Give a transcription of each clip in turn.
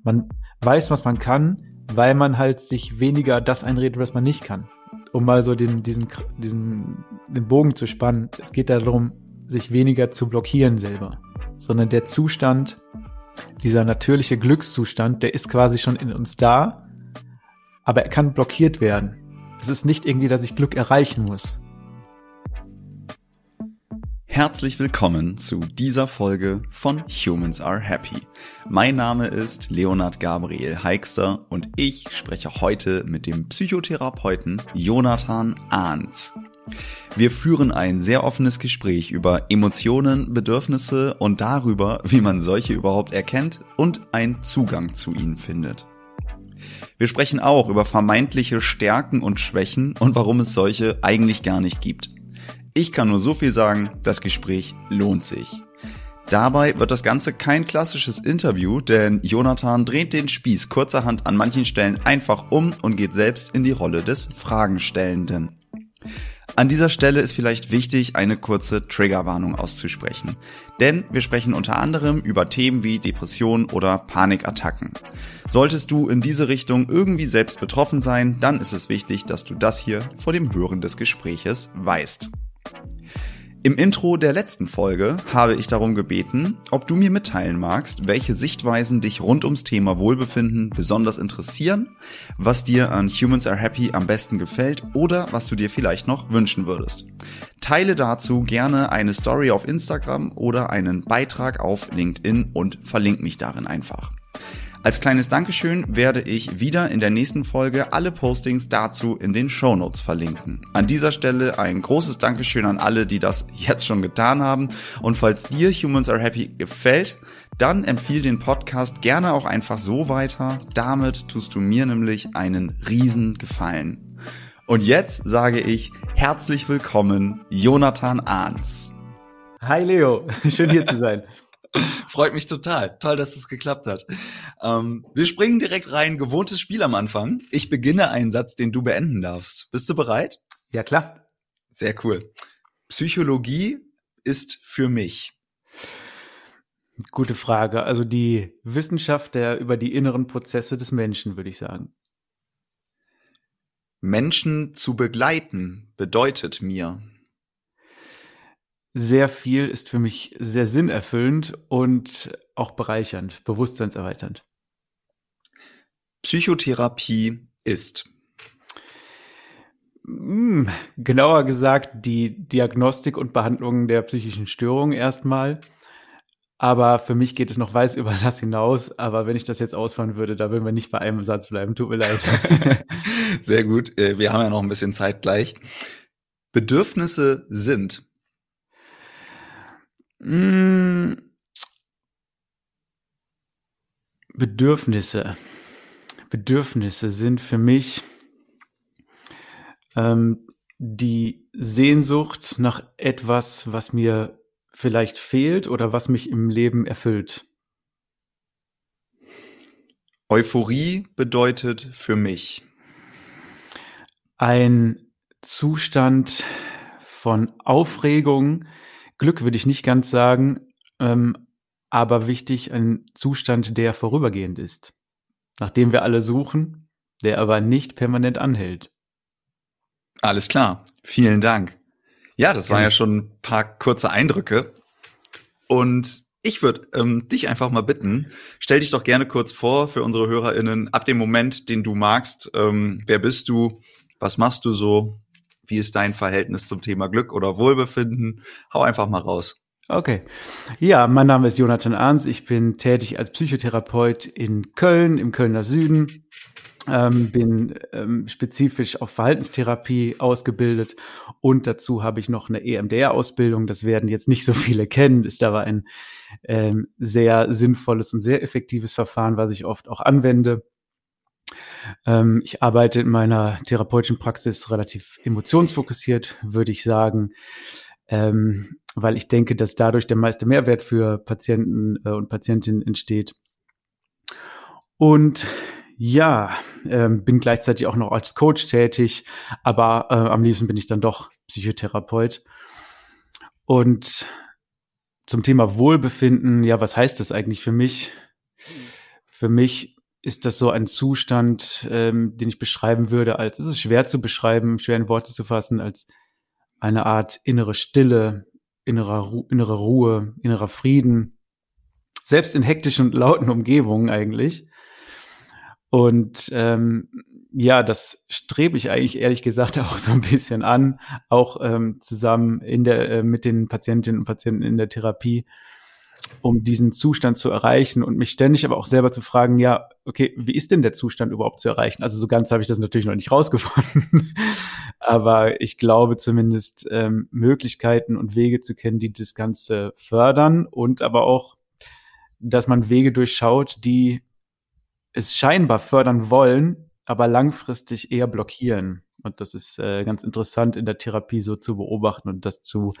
Man weiß, was man kann, weil man halt sich weniger das einredet, was man nicht kann. Um mal so den Bogen zu spannen. Es geht darum, sich weniger zu blockieren selber. Sondern der Zustand, dieser natürliche Glückszustand, der ist quasi schon in uns da, aber er kann blockiert werden. Es ist nicht irgendwie, dass ich Glück erreichen muss. Herzlich willkommen zu dieser Folge von Humans Are Happy. Mein Name ist Leonard Gabriel Heikster und ich spreche heute mit dem Psychotherapeuten Jonathan Ahns. Wir führen ein sehr offenes Gespräch über Emotionen, Bedürfnisse und darüber, wie man solche überhaupt erkennt und einen Zugang zu ihnen findet. Wir sprechen auch über vermeintliche Stärken und Schwächen und warum es solche eigentlich gar nicht gibt. Ich kann nur so viel sagen, das Gespräch lohnt sich. Dabei wird das Ganze kein klassisches Interview, denn Jonathan dreht den Spieß kurzerhand an manchen Stellen einfach um und geht selbst in die Rolle des Fragenstellenden. An dieser Stelle ist vielleicht wichtig, eine kurze Triggerwarnung auszusprechen. Denn wir sprechen unter anderem über Themen wie Depressionen oder Panikattacken. Solltest du in diese Richtung irgendwie selbst betroffen sein, dann ist es wichtig, dass du das hier vor dem Hören des Gespräches weißt. Im Intro der letzten Folge habe ich darum gebeten, ob du mir mitteilen magst, welche Sichtweisen dich rund ums Thema Wohlbefinden besonders interessieren, was dir an Humans Are Happy am besten gefällt oder was du dir vielleicht noch wünschen würdest. Teile dazu gerne eine Story auf Instagram oder einen Beitrag auf LinkedIn und verlink mich darin einfach. Als kleines Dankeschön werde ich wieder in der nächsten Folge alle Postings dazu in den Shownotes verlinken. An dieser Stelle ein großes Dankeschön an alle, die das jetzt schon getan haben. Und falls dir Humans Are Happy gefällt, dann empfiehl den Podcast gerne auch einfach so weiter. Damit tust du mir nämlich einen riesen Gefallen. Und jetzt sage ich herzlich willkommen, Jonathan Ahns. Hi Leo, schön hier zu sein. Freut mich total. Toll, dass es geklappt hat. Wir springen direkt rein. Gewohntes Spiel am Anfang. Ich beginne einen Satz, den du beenden darfst. Bist du bereit? Ja, klar. Sehr cool. Psychologie ist für mich. Gute Frage. Also die Wissenschaft über die inneren Prozesse des Menschen, würde ich sagen. Menschen zu begleiten bedeutet mir. Sehr viel, ist für mich sehr sinnerfüllend und auch bereichernd, bewusstseinserweiternd. Psychotherapie ist. Genauer gesagt, die Diagnostik und Behandlung der psychischen Störungen erstmal. Aber für mich geht es noch weit über das hinaus. Aber wenn ich das jetzt ausfahren würde, da würden wir nicht bei einem Satz bleiben. Tut mir leid. Sehr gut. Wir haben ja noch ein bisschen Zeit gleich. Bedürfnisse sind. Bedürfnisse sind für mich die Sehnsucht nach etwas, was mir vielleicht fehlt oder was mich im Leben erfüllt. Euphorie bedeutet für mich ein Zustand von Aufregung. Glück würde ich nicht ganz sagen, aber wichtig, ein Zustand, der vorübergehend ist, nach dem wir alle suchen, der aber nicht permanent anhält. Alles klar, vielen Dank. Ja, das waren ja schon ein paar kurze Eindrücke und ich würde dich einfach mal bitten, stell dich doch gerne kurz vor für unsere HörerInnen, ab dem Moment, den du magst, wer bist du, was machst du so? Wie ist dein Verhältnis zum Thema Glück oder Wohlbefinden? Hau einfach mal raus. Okay. Ja, mein Name ist Jonathan Ahns. Ich bin tätig als Psychotherapeut in Köln, im Kölner Süden. Bin spezifisch auf Verhaltenstherapie ausgebildet und dazu habe ich noch eine EMDR-Ausbildung. Das werden jetzt nicht so viele kennen, ist aber ein sehr sinnvolles und sehr effektives Verfahren, was ich oft auch anwende. Ich arbeite in meiner therapeutischen Praxis relativ emotionsfokussiert, würde ich sagen, weil ich denke, dass dadurch der meiste Mehrwert für Patienten und Patientinnen entsteht. Und ja, bin gleichzeitig auch noch als Coach tätig, aber am liebsten bin ich dann doch Psychotherapeut. Und zum Thema Wohlbefinden, ja, was heißt das eigentlich für mich? für mich ist das so ein Zustand, den ich beschreiben würde als, es ist schwer zu beschreiben, schwer in Worte zu fassen, als eine Art innere Stille, innere Ruhe, innerer Frieden, selbst in hektischen und lauten Umgebungen eigentlich. Und ja, das strebe ich eigentlich ehrlich gesagt auch so ein bisschen an, auch zusammen mit den Patientinnen und Patienten in der Therapie, um diesen Zustand zu erreichen und mich ständig aber auch selber zu fragen, ja, okay, wie ist denn der Zustand überhaupt zu erreichen? Also so ganz habe ich das natürlich noch nicht rausgefunden, aber ich glaube zumindest Möglichkeiten und Wege zu kennen, die das Ganze fördern und aber auch, dass man Wege durchschaut, die es scheinbar fördern wollen, aber langfristig eher blockieren. Und das ist ganz interessant in der Therapie so zu beobachten und das zu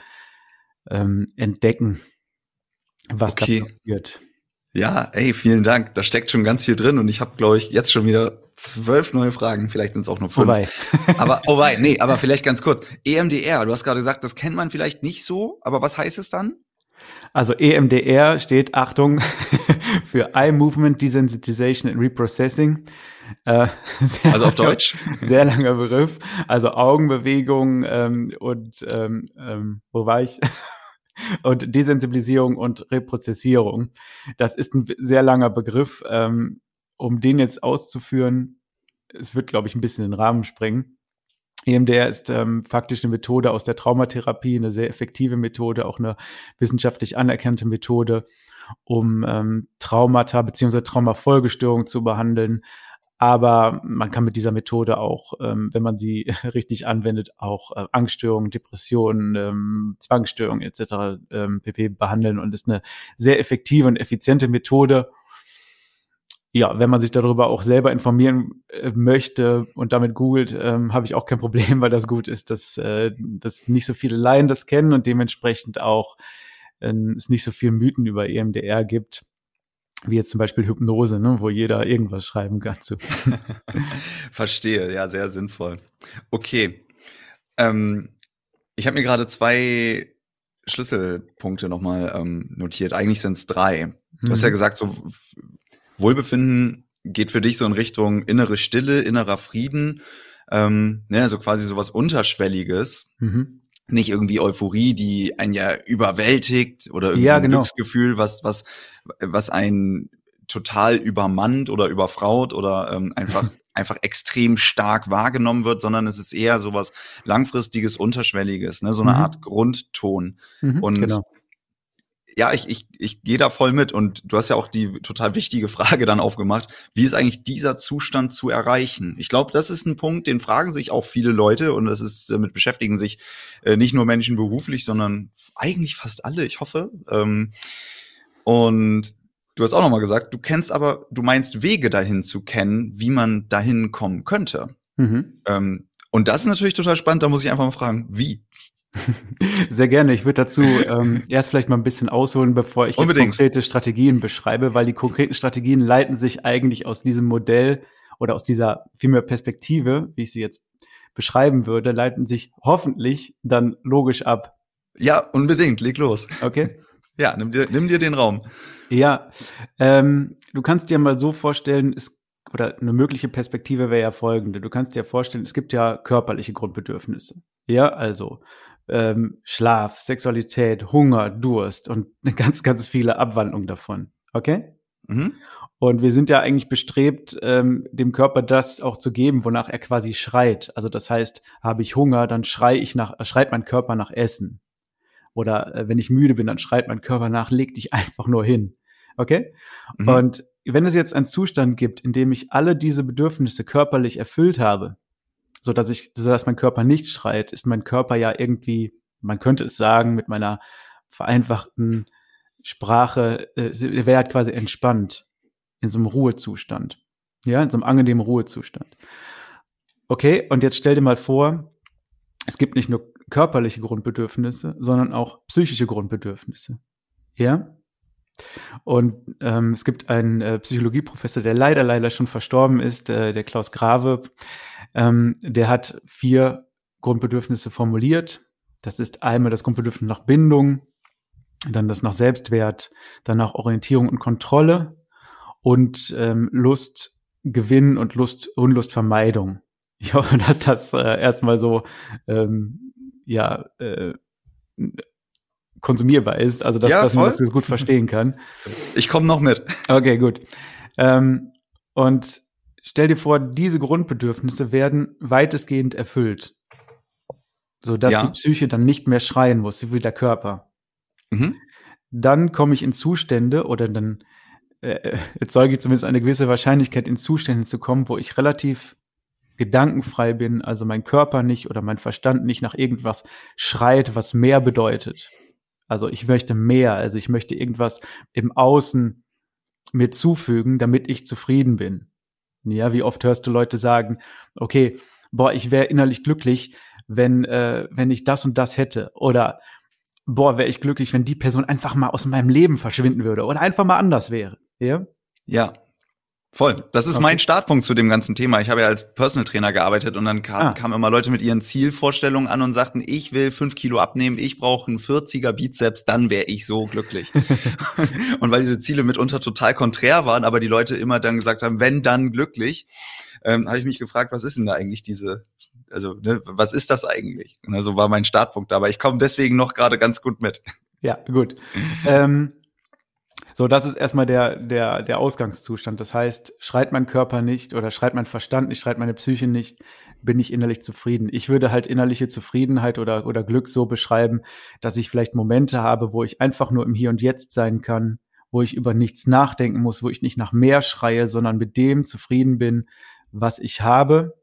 entdecken, was da Okay. passiert. Ja, ey, vielen Dank. Da steckt schon ganz viel drin und ich habe, glaube ich, jetzt schon wieder 12 neue Fragen. Vielleicht sind es auch nur 5. Vorbei. Aber vielleicht ganz kurz. EMDR, du hast gerade gesagt, das kennt man vielleicht nicht so, aber was heißt es dann? Also EMDR steht, Achtung, für Eye Movement Desensitization and Reprocessing. Also auf Deutsch? Sehr langer Begriff. Also Augenbewegung und wo war ich? Und Desensibilisierung und Reprozessierung. Das ist ein sehr langer Begriff. Um den jetzt auszuführen, es wird, glaube ich, ein bisschen in den Rahmen sprengen. EMDR ist faktisch eine Methode aus der Traumatherapie, eine sehr effektive Methode, auch eine wissenschaftlich anerkannte Methode, um Traumata bzw. Traumafolgestörungen zu behandeln. Aber man kann mit dieser Methode auch, wenn man sie richtig anwendet, auch Angststörungen, Depressionen, Zwangsstörungen etc. pp. Behandeln und ist eine sehr effektive und effiziente Methode. Ja, wenn man sich darüber auch selber informieren möchte und damit googelt, habe ich auch kein Problem, weil das gut ist, dass nicht so viele Laien das kennen und dementsprechend auch es nicht so viel Mythen über EMDR gibt, wie jetzt zum Beispiel Hypnose, ne, wo jeder irgendwas schreiben kann zu. Verstehe, ja, sehr sinnvoll. Okay. Ich habe mir gerade 2 Schlüsselpunkte nochmal notiert. Eigentlich sind es 3. Du hast ja gesagt, so Wohlbefinden geht für dich so in Richtung innere Stille, innerer Frieden, also quasi sowas Unterschwelliges. Mhm. Nicht irgendwie Euphorie, die einen ja überwältigt oder irgendwie Ja, ein genau. Glücksgefühl, was einen total übermannt oder überfraut oder einfach extrem stark wahrgenommen wird, sondern es ist eher sowas langfristiges, unterschwelliges, ne, so eine Art Grundton. Und Genau. ja, ich gehe da voll mit und du hast ja auch die total wichtige Frage dann aufgemacht, wie ist eigentlich dieser Zustand zu erreichen? Ich glaube, das ist ein Punkt, den fragen sich auch viele Leute und damit beschäftigen sich nicht nur Menschen beruflich, sondern eigentlich fast alle, ich hoffe. Und du hast auch nochmal gesagt, du meinst Wege dahin zu kennen, wie man dahin kommen könnte. Und das ist natürlich total spannend, da muss ich einfach mal fragen, wie? Sehr gerne. Ich würde dazu erst vielleicht mal ein bisschen ausholen, bevor ich jetzt konkrete Strategien beschreibe, weil die konkreten Strategien leiten sich eigentlich aus diesem Modell oder aus dieser vielmehr Perspektive, wie ich sie jetzt beschreiben würde, leiten sich hoffentlich dann logisch ab. Ja, unbedingt. Leg los. Okay? Ja, nimm dir den Raum. Ja, du kannst dir mal so vorstellen, oder eine mögliche Perspektive wäre ja folgende. Du kannst dir vorstellen, es gibt ja körperliche Grundbedürfnisse. Ja, also Schlaf, Sexualität, Hunger, Durst und ganz, ganz viele Abwandlungen davon. Okay? Und wir sind ja eigentlich bestrebt, dem Körper das auch zu geben, wonach er quasi schreit. Also das heißt, habe ich Hunger, dann schreit mein Körper nach Essen. Oder wenn ich müde bin, dann schreit mein Körper nach, leg dich einfach nur hin. Okay? Und wenn es jetzt einen Zustand gibt, in dem ich alle diese Bedürfnisse körperlich erfüllt habe, sodass mein Körper nicht schreit, ist mein Körper ja irgendwie, man könnte es sagen, mit meiner vereinfachten Sprache, wäre halt quasi entspannt in so einem Ruhezustand. Ja, in so einem angenehmen Ruhezustand. Okay, und jetzt stell dir mal vor, es gibt nicht nur körperliche Grundbedürfnisse, sondern auch psychische Grundbedürfnisse. Ja? Und es gibt einen Psychologieprofessor, der leider schon verstorben ist, der Klaus Grave. Der hat 4 Grundbedürfnisse formuliert. Das ist einmal das Grundbedürfnis nach Bindung, dann das nach Selbstwert, dann nach Orientierung und Kontrolle und Lustgewinn und Unlustvermeidung. Ich hoffe, dass das erstmal so konsumierbar ist, also dass man das gut verstehen kann. Ich komme noch mit. Okay, gut. Und stell dir vor, diese Grundbedürfnisse werden weitestgehend erfüllt, sodass die Psyche dann nicht mehr schreien muss, so wie der Körper. Mhm. Dann komme ich in Zustände oder dann erzeuge ich zumindest eine gewisse Wahrscheinlichkeit, in Zustände zu kommen, wo ich relativ gedankenfrei bin, also mein Körper nicht oder mein Verstand nicht nach irgendwas schreit, was mehr bedeutet. Also ich möchte mehr, also ich möchte irgendwas im Außen mir zufügen, damit ich zufrieden bin. Ja, wie oft hörst du Leute sagen, okay, ich wäre innerlich glücklich, wenn ich das und das hätte. Oder wäre ich glücklich, wenn die Person einfach mal aus meinem Leben verschwinden würde oder einfach mal anders wäre. Ja? Ja, voll. Das ist mein Startpunkt zu dem ganzen Thema. Ich habe ja als Personal Trainer gearbeitet und dann kamen immer Leute mit ihren Zielvorstellungen an und sagten, ich will 5 Kilo abnehmen, ich brauche einen 40er Bizeps, dann wäre ich so glücklich. Und weil diese Ziele mitunter total konträr waren, aber die Leute immer dann gesagt haben, wenn, dann glücklich, habe ich mich gefragt, was ist denn da eigentlich was ist das eigentlich? Und also war mein Startpunkt da, aber ich komme deswegen noch gerade ganz gut mit. Ja, gut. So, das ist erstmal der Ausgangszustand. Das heißt, schreit mein Körper nicht oder schreit mein Verstand nicht, schreit meine Psyche nicht, bin ich innerlich zufrieden. Ich würde halt innerliche Zufriedenheit oder Glück so beschreiben, dass ich vielleicht Momente habe, wo ich einfach nur im Hier und Jetzt sein kann, wo ich über nichts nachdenken muss, wo ich nicht nach mehr schreie, sondern mit dem zufrieden bin, was ich habe.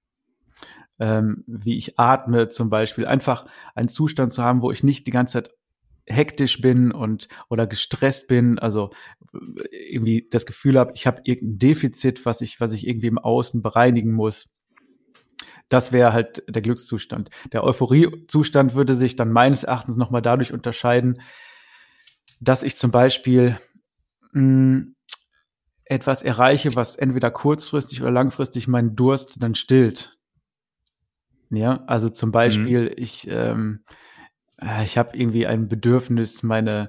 Wie ich atme zum Beispiel. Einfach einen Zustand zu haben, wo ich nicht die ganze Zeit hektisch bin oder gestresst bin, also irgendwie das Gefühl habe, ich habe irgendein Defizit, was ich irgendwie im Außen bereinigen muss. Das wäre halt der Glückszustand. Der Euphoriezustand würde sich dann meines Erachtens nochmal dadurch unterscheiden, dass ich zum Beispiel etwas erreiche, was entweder kurzfristig oder langfristig meinen Durst dann stillt. Ja, also zum Beispiel, ich habe irgendwie ein Bedürfnis, ich habe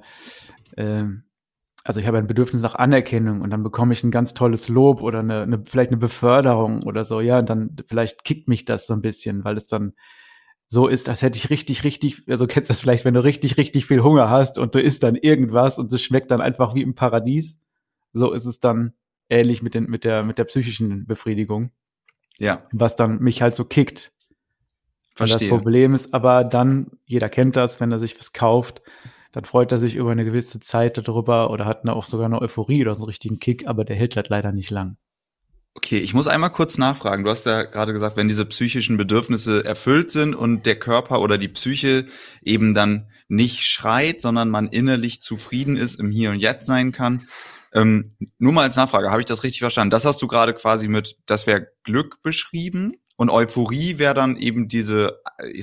ein Bedürfnis nach Anerkennung und dann bekomme ich ein ganz tolles Lob oder vielleicht eine Beförderung oder so, ja, und dann vielleicht kickt mich das so ein bisschen, weil es dann so ist, als hätte ich richtig, also kennst du das vielleicht, wenn du richtig viel Hunger hast und du isst dann irgendwas und es schmeckt dann einfach wie im Paradies. So ist es dann ähnlich mit der psychischen Befriedigung. Ja. Was dann mich halt so kickt. Verstehe. Das Problem ist aber dann, jeder kennt das, wenn er sich was kauft, dann freut er sich über eine gewisse Zeit darüber oder hat auch sogar eine Euphorie oder so einen richtigen Kick, aber der hält halt leider nicht lang. Okay, ich muss einmal kurz nachfragen. Du hast ja gerade gesagt, wenn diese psychischen Bedürfnisse erfüllt sind und der Körper oder die Psyche eben dann nicht schreit, sondern man innerlich zufrieden ist, im Hier und Jetzt sein kann. Nur mal als Nachfrage, habe ich das richtig verstanden? Das hast du gerade quasi das wäre Glück beschrieben. Und Euphorie wäre dann eben diese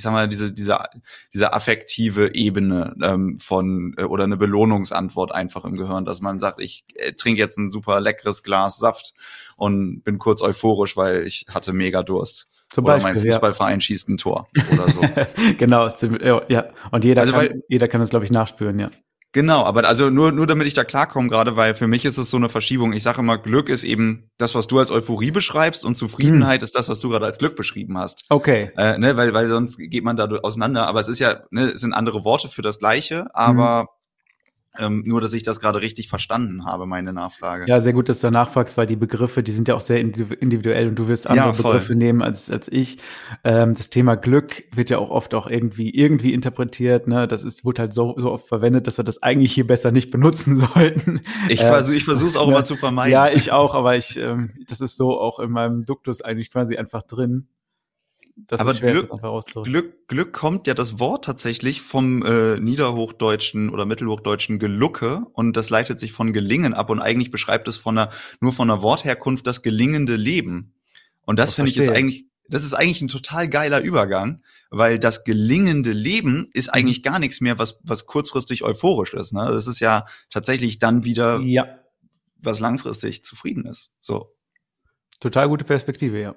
affektive Ebene oder eine Belohnungsantwort einfach im Gehirn, dass man sagt, ich trinke jetzt ein super leckeres Glas Saft und bin kurz euphorisch, weil ich hatte mega Durst. Zum oder Beispiel, mein Fußballverein schießt ein Tor oder so. Genau, ja. Und jeder kann das, glaube ich, nachspüren, ja. Genau, aber also nur damit ich da klarkomme gerade, weil für mich ist es so eine Verschiebung. Ich sage immer, Glück ist eben das, was du als Euphorie beschreibst und Zufriedenheit ist das, was du gerade als Glück beschrieben hast. Okay. Weil sonst geht man da auseinander. Aber es ist ja, es sind andere Worte für das Gleiche, aber nur, dass ich das gerade richtig verstanden habe, meine Nachfrage. Ja, sehr gut, dass du nachfragst, weil die Begriffe, die sind ja auch sehr individuell und du wirst andere Begriffe nehmen als ich. Das Thema Glück wird ja auch oft auch irgendwie interpretiert, ne? Wurde halt so oft verwendet, dass wir das eigentlich hier besser nicht benutzen sollten. Ich versuche es auch immer zu vermeiden. Ja, ich auch, aber das ist so auch in meinem Duktus eigentlich quasi einfach drin. Aber Glück kommt ja das Wort tatsächlich vom niederhochdeutschen oder mittelhochdeutschen Gelucke und das leitet sich von Gelingen ab und eigentlich beschreibt es nur von der Wortherkunft das gelingende Leben. Und das finde ich ist eigentlich ein total geiler Übergang, weil das gelingende Leben ist eigentlich gar nichts mehr, was kurzfristig euphorisch ist. Ne? Das ist ja tatsächlich dann wieder was langfristig zufrieden ist. So. Total gute Perspektive, ja.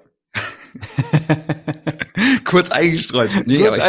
Kurz eingestreut. Nee, aber ich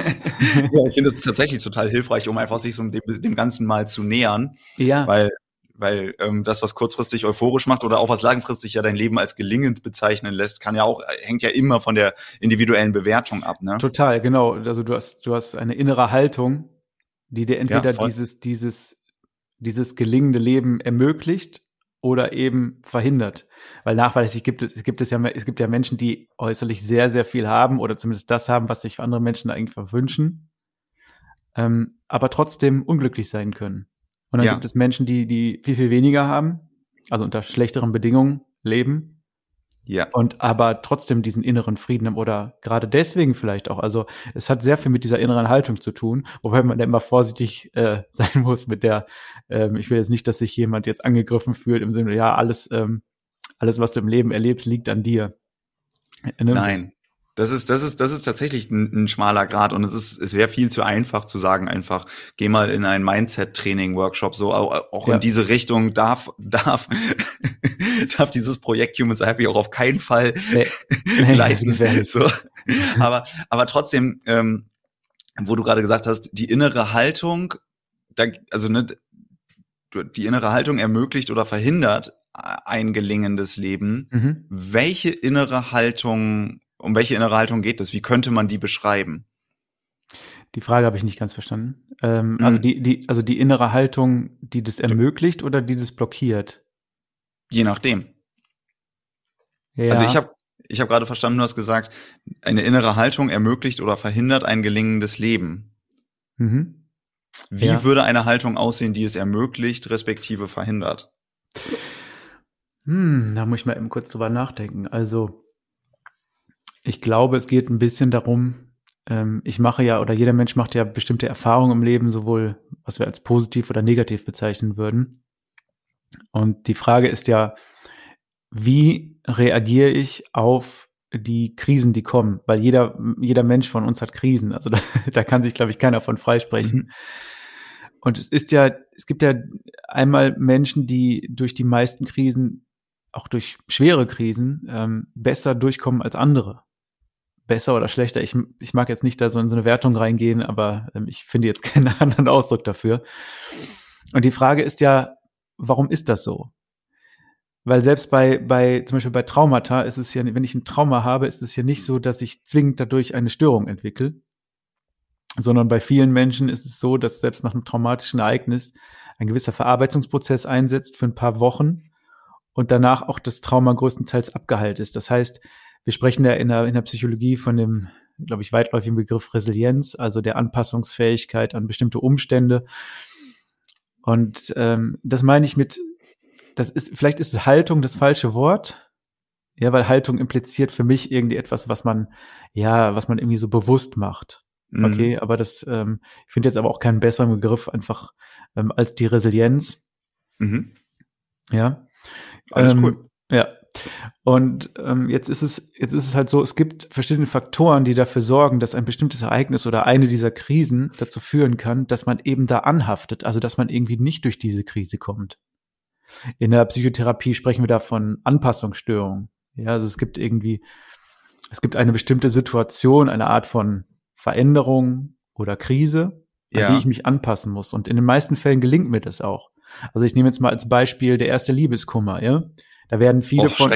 finde es tatsächlich total hilfreich, um einfach sich so dem Ganzen mal zu nähern. Ja. Weil weil das, was kurzfristig euphorisch macht oder auch was langfristig ja dein Leben als gelingend bezeichnen lässt, hängt ja immer von der individuellen Bewertung ab, ne? Total, genau. Also du hast eine innere Haltung, die dir entweder voll. dieses gelingende Leben ermöglicht oder eben verhindert. Weil nachweislich gibt ja Menschen, die äußerlich sehr, sehr viel haben oder zumindest das haben, was sich andere Menschen eigentlich wünschen, aber trotzdem unglücklich sein können. Und dann gibt es Menschen, die viel, viel weniger haben, also unter schlechteren Bedingungen leben. Ja. Und aber trotzdem diesen inneren Frieden haben oder gerade deswegen vielleicht auch. Also es hat sehr viel mit dieser inneren Haltung zu tun, wobei man da immer vorsichtig sein muss mit der, ich will jetzt nicht, dass sich jemand jetzt angegriffen fühlt im Sinne, ja, alles, was du im Leben erlebst, liegt an dir. Nein. Das ist tatsächlich ein schmaler Grat und es wäre viel zu einfach zu sagen, einfach geh mal in einen Mindset-Training-Workshop, so auch in diese Richtung darf dieses Projekt Humans Are Happy auch auf keinen Fall leisten. So. Aber trotzdem, wo du gerade gesagt hast, die innere Haltung, die innere Haltung ermöglicht oder verhindert ein gelingendes Leben. Mhm. Um welche innere Haltung geht es? Wie könnte man die beschreiben? Die Frage habe ich nicht ganz verstanden. Also die innere Haltung, die das ermöglicht oder die das blockiert? Je nachdem. Ja. Also ich habe gerade verstanden, du hast gesagt, eine innere Haltung ermöglicht oder verhindert ein gelingendes Leben. Mhm. Wie würde eine Haltung aussehen, die es ermöglicht, respektive verhindert? Da muss ich mal eben kurz drüber nachdenken. Also ich glaube, es geht ein bisschen darum, jeder Mensch macht ja bestimmte Erfahrungen im Leben, sowohl was wir als positiv oder negativ bezeichnen würden. Und die Frage ist ja, wie reagiere ich auf die Krisen, die kommen? Weil jeder Mensch von uns hat Krisen. Also da kann sich, glaube ich, keiner von freisprechen. Mhm. Und es gibt ja einmal Menschen, die durch die meisten Krisen, auch durch schwere Krisen, besser durchkommen als andere. Besser oder schlechter. Ich mag jetzt nicht da so in so eine Wertung reingehen, aber ich finde jetzt keinen anderen Ausdruck dafür. Und die Frage ist ja, warum ist das so? Weil selbst zum Beispiel bei Traumata ist es ja, wenn ich ein Trauma habe, ist es ja nicht so, dass ich zwingend dadurch eine Störung entwickle, sondern bei vielen Menschen ist es so, dass selbst nach einem traumatischen Ereignis ein gewisser Verarbeitungsprozess einsetzt für ein paar Wochen und danach auch das Trauma größtenteils abgeheilt ist. Das heißt, wir sprechen ja in der Psychologie von dem, glaube ich, weitläufigen Begriff Resilienz, also der Anpassungsfähigkeit an bestimmte Umstände. Und das meine ich vielleicht ist Haltung das falsche Wort. Ja, weil Haltung impliziert für mich irgendwie etwas, was man irgendwie so bewusst macht. Okay, aber ich finde jetzt aber auch keinen besseren Begriff einfach als die Resilienz. Mhm. Ja. Alles cool. Ja. Und jetzt ist es halt so, es gibt verschiedene Faktoren, die dafür sorgen, dass ein bestimmtes Ereignis oder eine dieser Krisen dazu führen kann, dass man eben da anhaftet, also dass man irgendwie nicht durch diese Krise kommt. In der Psychotherapie sprechen wir da von Anpassungsstörungen. Ja, also es gibt eine bestimmte Situation, eine Art von Veränderung oder Krise, an die ich mich anpassen muss. Und in den meisten Fällen gelingt mir das auch. Also ich nehme jetzt mal als Beispiel der erste Liebeskummer, ja. Da werden viele von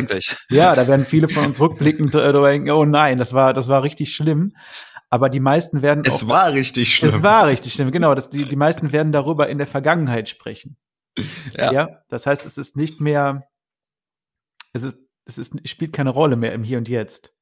uns rückblickend denken, oh nein, das war richtig schlimm. Aber die meisten werden Es war richtig schlimm. Es war richtig schlimm, genau. Die meisten werden darüber in der Vergangenheit sprechen. Ja. Das heißt, es ist nicht mehr, es spielt keine Rolle mehr im Hier und Jetzt.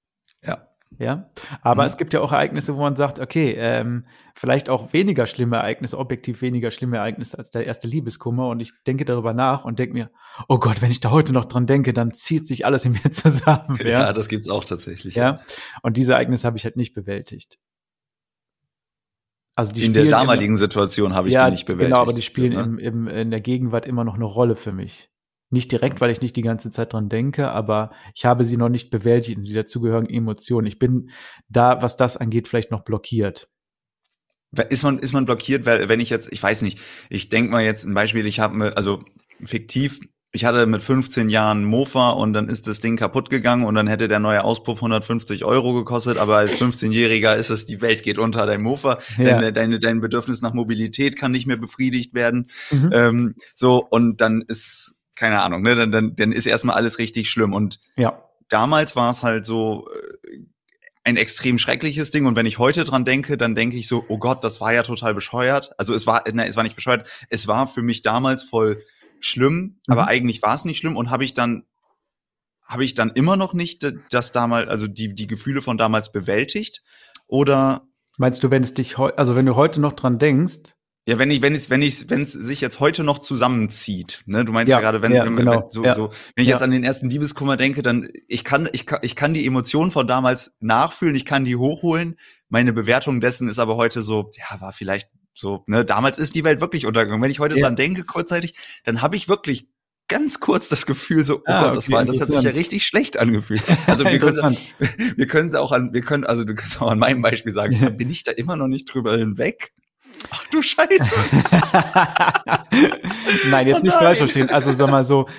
Ja. Aber es gibt ja auch Ereignisse, wo man sagt, okay, vielleicht auch weniger schlimme Ereignisse, objektiv weniger schlimme Ereignisse als der erste Liebeskummer. Und ich denke darüber nach und denke mir, oh Gott, wenn ich da heute noch dran denke, dann zieht sich alles in mir zusammen. Ja, das gibt's auch tatsächlich. Ja. Und diese Ereignisse habe ich halt nicht bewältigt. Also in der damaligen Situation habe ich die nicht bewältigt. Genau, aber die spielen in der Gegenwart immer noch eine Rolle für mich. Nicht direkt, weil ich nicht die ganze Zeit dran denke, aber ich habe sie noch nicht bewältigt und die dazugehörigen Emotionen. Ich bin da, was das angeht, vielleicht noch blockiert. Ist man blockiert, weil wenn ich weiß nicht, ich denke mal jetzt ein Beispiel, ich habe, also fiktiv, ich hatte mit 15 Jahren Mofa und dann ist das Ding kaputt gegangen und dann hätte der neue Auspuff 150 Euro gekostet, aber als 15-Jähriger ist es, die Welt geht unter, dein Mofa, Ja. dein Bedürfnis nach Mobilität kann nicht mehr befriedigt werden. Mhm. So, und dann ist, keine Ahnung, ne, dann ist erstmal alles richtig schlimm. Und Ja. damals war es halt so ein extrem schreckliches Ding. Und wenn ich heute dran denke, dann denke ich so, oh Gott, das war ja total bescheuert. Also es war nicht bescheuert, es war für mich damals voll schlimm, aber eigentlich war es nicht schlimm und habe ich dann immer noch nicht das damals, also die Gefühle von damals bewältigt? Oder meinst du, wenn es dich wenn du heute noch dran denkst? ja, wenn es sich jetzt heute noch zusammenzieht, ne? Du meinst ja gerade, wenn ich jetzt an den ersten Liebeskummer denke, dann ich kann die Emotionen von damals nachfühlen, ich kann die hochholen. Meine Bewertung dessen ist aber heute so, ja, war vielleicht so, ne, damals ist die Welt wirklich untergegangen. Wenn ich heute dran denke, kurzzeitig, dann habe ich wirklich ganz kurz das Gefühl so, oh Gott, das hat sich ja richtig schlecht angefühlt. Also du kannst auch an meinem Beispiel sagen, bin ich da immer noch nicht drüber hinweg? Ach du Scheiße. Nein, jetzt nicht falsch verstehen. Also sag mal so.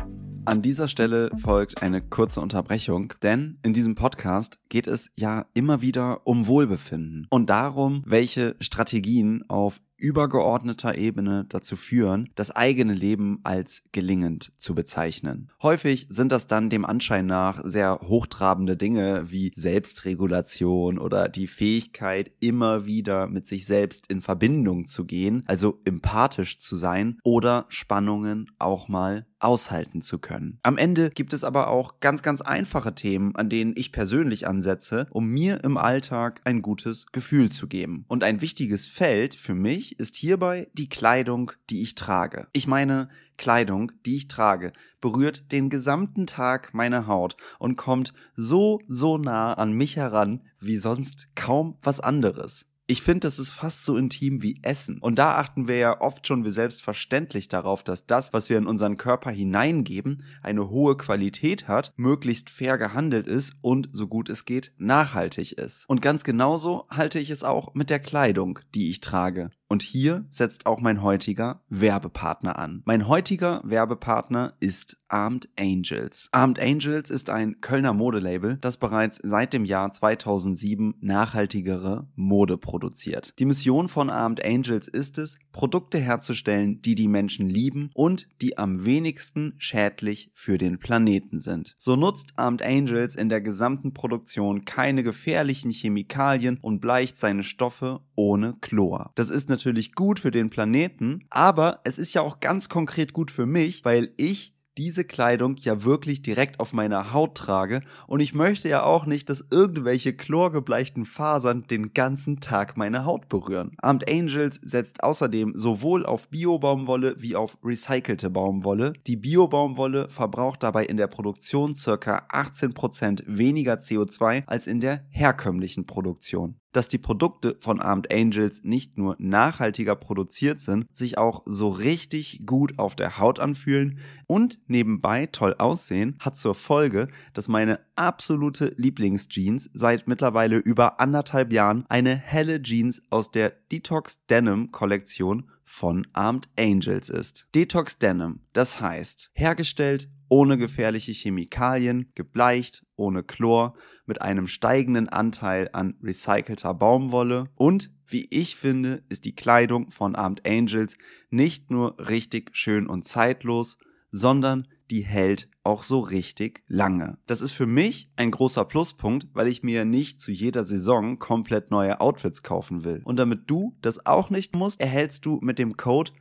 An dieser Stelle folgt eine kurze Unterbrechung, denn in diesem Podcast geht es ja immer wieder um Wohlbefinden und darum, welche Strategien auf übergeordneter Ebene dazu führen, das eigene Leben als gelingend zu bezeichnen. Häufig sind das dann dem Anschein nach sehr hochtrabende Dinge wie Selbstregulation oder die Fähigkeit, immer wieder mit sich selbst in Verbindung zu gehen, also empathisch zu sein oder Spannungen auch mal aushalten zu können. Am Ende gibt es aber auch ganz, ganz einfache Themen, an denen ich persönlich ansetze, um mir im Alltag ein gutes Gefühl zu geben. Und ein wichtiges Feld für mich ist hierbei die Kleidung, die ich trage. Ich meine, Kleidung, die ich trage, berührt den gesamten Tag meine Haut und kommt so nah an mich heran wie sonst kaum was anderes. Ich finde, das ist fast so intim wie Essen. Und da achten wir ja oft schon wie selbstverständlich darauf, dass das, was wir in unseren Körper hineingeben, eine hohe Qualität hat, möglichst fair gehandelt ist und, so gut es geht, nachhaltig ist. Und ganz genauso halte ich es auch mit der Kleidung, die ich trage. Und hier setzt auch mein heutiger Werbepartner an. Mein heutiger Werbepartner ist Armed Angels. Armed Angels ist ein Kölner Modelabel, das bereits seit dem Jahr 2007 nachhaltigere Mode produziert. Die Mission von Armed Angels ist es, Produkte herzustellen, die die Menschen lieben und die am wenigsten schädlich für den Planeten sind. So nutzt Armed Angels in der gesamten Produktion keine gefährlichen Chemikalien und bleicht seine Stoffe ohne Chlor. Das ist natürlich gut für den Planeten, aber es ist ja auch ganz konkret gut für mich, weil ich diese Kleidung ja wirklich direkt auf meiner Haut trage und ich möchte ja auch nicht, dass irgendwelche chlorgebleichten Fasern den ganzen Tag meine Haut berühren. Armed Angels setzt außerdem sowohl auf Bio-Baumwolle wie auf recycelte Baumwolle. Die Bio-Baumwolle verbraucht dabei in der Produktion ca. 18% weniger CO2 als in der herkömmlichen Produktion. Dass die Produkte von Armed Angels nicht nur nachhaltiger produziert sind, sich auch so richtig gut auf der Haut anfühlen und nebenbei toll aussehen, hat zur Folge, dass meine absolute Lieblingsjeans seit mittlerweile über 1,5 Jahren eine helle Jeans aus der Detox Denim Kollektion von Armed Angels ist. Detox Denim, das heißt, hergestellt ohne gefährliche Chemikalien, gebleicht, ohne Chlor, mit einem steigenden Anteil an recycelter Baumwolle und, wie ich finde, ist die Kleidung von Armed Angels nicht nur richtig schön und zeitlos, sondern die hält auch so richtig lange. Das ist für mich ein großer Pluspunkt, weil ich mir nicht zu jeder Saison komplett neue Outfits kaufen will. Und damit du das auch nicht musst, erhältst du mit dem Code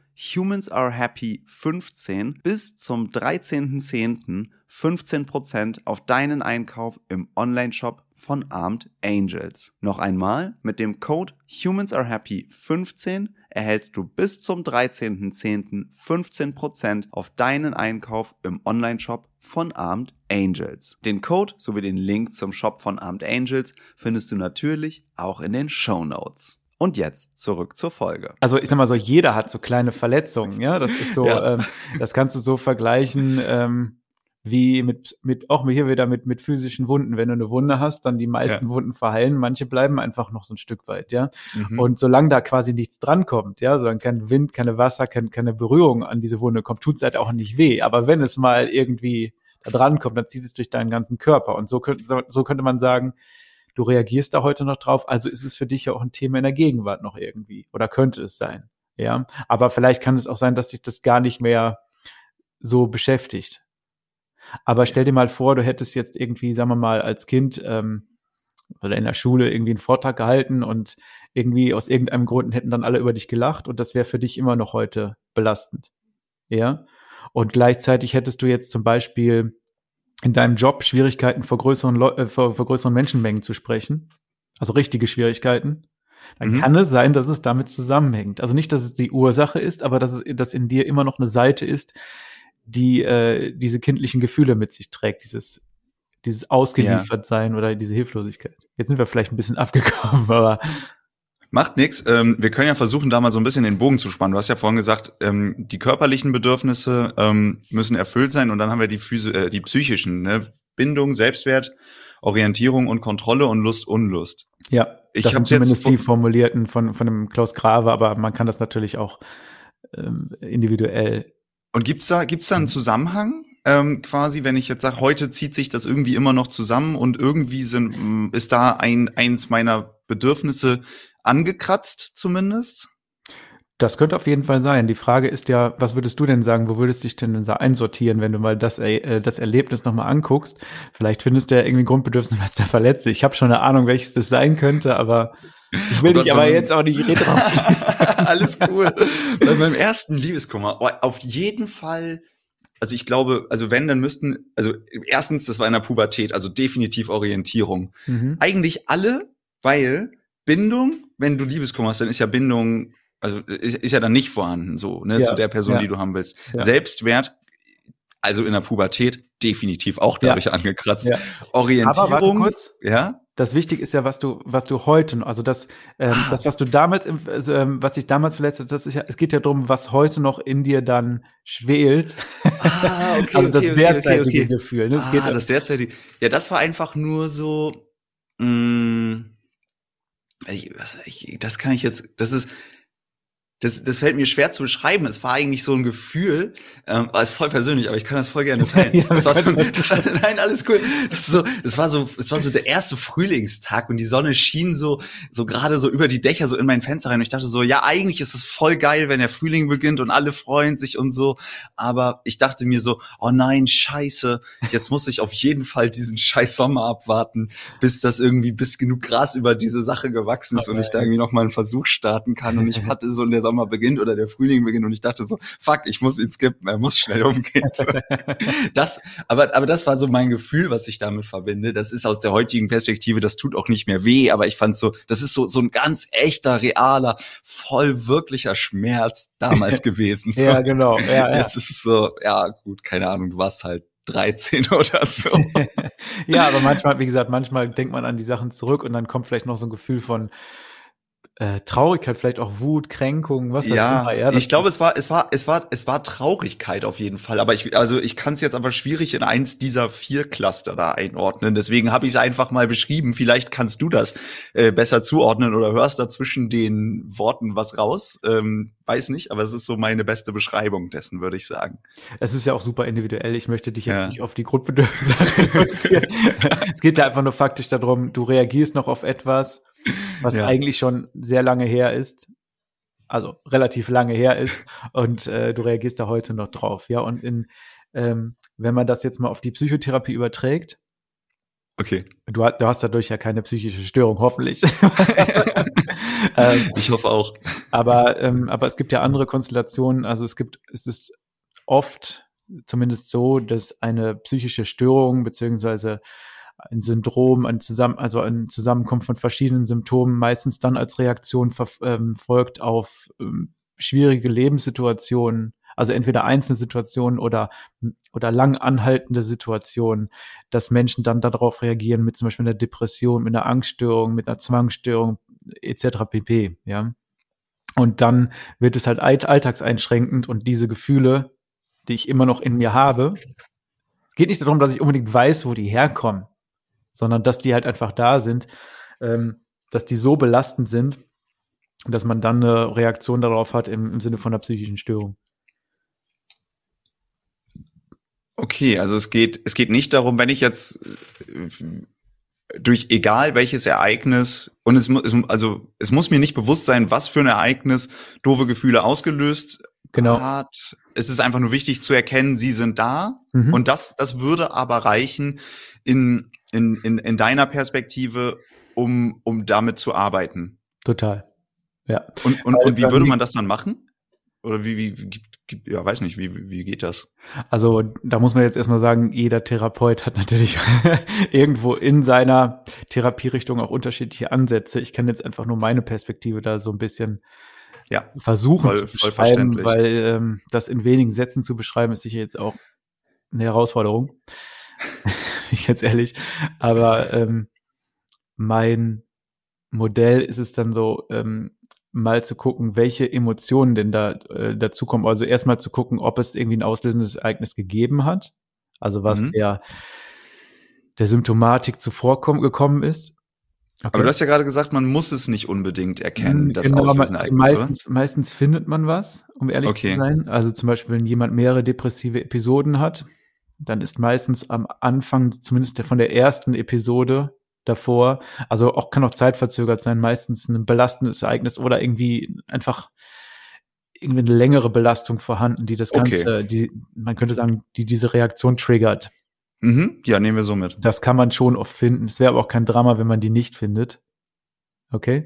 HumansAreHappy15 bis zum 13.10. 15% auf deinen Einkauf im Onlineshop von Armed Angels. Noch einmal, mit dem Code HumansAreHappy15 erhältst du bis zum 13.10. 15% auf deinen Einkauf im Onlineshop von Armed Angels. Den Code sowie den Link zum Shop von Armed Angels findest du natürlich auch in den Shownotes. Und jetzt zurück zur Folge. Also ich sag mal so, jeder hat so kleine Verletzungen, ja, das ist so, ja. Das kannst du so vergleichen, wie auch hier wieder mit physischen Wunden. Wenn du eine Wunde hast, dann die meisten Wunden verheilen, manche bleiben einfach noch so ein Stück weit, ja. Und solange da quasi nichts drankommt, ja, solange kein Wind, keine Wasser, keine Berührung an diese Wunde kommt, tut es halt auch nicht weh. Aber wenn es mal irgendwie da dran kommt, dann zieht es durch deinen ganzen Körper. Und so könnte man sagen, du reagierst da heute noch drauf, also ist es für dich ja auch ein Thema in der Gegenwart noch irgendwie. Oder könnte es sein, ja. Aber vielleicht kann es auch sein, dass dich das gar nicht mehr so beschäftigt. Aber stell dir mal vor, du hättest jetzt irgendwie, sagen wir mal, als Kind oder in der Schule irgendwie einen Vortrag gehalten und irgendwie aus irgendeinem Grund hätten dann alle über dich gelacht und das wäre für dich immer noch heute belastend. Ja? Und gleichzeitig hättest du jetzt zum Beispiel in deinem Job Schwierigkeiten vor größeren Menschenmengen zu sprechen, also richtige Schwierigkeiten, dann kann es sein, dass es damit zusammenhängt. Also nicht, dass es die Ursache ist, aber dass in dir immer noch eine Seite ist, die diese kindlichen Gefühle mit sich trägt, dieses Ausgeliefertsein oder diese Hilflosigkeit. Jetzt sind wir vielleicht ein bisschen abgekommen, aber macht nichts. Wir können ja versuchen, da mal so ein bisschen den Bogen zu spannen. Du hast ja vorhin gesagt, die körperlichen Bedürfnisse müssen erfüllt sein und dann haben wir die psychischen, ne? Bindung, Selbstwert, Orientierung und Kontrolle und Lust, Unlust. Ja, das sind zumindest die formulierten von dem Klaus Grave, aber man kann das natürlich auch individuell. Und gibt's da einen Zusammenhang? Quasi, wenn ich jetzt sage, heute zieht sich das irgendwie immer noch zusammen und irgendwie ist da eins meiner Bedürfnisse angekratzt zumindest? Das könnte auf jeden Fall sein. Die Frage ist ja, was würdest du denn sagen, wo würdest du dich denn da einsortieren, wenn du mal das Erlebnis nochmal anguckst? Vielleicht findest du ja irgendwie ein Grundbedürfnis, was da verletzt ist. Ich habe schon eine Ahnung, welches das sein könnte, aber ich will dich aber jetzt auch nicht reden. Alles cool. Bei meinem ersten Liebeskummer, auf jeden Fall. Also ich glaube, also erstens, das war in der Pubertät, also definitiv Orientierung. Eigentlich alle, weil Bindung, wenn du Liebeskummer hast, dann ist ja Bindung, also ist ja dann nicht vorhanden, so, ne, zu der Person, die du haben willst. Ja. Selbstwert, also in der Pubertät, definitiv auch dadurch angekratzt. Ja. Orientierung. Aber warte kurz. Ja. Das Wichtige ist ja, was du heute, also was du damals, was dich damals verletzt hat, das ist ja, es geht ja darum, was heute noch in dir dann schwelt. Okay, also das derzeitige Gefühl. Ne? Das derzeitige. Ja, das war einfach nur so, das kann ich jetzt, das fällt mir schwer zu beschreiben. Es war eigentlich so ein Gefühl, ist voll persönlich, aber ich kann das voll gerne teilen. Ja, nein, alles cool. Es war so der erste Frühlingstag und die Sonne schien so gerade so über die Dächer so in mein Fenster rein. Und ich dachte so, ja, eigentlich ist es voll geil, wenn der Frühling beginnt und alle freuen sich und so. Aber ich dachte mir so, oh nein, scheiße, jetzt muss ich auf jeden Fall diesen scheiß Sommer abwarten, bis genug Gras über diese Sache gewachsen ist und ich da irgendwie noch mal einen Versuch starten kann. Und ich hatte so in der Sommer beginnt oder der Frühling beginnt und ich dachte so, fuck, ich muss ihn skippen, er muss schnell umgehen. Aber das war so mein Gefühl, was ich damit verbinde. Das ist aus der heutigen Perspektive, das tut auch nicht mehr weh, aber ich fand so, das ist so ein ganz echter, realer, voll wirklicher Schmerz damals gewesen. So. Ja, genau. Ja. Jetzt ist es so, ja gut, keine Ahnung, du warst halt 13 oder so. Ja, aber manchmal denkt man an die Sachen zurück und dann kommt vielleicht noch so ein Gefühl von Traurigkeit, vielleicht auch Wut, Kränkung, was weiß ich immer. Ja, ich glaube, es war Traurigkeit auf jeden Fall. Aber ich kann es jetzt aber schwierig in eins dieser 4 Cluster da einordnen. Deswegen habe ich es einfach mal beschrieben. Vielleicht kannst du das besser zuordnen oder hörst da zwischen den Worten was raus. Weiß nicht, aber es ist so meine beste Beschreibung dessen, würde ich sagen. Es ist ja auch super individuell. Ich möchte dich jetzt nicht auf die Grundbedürfnisse reduzieren. Es geht ja einfach nur faktisch darum, du reagierst noch auf etwas, was eigentlich schon sehr lange her ist, also relativ lange her ist und du reagierst da heute noch drauf. Ja, und wenn man das jetzt mal auf die Psychotherapie überträgt, okay. Du hast dadurch ja keine psychische Störung, hoffentlich. Ich hoffe auch. Aber es gibt ja andere Konstellationen. Also es ist oft zumindest so, dass eine psychische Störung beziehungsweise ein Syndrom, ein Zusammenkommen von verschiedenen Symptomen meistens dann als Reaktion folgt auf schwierige Lebenssituationen, also entweder einzelne Situationen oder lang anhaltende Situationen, dass Menschen dann darauf reagieren mit zum Beispiel einer Depression, mit einer Angststörung, mit einer Zwangsstörung etc. pp. Ja, und dann wird es halt alltagseinschränkend und diese Gefühle, die ich immer noch in mir habe, Es geht nicht darum, dass ich unbedingt weiß, wo die herkommen, sondern dass die halt einfach da sind, dass die so belastend sind, dass man dann eine Reaktion darauf hat im Sinne von einer psychischen Störung. Okay, also es geht nicht darum, wenn ich jetzt durch egal welches Ereignis, und es muss mir nicht bewusst sein, was für ein Ereignis doofe Gefühle ausgelöst hat. Es ist einfach nur wichtig zu erkennen, sie sind da. Und das würde aber reichen in deiner Perspektive, um damit zu arbeiten. Total. Ja. Und wie würde man das dann machen? Oder wie weiß nicht, wie geht das? Also da muss man jetzt erstmal sagen, jeder Therapeut hat natürlich irgendwo in seiner Therapierichtung auch unterschiedliche Ansätze. Ich kann jetzt einfach nur meine Perspektive da so ein bisschen versuchen zu beschreiben, weil das in wenigen Sätzen zu beschreiben, ist sicher jetzt auch eine Herausforderung. Bin ich ganz ehrlich. Aber mein Modell ist es dann so, mal zu gucken, welche Emotionen denn da dazukommen. Also erstmal zu gucken, ob es irgendwie ein auslösendes Ereignis gegeben hat. Also was der Symptomatik gekommen ist. Okay. Aber du hast ja gerade gesagt, man muss es nicht unbedingt erkennen, das auslösende Ereignis, meistens findet man was, um ehrlich zu sein. Also zum Beispiel, wenn jemand mehrere depressive Episoden hat, dann ist meistens am Anfang, zumindest von der ersten Episode davor, also kann auch zeitverzögert sein, meistens ein belastendes Ereignis oder irgendwie einfach eine längere Belastung vorhanden, die das Ganze, man könnte sagen, die diese Reaktion triggert. Ja, nehmen wir so mit. Das kann man schon oft finden. Es wäre aber auch kein Drama, wenn man die nicht findet. Okay?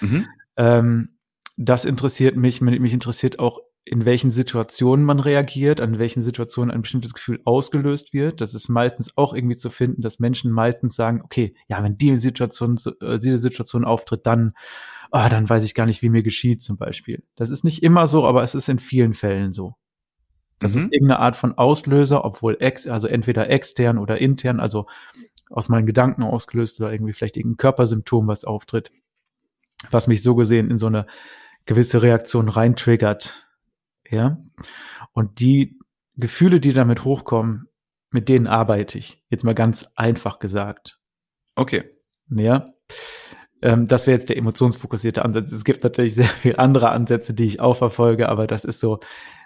Das interessiert mich. Mich interessiert auch, in welchen Situationen man reagiert, an welchen Situationen ein bestimmtes Gefühl ausgelöst wird. Das ist meistens auch irgendwie zu finden, dass Menschen meistens sagen, okay, ja, wenn diese Situation auftritt, dann weiß ich gar nicht, wie mir geschieht zum Beispiel. Das ist nicht immer so, aber es ist in vielen Fällen so. Das ist irgendeine Art von Auslöser, obwohl also entweder extern oder intern, also aus meinen Gedanken ausgelöst oder irgendwie vielleicht irgendein Körpersymptom, was auftritt, was mich so gesehen in so eine gewisse Reaktion reintriggert. Ja. Und die Gefühle, die damit hochkommen, mit denen arbeite ich. Jetzt mal ganz einfach gesagt. Okay. Ja. Das wäre jetzt der emotionsfokussierte Ansatz. Es gibt natürlich sehr viele andere Ansätze, die ich auch verfolge, aber das ist so,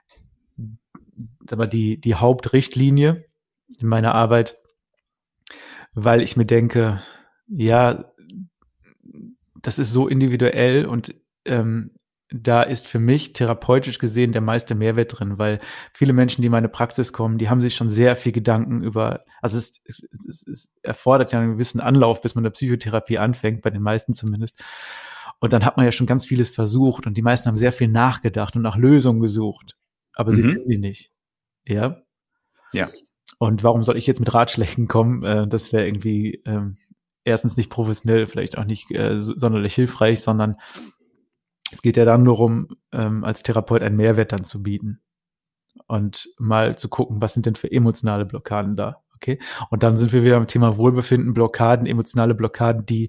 aber die Hauptrichtlinie in meiner Arbeit, weil ich mir denke, ja, das ist so individuell und da ist für mich therapeutisch gesehen der meiste Mehrwert drin, weil viele Menschen, die in meine Praxis kommen, die haben sich schon sehr viel Gedanken also es erfordert ja einen gewissen Anlauf, bis man eine Psychotherapie anfängt, bei den meisten zumindest. Und dann hat man ja schon ganz vieles versucht und die meisten haben sehr viel nachgedacht und nach Lösungen gesucht, aber sie finden die nicht. Ja. Ja. Und warum soll ich jetzt mit Ratschlägen kommen? Das wäre irgendwie erstens nicht professionell, vielleicht auch nicht sonderlich hilfreich, sondern es geht ja dann nur darum, als Therapeut einen Mehrwert dann zu bieten und mal zu gucken, was sind denn für emotionale Blockaden da, okay? Und dann sind wir wieder am Thema Wohlbefinden, Blockaden, emotionale Blockaden, die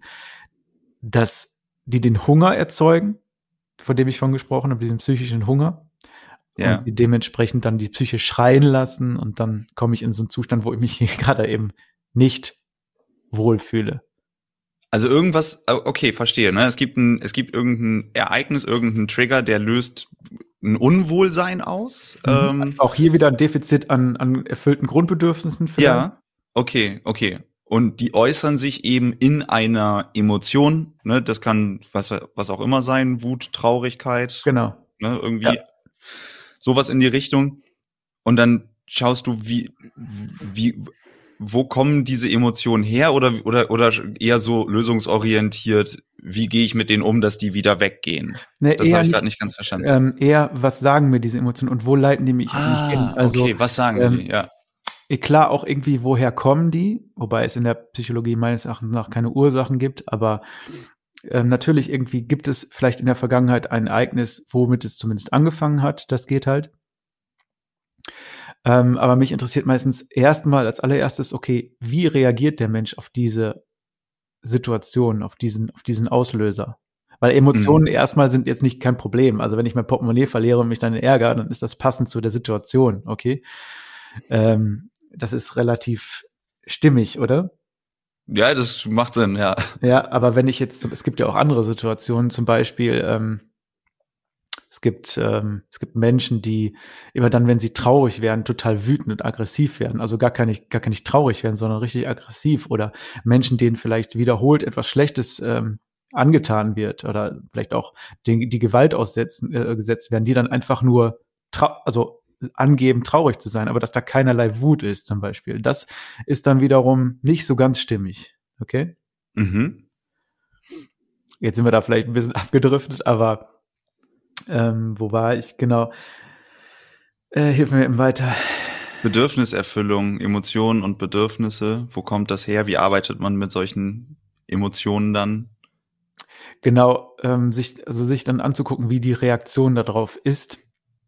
den Hunger erzeugen, von dem ich vorhin gesprochen habe, diesen psychischen Hunger. Ja. Und die dementsprechend dann die Psyche schreien lassen und dann komme ich in so einen Zustand, wo ich mich gerade eben nicht wohlfühle. Also irgendwas, okay, verstehe, ne? Es gibt irgendein Ereignis, irgendein Trigger, der löst ein Unwohlsein aus. Auch hier wieder ein Defizit an erfüllten Grundbedürfnissen vielleicht. Ja, okay. Und die äußern sich eben in einer Emotion, ne? Das kann was auch immer sein, Wut, Traurigkeit. Genau. Ne? Irgendwie sowas in die Richtung. Und dann schaust du, wo kommen diese Emotionen her oder eher so lösungsorientiert, wie gehe ich mit denen um, dass die wieder weggehen? Das habe ich gerade nicht ganz verstanden. Eher, was sagen mir diese Emotionen und wo leiten die mich hin? Also, okay, was sagen die? Ja. Klar, auch irgendwie, woher kommen die? Wobei es in der Psychologie meines Erachtens nach keine Ursachen gibt, aber natürlich irgendwie gibt es vielleicht in der Vergangenheit ein Ereignis, womit es zumindest angefangen hat. Das geht halt. Aber mich interessiert meistens erstmal als allererstes, okay, wie reagiert der Mensch auf diese Situation, auf diesen Auslöser? Weil Emotionen erstmal sind jetzt nicht kein Problem. Also wenn ich mein Portemonnaie verliere und mich dann ärgere, dann ist das passend zu der Situation, okay? das ist relativ stimmig, oder? Ja, das macht Sinn, ja. Ja, aber wenn ich jetzt, es gibt ja auch andere Situationen, zum Beispiel, es gibt Menschen, die immer dann, wenn sie traurig werden, total wütend und aggressiv werden. Also gar nicht traurig werden, sondern richtig aggressiv. Oder Menschen, denen vielleicht wiederholt etwas Schlechtes angetan wird oder vielleicht auch die Gewalt gesetzt werden, die dann einfach nur also angeben, traurig zu sein, aber dass da keinerlei Wut ist zum Beispiel. Das ist dann wiederum nicht so ganz stimmig. Okay? Mhm. Jetzt sind wir da vielleicht ein bisschen abgedriftet, aber wo war ich? Genau. Hilf mir eben weiter. Bedürfniserfüllung, Emotionen und Bedürfnisse. Wo kommt das her? Wie arbeitet man mit solchen Emotionen dann? Genau, sich dann anzugucken, wie die Reaktion darauf ist.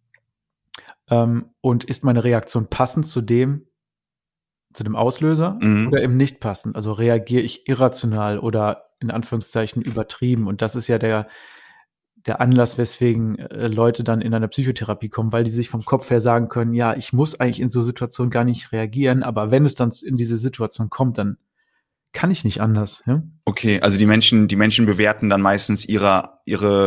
Und ist meine Reaktion passend zu dem Auslöser oder eben nicht passend? Also reagiere ich irrational oder in Anführungszeichen übertrieben? Und das ist ja der Anlass, weswegen Leute dann in eine Psychotherapie kommen, weil die sich vom Kopf her sagen können, ja, ich muss eigentlich in so Situationen gar nicht reagieren, aber wenn es dann in diese Situation kommt, dann kann ich nicht anders. Ja? Okay, also die Menschen bewerten dann meistens ihre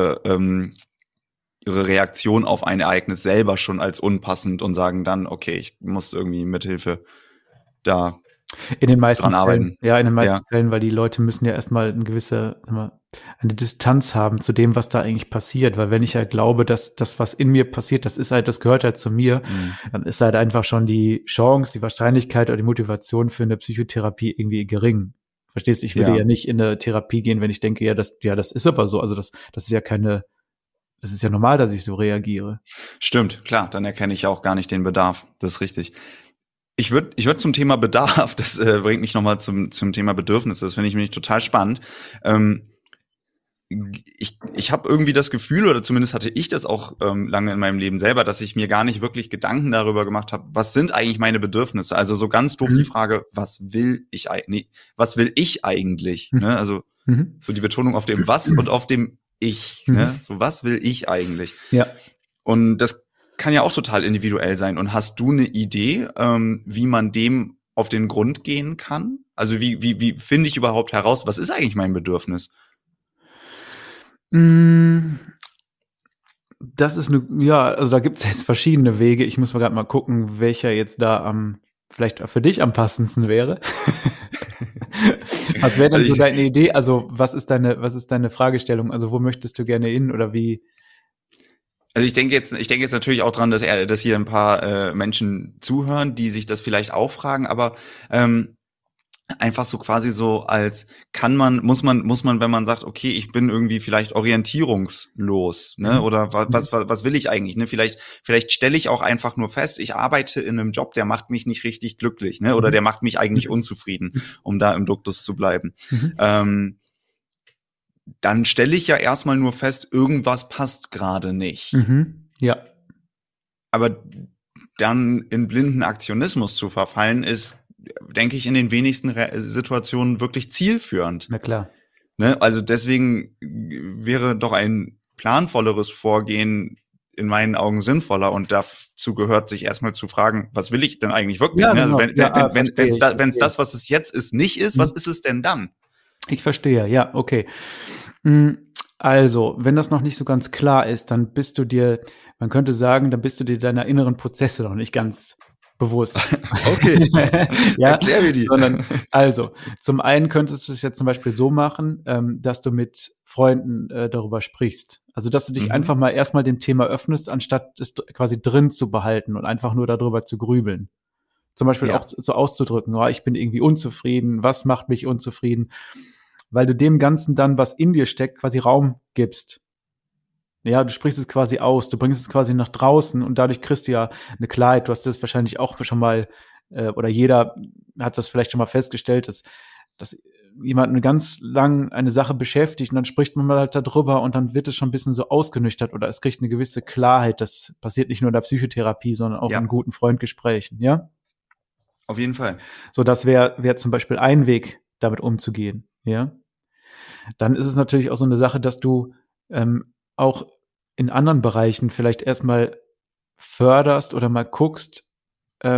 Reaktion auf ein Ereignis selber schon als unpassend und sagen dann, okay, ich muss irgendwie mithilfe da in den meisten dran arbeiten. Fällen, ja, in den meisten Fällen, weil die Leute müssen ja erstmal eine Distanz haben zu dem, was da eigentlich passiert, weil wenn ich ja glaube, dass das, was in mir passiert, das gehört halt zu mir, dann ist halt einfach schon die Chance, die Wahrscheinlichkeit oder die Motivation für eine Psychotherapie irgendwie gering. Verstehst du? Ich würde ja nicht in eine Therapie gehen, wenn ich denke, das ist aber so, also das ist ja das ist ja normal, dass ich so reagiere. Stimmt, klar, dann erkenne ich ja auch gar nicht den Bedarf. Das ist richtig. Ich würde zum Thema Bedarf, das bringt mich nochmal zum Thema Bedürfnisse, das finde ich nämlich total spannend. Ich habe irgendwie das Gefühl, oder zumindest hatte ich das auch lange in meinem Leben selber, dass ich mir gar nicht wirklich Gedanken darüber gemacht habe, was sind eigentlich meine Bedürfnisse? Also so ganz doof die Frage, was will ich eigentlich? Ne? Also so die Betonung auf dem Was und auf dem Ich. Ne? So, was will ich eigentlich? Ja. Und das kann ja auch total individuell sein. Und hast du eine Idee, wie man dem auf den Grund gehen kann? Also wie finde ich überhaupt heraus, was ist eigentlich mein Bedürfnis? Das ist also da gibt es jetzt verschiedene Wege. Ich muss mal gerade mal gucken, welcher jetzt da vielleicht für dich am passendsten wäre. Was wäre denn so deine Idee? Also was ist deine Fragestellung? Also wo möchtest du gerne hin oder wie? Also ich denke jetzt natürlich auch dran, dass hier ein paar Menschen zuhören, die sich das vielleicht auch fragen, aber einfach so quasi so als muss man, wenn man sagt, okay, ich bin irgendwie vielleicht orientierungslos, ne, oder was will ich eigentlich, ne, vielleicht stelle ich auch einfach nur fest, ich arbeite in einem Job, der macht mich nicht richtig glücklich, ne, oder der macht mich eigentlich unzufrieden, um da im Duktus zu bleiben. Dann stelle ich ja erstmal nur fest, irgendwas passt gerade nicht. Ja. Aber dann in blinden Aktionismus zu verfallen, ist, denke ich, in den wenigsten Situationen wirklich zielführend. Na klar. Ne? Also deswegen wäre doch ein planvolleres Vorgehen in meinen Augen sinnvoller und dazu gehört sich erstmal zu fragen, was will ich denn eigentlich wirklich? Ja, ne? genau. Also wenn es das, was es jetzt ist, nicht ist, was ist es denn dann? Ich verstehe, ja, okay. Also, wenn das noch nicht so ganz klar ist, dann bist du dir deiner inneren Prozesse noch nicht ganz bewusst. Okay, ja, erklär mir die. Also, zum einen könntest du es jetzt zum Beispiel so machen, dass du mit Freunden darüber sprichst. Also, dass du dich einfach mal erstmal dem Thema öffnest, anstatt es quasi drin zu behalten und einfach nur darüber zu grübeln. Zum Beispiel auch so auszudrücken, oh, ich bin irgendwie unzufrieden, was macht mich unzufrieden? Weil du dem Ganzen dann, was in dir steckt, quasi Raum gibst. Ja, du sprichst es quasi aus, du bringst es quasi nach draußen und dadurch kriegst du ja eine Klarheit. Du hast das wahrscheinlich auch schon mal, oder jeder hat das vielleicht schon mal festgestellt, dass jemand ganz lang eine Sache beschäftigt und dann spricht man mal halt darüber und dann wird es schon ein bisschen so ausgenüchtert oder es kriegt eine gewisse Klarheit. Das passiert nicht nur in der Psychotherapie, sondern auch in guten Freundgesprächen, ja? Auf jeden Fall. So, das wäre zum Beispiel ein Weg, damit umzugehen, ja? Dann ist es natürlich auch so eine Sache, dass du auch in anderen Bereichen vielleicht erstmal förderst oder mal guckst,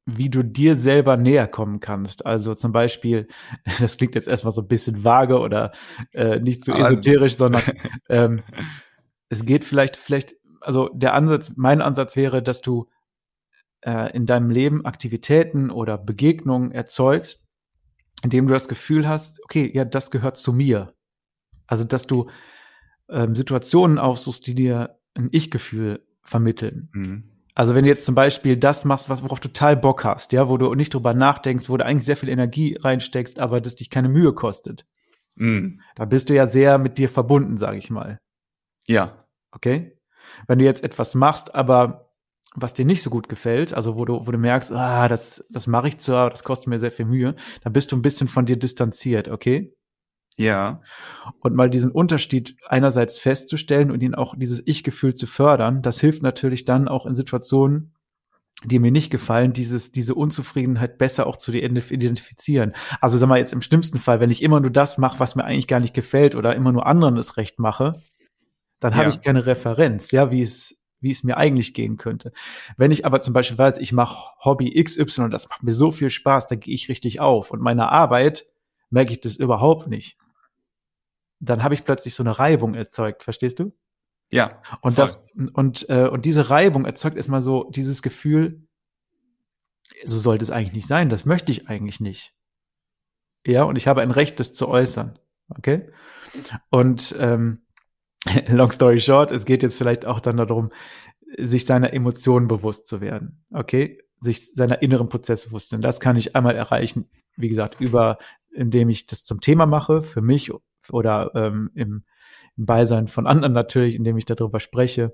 wie du dir selber näher kommen kannst. Also zum Beispiel, das klingt jetzt erstmal so ein bisschen vage oder nicht so esoterisch, sondern es geht vielleicht, also mein Ansatz wäre, dass du in deinem Leben Aktivitäten oder Begegnungen erzeugst, indem du das Gefühl hast, okay, ja, das gehört zu mir. Also, dass du Situationen aussuchst, die dir ein Ich-Gefühl vermitteln. Mhm. Also, wenn du jetzt zum Beispiel das machst, worauf du total Bock hast, ja, wo du nicht drüber nachdenkst, wo du eigentlich sehr viel Energie reinsteckst, aber das dich keine Mühe kostet, da bist du ja sehr mit dir verbunden, sage ich mal. Ja. Okay? Wenn du jetzt etwas machst, aber was dir nicht so gut gefällt, also wo du merkst, das mache ich zwar, das kostet mir sehr viel Mühe, dann bist du ein bisschen von dir distanziert, okay? Ja. Und mal diesen Unterschied einerseits festzustellen und ihn auch dieses Ich-Gefühl zu fördern, das hilft natürlich dann auch in Situationen, die mir nicht gefallen, diese Unzufriedenheit besser auch zu identifizieren. Also sag mal jetzt im schlimmsten Fall, wenn ich immer nur das mache, was mir eigentlich gar nicht gefällt oder immer nur anderen es recht mache, dann habe ich keine Referenz, ja, wie es mir eigentlich gehen könnte. Wenn ich aber zum Beispiel weiß, ich mache Hobby XY und das macht mir so viel Spaß, da gehe ich richtig auf und meiner Arbeit merke ich das überhaupt nicht. Dann habe ich plötzlich so eine Reibung erzeugt, verstehst du? Ja. Und und diese Reibung erzeugt erstmal so dieses Gefühl, so sollte es eigentlich nicht sein, das möchte ich eigentlich nicht. Ja, und ich habe ein Recht, das zu äußern. Okay? Und long story short, es geht jetzt vielleicht auch dann darum, sich seiner Emotionen bewusst zu werden. Okay? Sich seiner inneren Prozesse bewusst zu werden. Das kann ich einmal erreichen, wie gesagt, indem ich das zum Thema mache, für mich oder im Beisein von anderen natürlich, indem ich darüber spreche.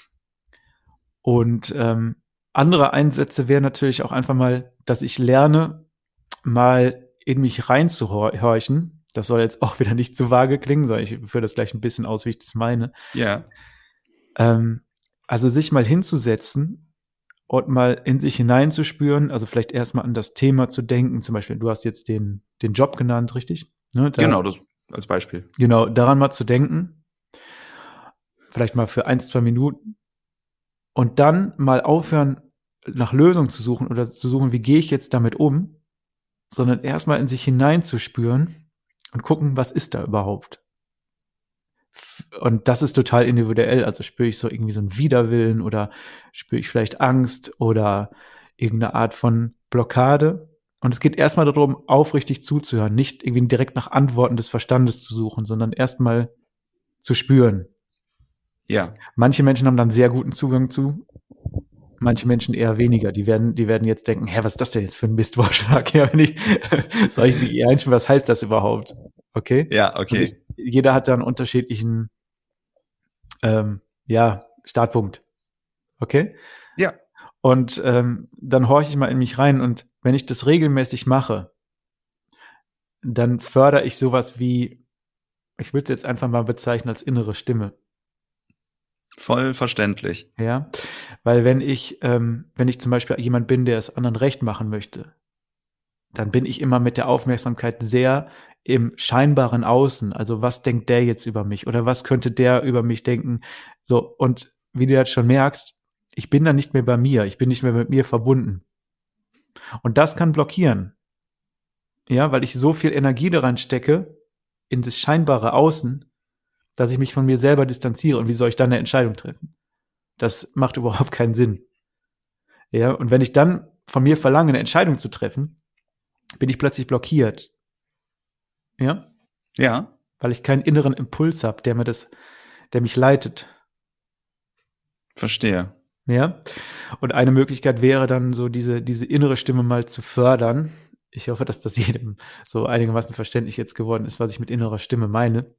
Und andere Einsätze wären natürlich auch einfach mal, dass ich lerne, mal in mich reinzuhorchen. Das soll jetzt auch wieder nicht zu vage klingen, sondern ich führe das gleich ein bisschen aus, wie ich das meine. Ja. Also sich mal hinzusetzen und mal in sich hineinzuspüren, also vielleicht erstmal an das Thema zu denken. Zum Beispiel, du hast jetzt den Job genannt, richtig? Ne, genau, das als Beispiel. Genau, daran mal zu denken. Vielleicht mal für 1, 2 Minuten. Und dann mal aufhören, nach Lösungen zu suchen oder zu suchen, wie gehe ich jetzt damit um, sondern erstmal in sich hineinzuspüren und gucken, was ist da überhaupt. Und das ist total individuell. Also spüre ich so irgendwie so einen Widerwillen oder spüre ich vielleicht Angst oder irgendeine Art von Blockade. Und es geht erstmal darum, aufrichtig zuzuhören, nicht irgendwie direkt nach Antworten des Verstandes zu suchen, sondern erstmal zu spüren. Ja. Manche Menschen haben dann sehr guten Zugang zu, manche Menschen eher weniger. Die werden jetzt denken, was ist das denn jetzt für ein Mistvorschlag? Ja, soll ich mich eher einstellen, was heißt das überhaupt? Okay? Ja, okay. Also jeder hat da einen unterschiedlichen Startpunkt. Okay? Ja. Und dann horche ich mal in mich rein und wenn ich das regelmäßig mache, dann fördere ich sowas wie, ich würde es jetzt einfach mal bezeichnen als innere Stimme. Voll verständlich. Ja, weil wenn ich zum Beispiel jemand bin, der es anderen recht machen möchte, dann bin ich immer mit der Aufmerksamkeit sehr im scheinbaren Außen. Also was denkt der jetzt über mich oder was könnte der über mich denken? So, und wie du jetzt schon merkst, ich bin dann nicht mehr bei mir, ich bin nicht mehr mit mir verbunden. Und das kann blockieren. Ja, weil ich so viel Energie daran stecke, in das scheinbare Außen, dass ich mich von mir selber distanziere. Und wie soll ich dann eine Entscheidung treffen? Das macht überhaupt keinen Sinn. Ja, und wenn ich dann von mir verlange, eine Entscheidung zu treffen, bin ich plötzlich blockiert. Ja? Ja. Weil ich keinen inneren Impuls habe, der mich leitet. Verstehe. Ja? Und eine Möglichkeit wäre dann so diese innere Stimme mal zu fördern. Ich hoffe, dass das jedem so einigermaßen verständlich jetzt geworden ist, was ich mit innerer Stimme meine.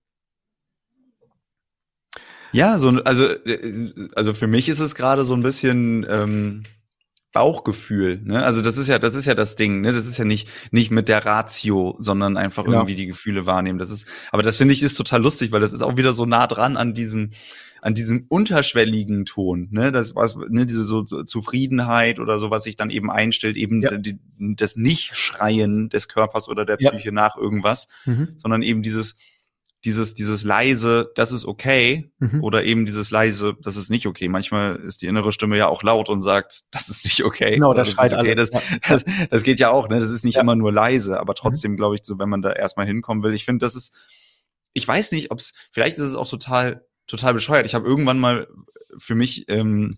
Ja, also für mich ist es gerade so ein bisschen Bauchgefühl, ne? Also das ist ja das Ding, ne? Das ist ja nicht mit der Ratio, sondern einfach irgendwie die Gefühle wahrnehmen. Aber das finde ich ist total lustig, weil das ist auch wieder so nah dran an diesem unterschwelligen Ton, ne? Diese so Zufriedenheit oder so, was sich dann eben einstellt, eben das Nicht-Schreien des Körpers oder der Psyche nach irgendwas, sondern eben dieses dieses leise, das ist okay, oder eben dieses leise, das ist nicht okay. Manchmal ist die innere Stimme ja auch laut und sagt, das ist nicht okay. Genau, oder das schreit ist okay. alles. Das geht ja auch, ne? Das ist nicht immer nur leise, aber trotzdem glaube ich, so, wenn man da erstmal hinkommen will, ich finde, ich weiß nicht, vielleicht ist es auch total bescheuert. Ich habe irgendwann mal für mich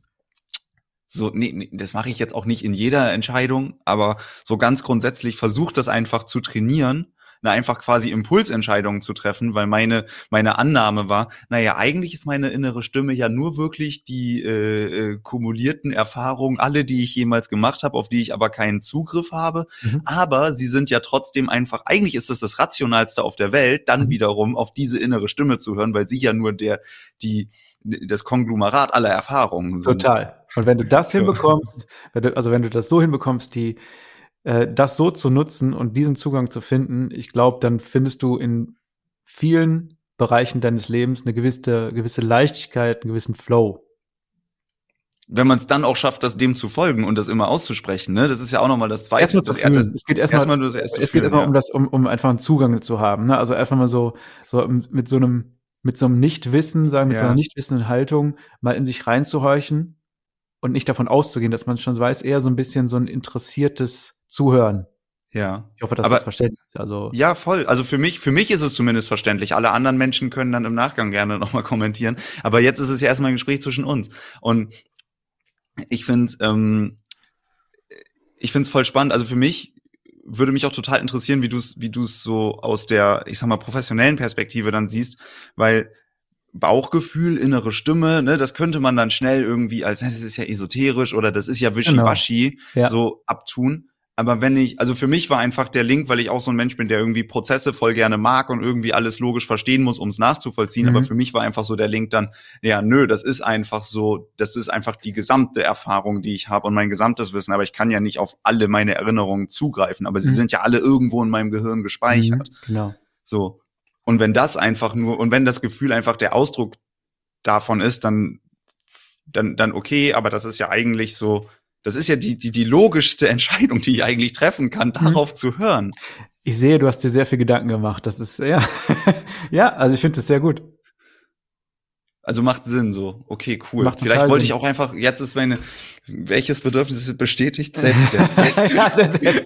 das mache ich jetzt auch nicht in jeder Entscheidung, aber so ganz grundsätzlich versucht das einfach zu trainieren, einfach quasi Impulsentscheidungen zu treffen, weil meine Annahme war, eigentlich ist meine innere Stimme ja nur wirklich die kumulierten Erfahrungen, alle, die ich jemals gemacht habe, auf die ich aber keinen Zugriff habe, aber sie sind ja trotzdem einfach, eigentlich ist das Rationalste auf der Welt, dann wiederum auf diese innere Stimme zu hören, weil sie ja nur das Konglomerat aller Erfahrungen sind. Total. Und wenn du das hinbekommst, wenn du das so hinbekommst, das so zu nutzen und diesen Zugang zu finden, ich glaube, dann findest du in vielen Bereichen deines Lebens eine gewisse Leichtigkeit, einen gewissen Flow. Wenn man es dann auch schafft, dem zu folgen und das immer auszusprechen, ne? Das ist ja auch nochmal das Zweite. Erstmal zu fühlen. Es geht erstmal um einfach einen Zugang zu haben, ne? Also einfach mal so mit so einem Nichtwissen, sagen wir, mit so einer nicht wissenden Haltung mal in sich reinzuhorchen und nicht davon auszugehen, dass man schon weiß, eher so ein bisschen so ein interessiertes Zuhören. Ja. Ich hoffe, dass das verständlich ist. Also ja, voll. Also für mich ist es zumindest verständlich. Alle anderen Menschen können dann im Nachgang gerne nochmal kommentieren. Aber jetzt ist es ja erstmal ein Gespräch zwischen uns. Und ich find's voll spannend. Also für mich würde mich auch total interessieren, wie du es so aus der, ich sag mal, professionellen Perspektive dann siehst, weil Bauchgefühl, innere Stimme, ne, das könnte man dann schnell irgendwie als, das ist ja esoterisch oder das ist ja wischiwaschi so abtun. Aber also für mich war einfach der Link, weil ich auch so ein Mensch bin, der irgendwie Prozesse voll gerne mag und irgendwie alles logisch verstehen muss, um es nachzuvollziehen. Aber für mich war einfach so der Link dann, das ist einfach die gesamte Erfahrung, die ich habe und mein gesamtes Wissen. Aber ich kann ja nicht auf alle meine Erinnerungen zugreifen. Aber sie sind ja alle irgendwo in meinem Gehirn gespeichert. Genau. So. Und wenn wenn das Gefühl einfach der Ausdruck davon ist, dann okay, aber das ist ja eigentlich so, das ist ja die logischste Entscheidung, die ich eigentlich treffen kann, darauf zu hören. Ich sehe, du hast dir sehr viel Gedanken gemacht. Das ist, ja, also ich finde das sehr gut. Also macht Sinn so. Okay, cool. Vielleicht wollte ich auch einfach, jetzt ist welches Bedürfnis ist bestätigt? Selbstwert.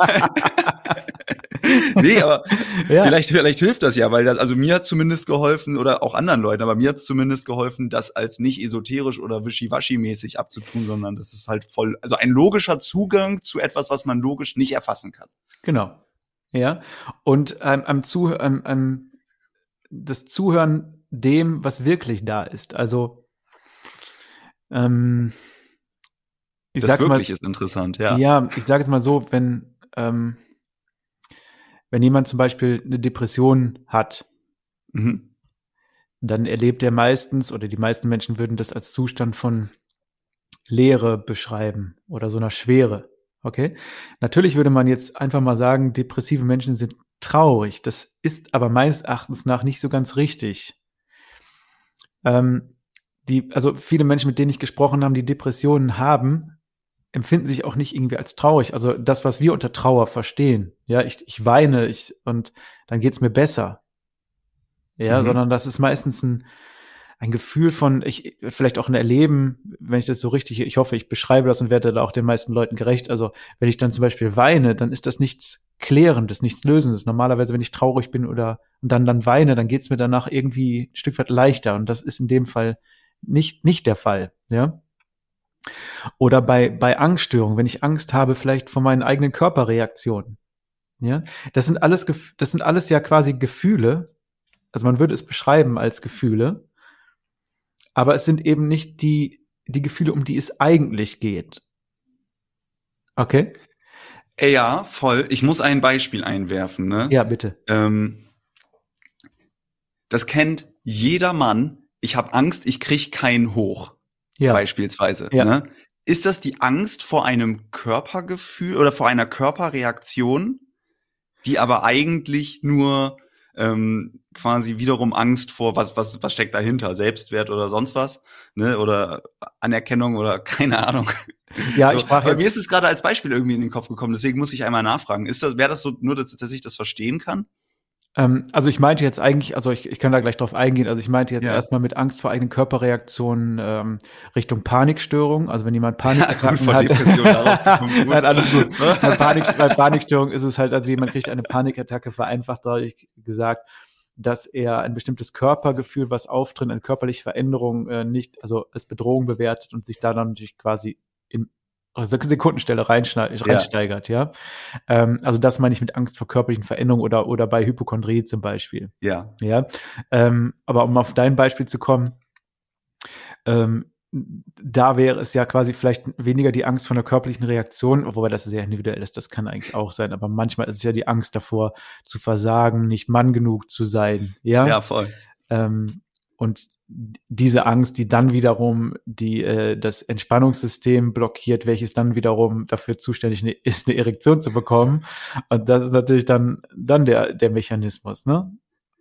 Nee, aber vielleicht hilft das ja, weil also mir hat zumindest geholfen, oder auch anderen Leuten, aber mir hat es zumindest geholfen, das als nicht esoterisch oder wischiwaschi-mäßig abzutun, sondern das ist halt also ein logischer Zugang zu etwas, was man logisch nicht erfassen kann. Genau. Ja. Und das Zuhören dem, was wirklich da ist. Also das wirklich ist interessant, ja. Ja, ich sage es mal so, wenn jemand zum Beispiel eine Depression hat, dann erlebt er meistens, oder die meisten Menschen würden das als Zustand von Leere beschreiben oder so einer Schwere. Okay? Natürlich würde man jetzt einfach mal sagen, depressive Menschen sind traurig. Das ist aber meines Erachtens nach nicht so ganz richtig. Also viele Menschen, mit denen ich gesprochen habe, die Depressionen haben, empfinden sich auch nicht irgendwie als traurig. Also das, was wir unter Trauer verstehen. Ja, ich weine, und dann geht's mir besser. Ja, sondern das ist meistens ein Gefühl von, vielleicht auch ein Erleben, wenn ich das so richtig, ich hoffe, ich beschreibe das und werde da auch den meisten Leuten gerecht. Also wenn ich dann zum Beispiel weine, dann ist das nichts Klärendes, nichts Lösendes. Normalerweise, wenn ich traurig bin und dann weine, dann geht's mir danach irgendwie ein Stück weit leichter. Und das ist in dem Fall nicht der Fall, ja. Oder bei Angststörungen, wenn ich Angst habe, vielleicht vor meinen eigenen Körperreaktionen. Ja, das sind alles ja quasi Gefühle. Also man würde es beschreiben als Gefühle, aber es sind eben nicht die Gefühle, um die es eigentlich geht. Okay? Ja, voll. Ich muss ein Beispiel einwerfen, ne? Ja, bitte. Das kennt jeder Mann. Ich habe Angst, ich krieg keinen hoch. Ja. Beispielsweise. Ja. Ne? Ist das die Angst vor einem Körpergefühl oder vor einer Körperreaktion, die aber eigentlich nur quasi wiederum Angst vor, was steckt dahinter? Selbstwert oder sonst was? Ne? Oder Anerkennung oder keine Ahnung. Ja, so. Aber mir ist es gerade als Beispiel irgendwie in den Kopf gekommen, deswegen muss ich einmal nachfragen. Wäre das so, nur dass ich das verstehen kann? Also ich meinte jetzt eigentlich, also ich kann da gleich drauf eingehen, also ich meinte jetzt Ja. erstmal mit Angst vor eigenen Körperreaktionen Richtung Panikstörung, also wenn jemand Ja, gut, Panikattacken vor hat, Depression darauf zu kommen, gut. nein, alles gut. Bei Panikstörung ist es halt, also jemand kriegt eine Panikattacke, vereinfacht dadurch gesagt, dass er ein bestimmtes Körpergefühl, was auftritt, eine körperliche Veränderung nicht, also als Bedrohung bewertet und sich da dann natürlich quasi in Sekundenstelle reinsteigert, ja. Also das meine ich mit Angst vor körperlichen Veränderungen oder bei Hypochondrie zum Beispiel. Ja. Ja, aber um auf dein Beispiel zu kommen, da wäre es ja quasi vielleicht weniger die Angst vor einer körperlichen Reaktion, wobei das sehr individuell ist, das kann eigentlich auch sein, aber manchmal ist es ja die Angst davor, zu versagen, nicht Mann genug zu sein, ja? Ja, voll. Und diese Angst, die dann wiederum das Entspannungssystem blockiert, welches dann wiederum dafür zuständig ist, eine Erektion zu bekommen. Und das ist natürlich dann der Mechanismus, ne?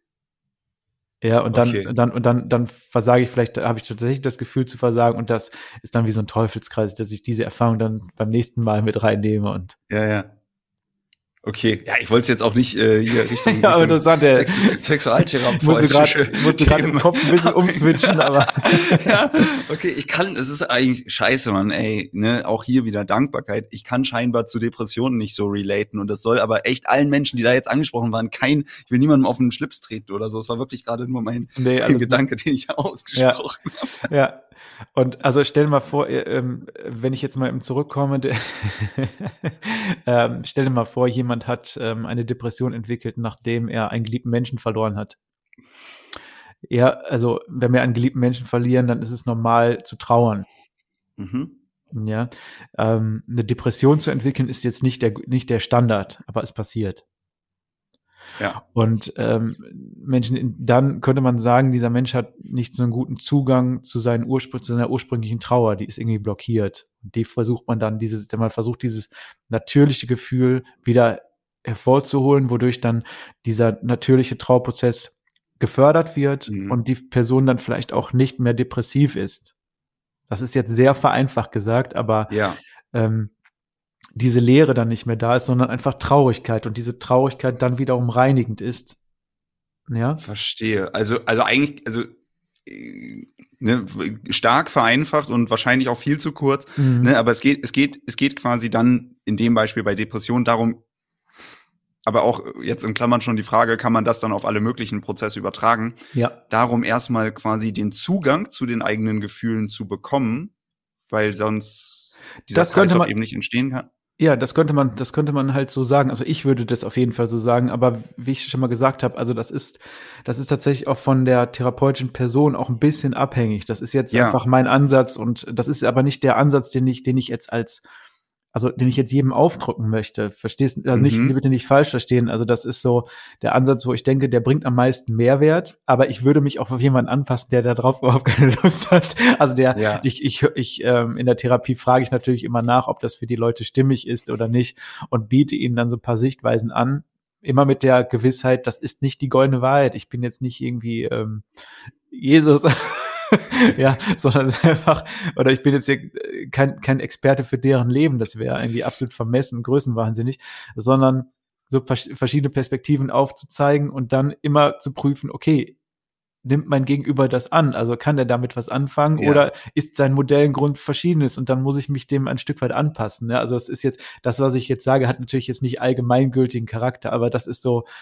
Ja, und Okay. dann versage ich vielleicht, habe ich tatsächlich das Gefühl zu versagen und das ist dann wie so ein Teufelskreis, dass ich diese Erfahrung dann beim nächsten Mal mit reinnehme und Ja. Okay, ja, ich wollte es jetzt auch nicht hier Richtung, ja, aber das hat der Sexualtherapeutische musste gerade im Kopf ein bisschen umswitchen, aber ja, okay, es ist eigentlich scheiße, Mann, ey, ne, auch hier wieder Dankbarkeit. Ich kann scheinbar zu Depressionen nicht so relaten und das soll aber echt allen Menschen, die da jetzt angesprochen waren, ich will niemandem auf den Schlips treten oder so. Es war wirklich gerade nur mein Gedanke, den ich ausgesprochen habe. Ja. Und also stell dir mal vor, wenn ich jetzt mal eben zurückkomme, stell dir mal vor, jemand hat eine Depression entwickelt, nachdem er einen geliebten Menschen verloren hat. Ja, also wenn wir einen geliebten Menschen verlieren, dann ist es normal zu trauern. Mhm. Ja, eine Depression zu entwickeln ist jetzt nicht der Standard, aber es passiert. Ja. Und dann könnte man sagen, dieser Mensch hat nicht so einen guten Zugang zu seiner ursprünglichen Trauer, die ist irgendwie blockiert. Und die versucht man dann dieses natürliche Gefühl wieder hervorzuholen, wodurch dann dieser natürliche Trauerprozess gefördert wird und die Person dann vielleicht auch nicht mehr depressiv ist. Das ist jetzt sehr vereinfacht gesagt, aber ja. diese Leere dann nicht mehr da ist, sondern einfach Traurigkeit und diese Traurigkeit dann wiederum reinigend ist. Ja. Verstehe. Also eigentlich, ne, stark vereinfacht und wahrscheinlich auch viel zu kurz, ne, aber es geht quasi dann in dem Beispiel bei Depressionen darum, aber auch jetzt in Klammern schon die Frage, kann man das dann auf alle möglichen Prozesse übertragen? Ja. Darum erstmal quasi den Zugang zu den eigenen Gefühlen zu bekommen, weil sonst dieser Kreislauf eben nicht entstehen kann. Ja, das könnte man halt so sagen. Also ich würde das auf jeden Fall so sagen, aber wie ich schon mal gesagt habe, also das ist tatsächlich auch von der therapeutischen Person auch ein bisschen abhängig. Das ist jetzt einfach mein Ansatz und das ist aber nicht der Ansatz, den ich jetzt den ich jetzt jedem aufdrücken möchte. Verstehst du? Also bitte nicht falsch verstehen. Also das ist so der Ansatz, wo ich denke, der bringt am meisten Mehrwert, aber ich würde mich auch auf jemanden anpassen, der da drauf überhaupt keine Lust hat. Also ich in der Therapie frage ich natürlich immer nach, ob das für die Leute stimmig ist oder nicht und biete ihnen dann so ein paar Sichtweisen an. Immer mit der Gewissheit, das ist nicht die goldene Wahrheit. Ich bin jetzt nicht irgendwie Jesus. Ja, sondern es ist einfach, oder ich bin jetzt hier kein Experte für deren Leben, das wäre irgendwie absolut vermessen, größenwahnsinnig, sondern so verschiedene Perspektiven aufzuzeigen und dann immer zu prüfen, okay, nimmt mein Gegenüber das an? Also kann der damit was anfangen oder ist sein Modell ein Grund verschiedenes und dann muss ich mich dem ein Stück weit anpassen. Ne? Also es ist jetzt, das, was ich jetzt sage, hat natürlich jetzt nicht allgemeingültigen Charakter, aber das ist so,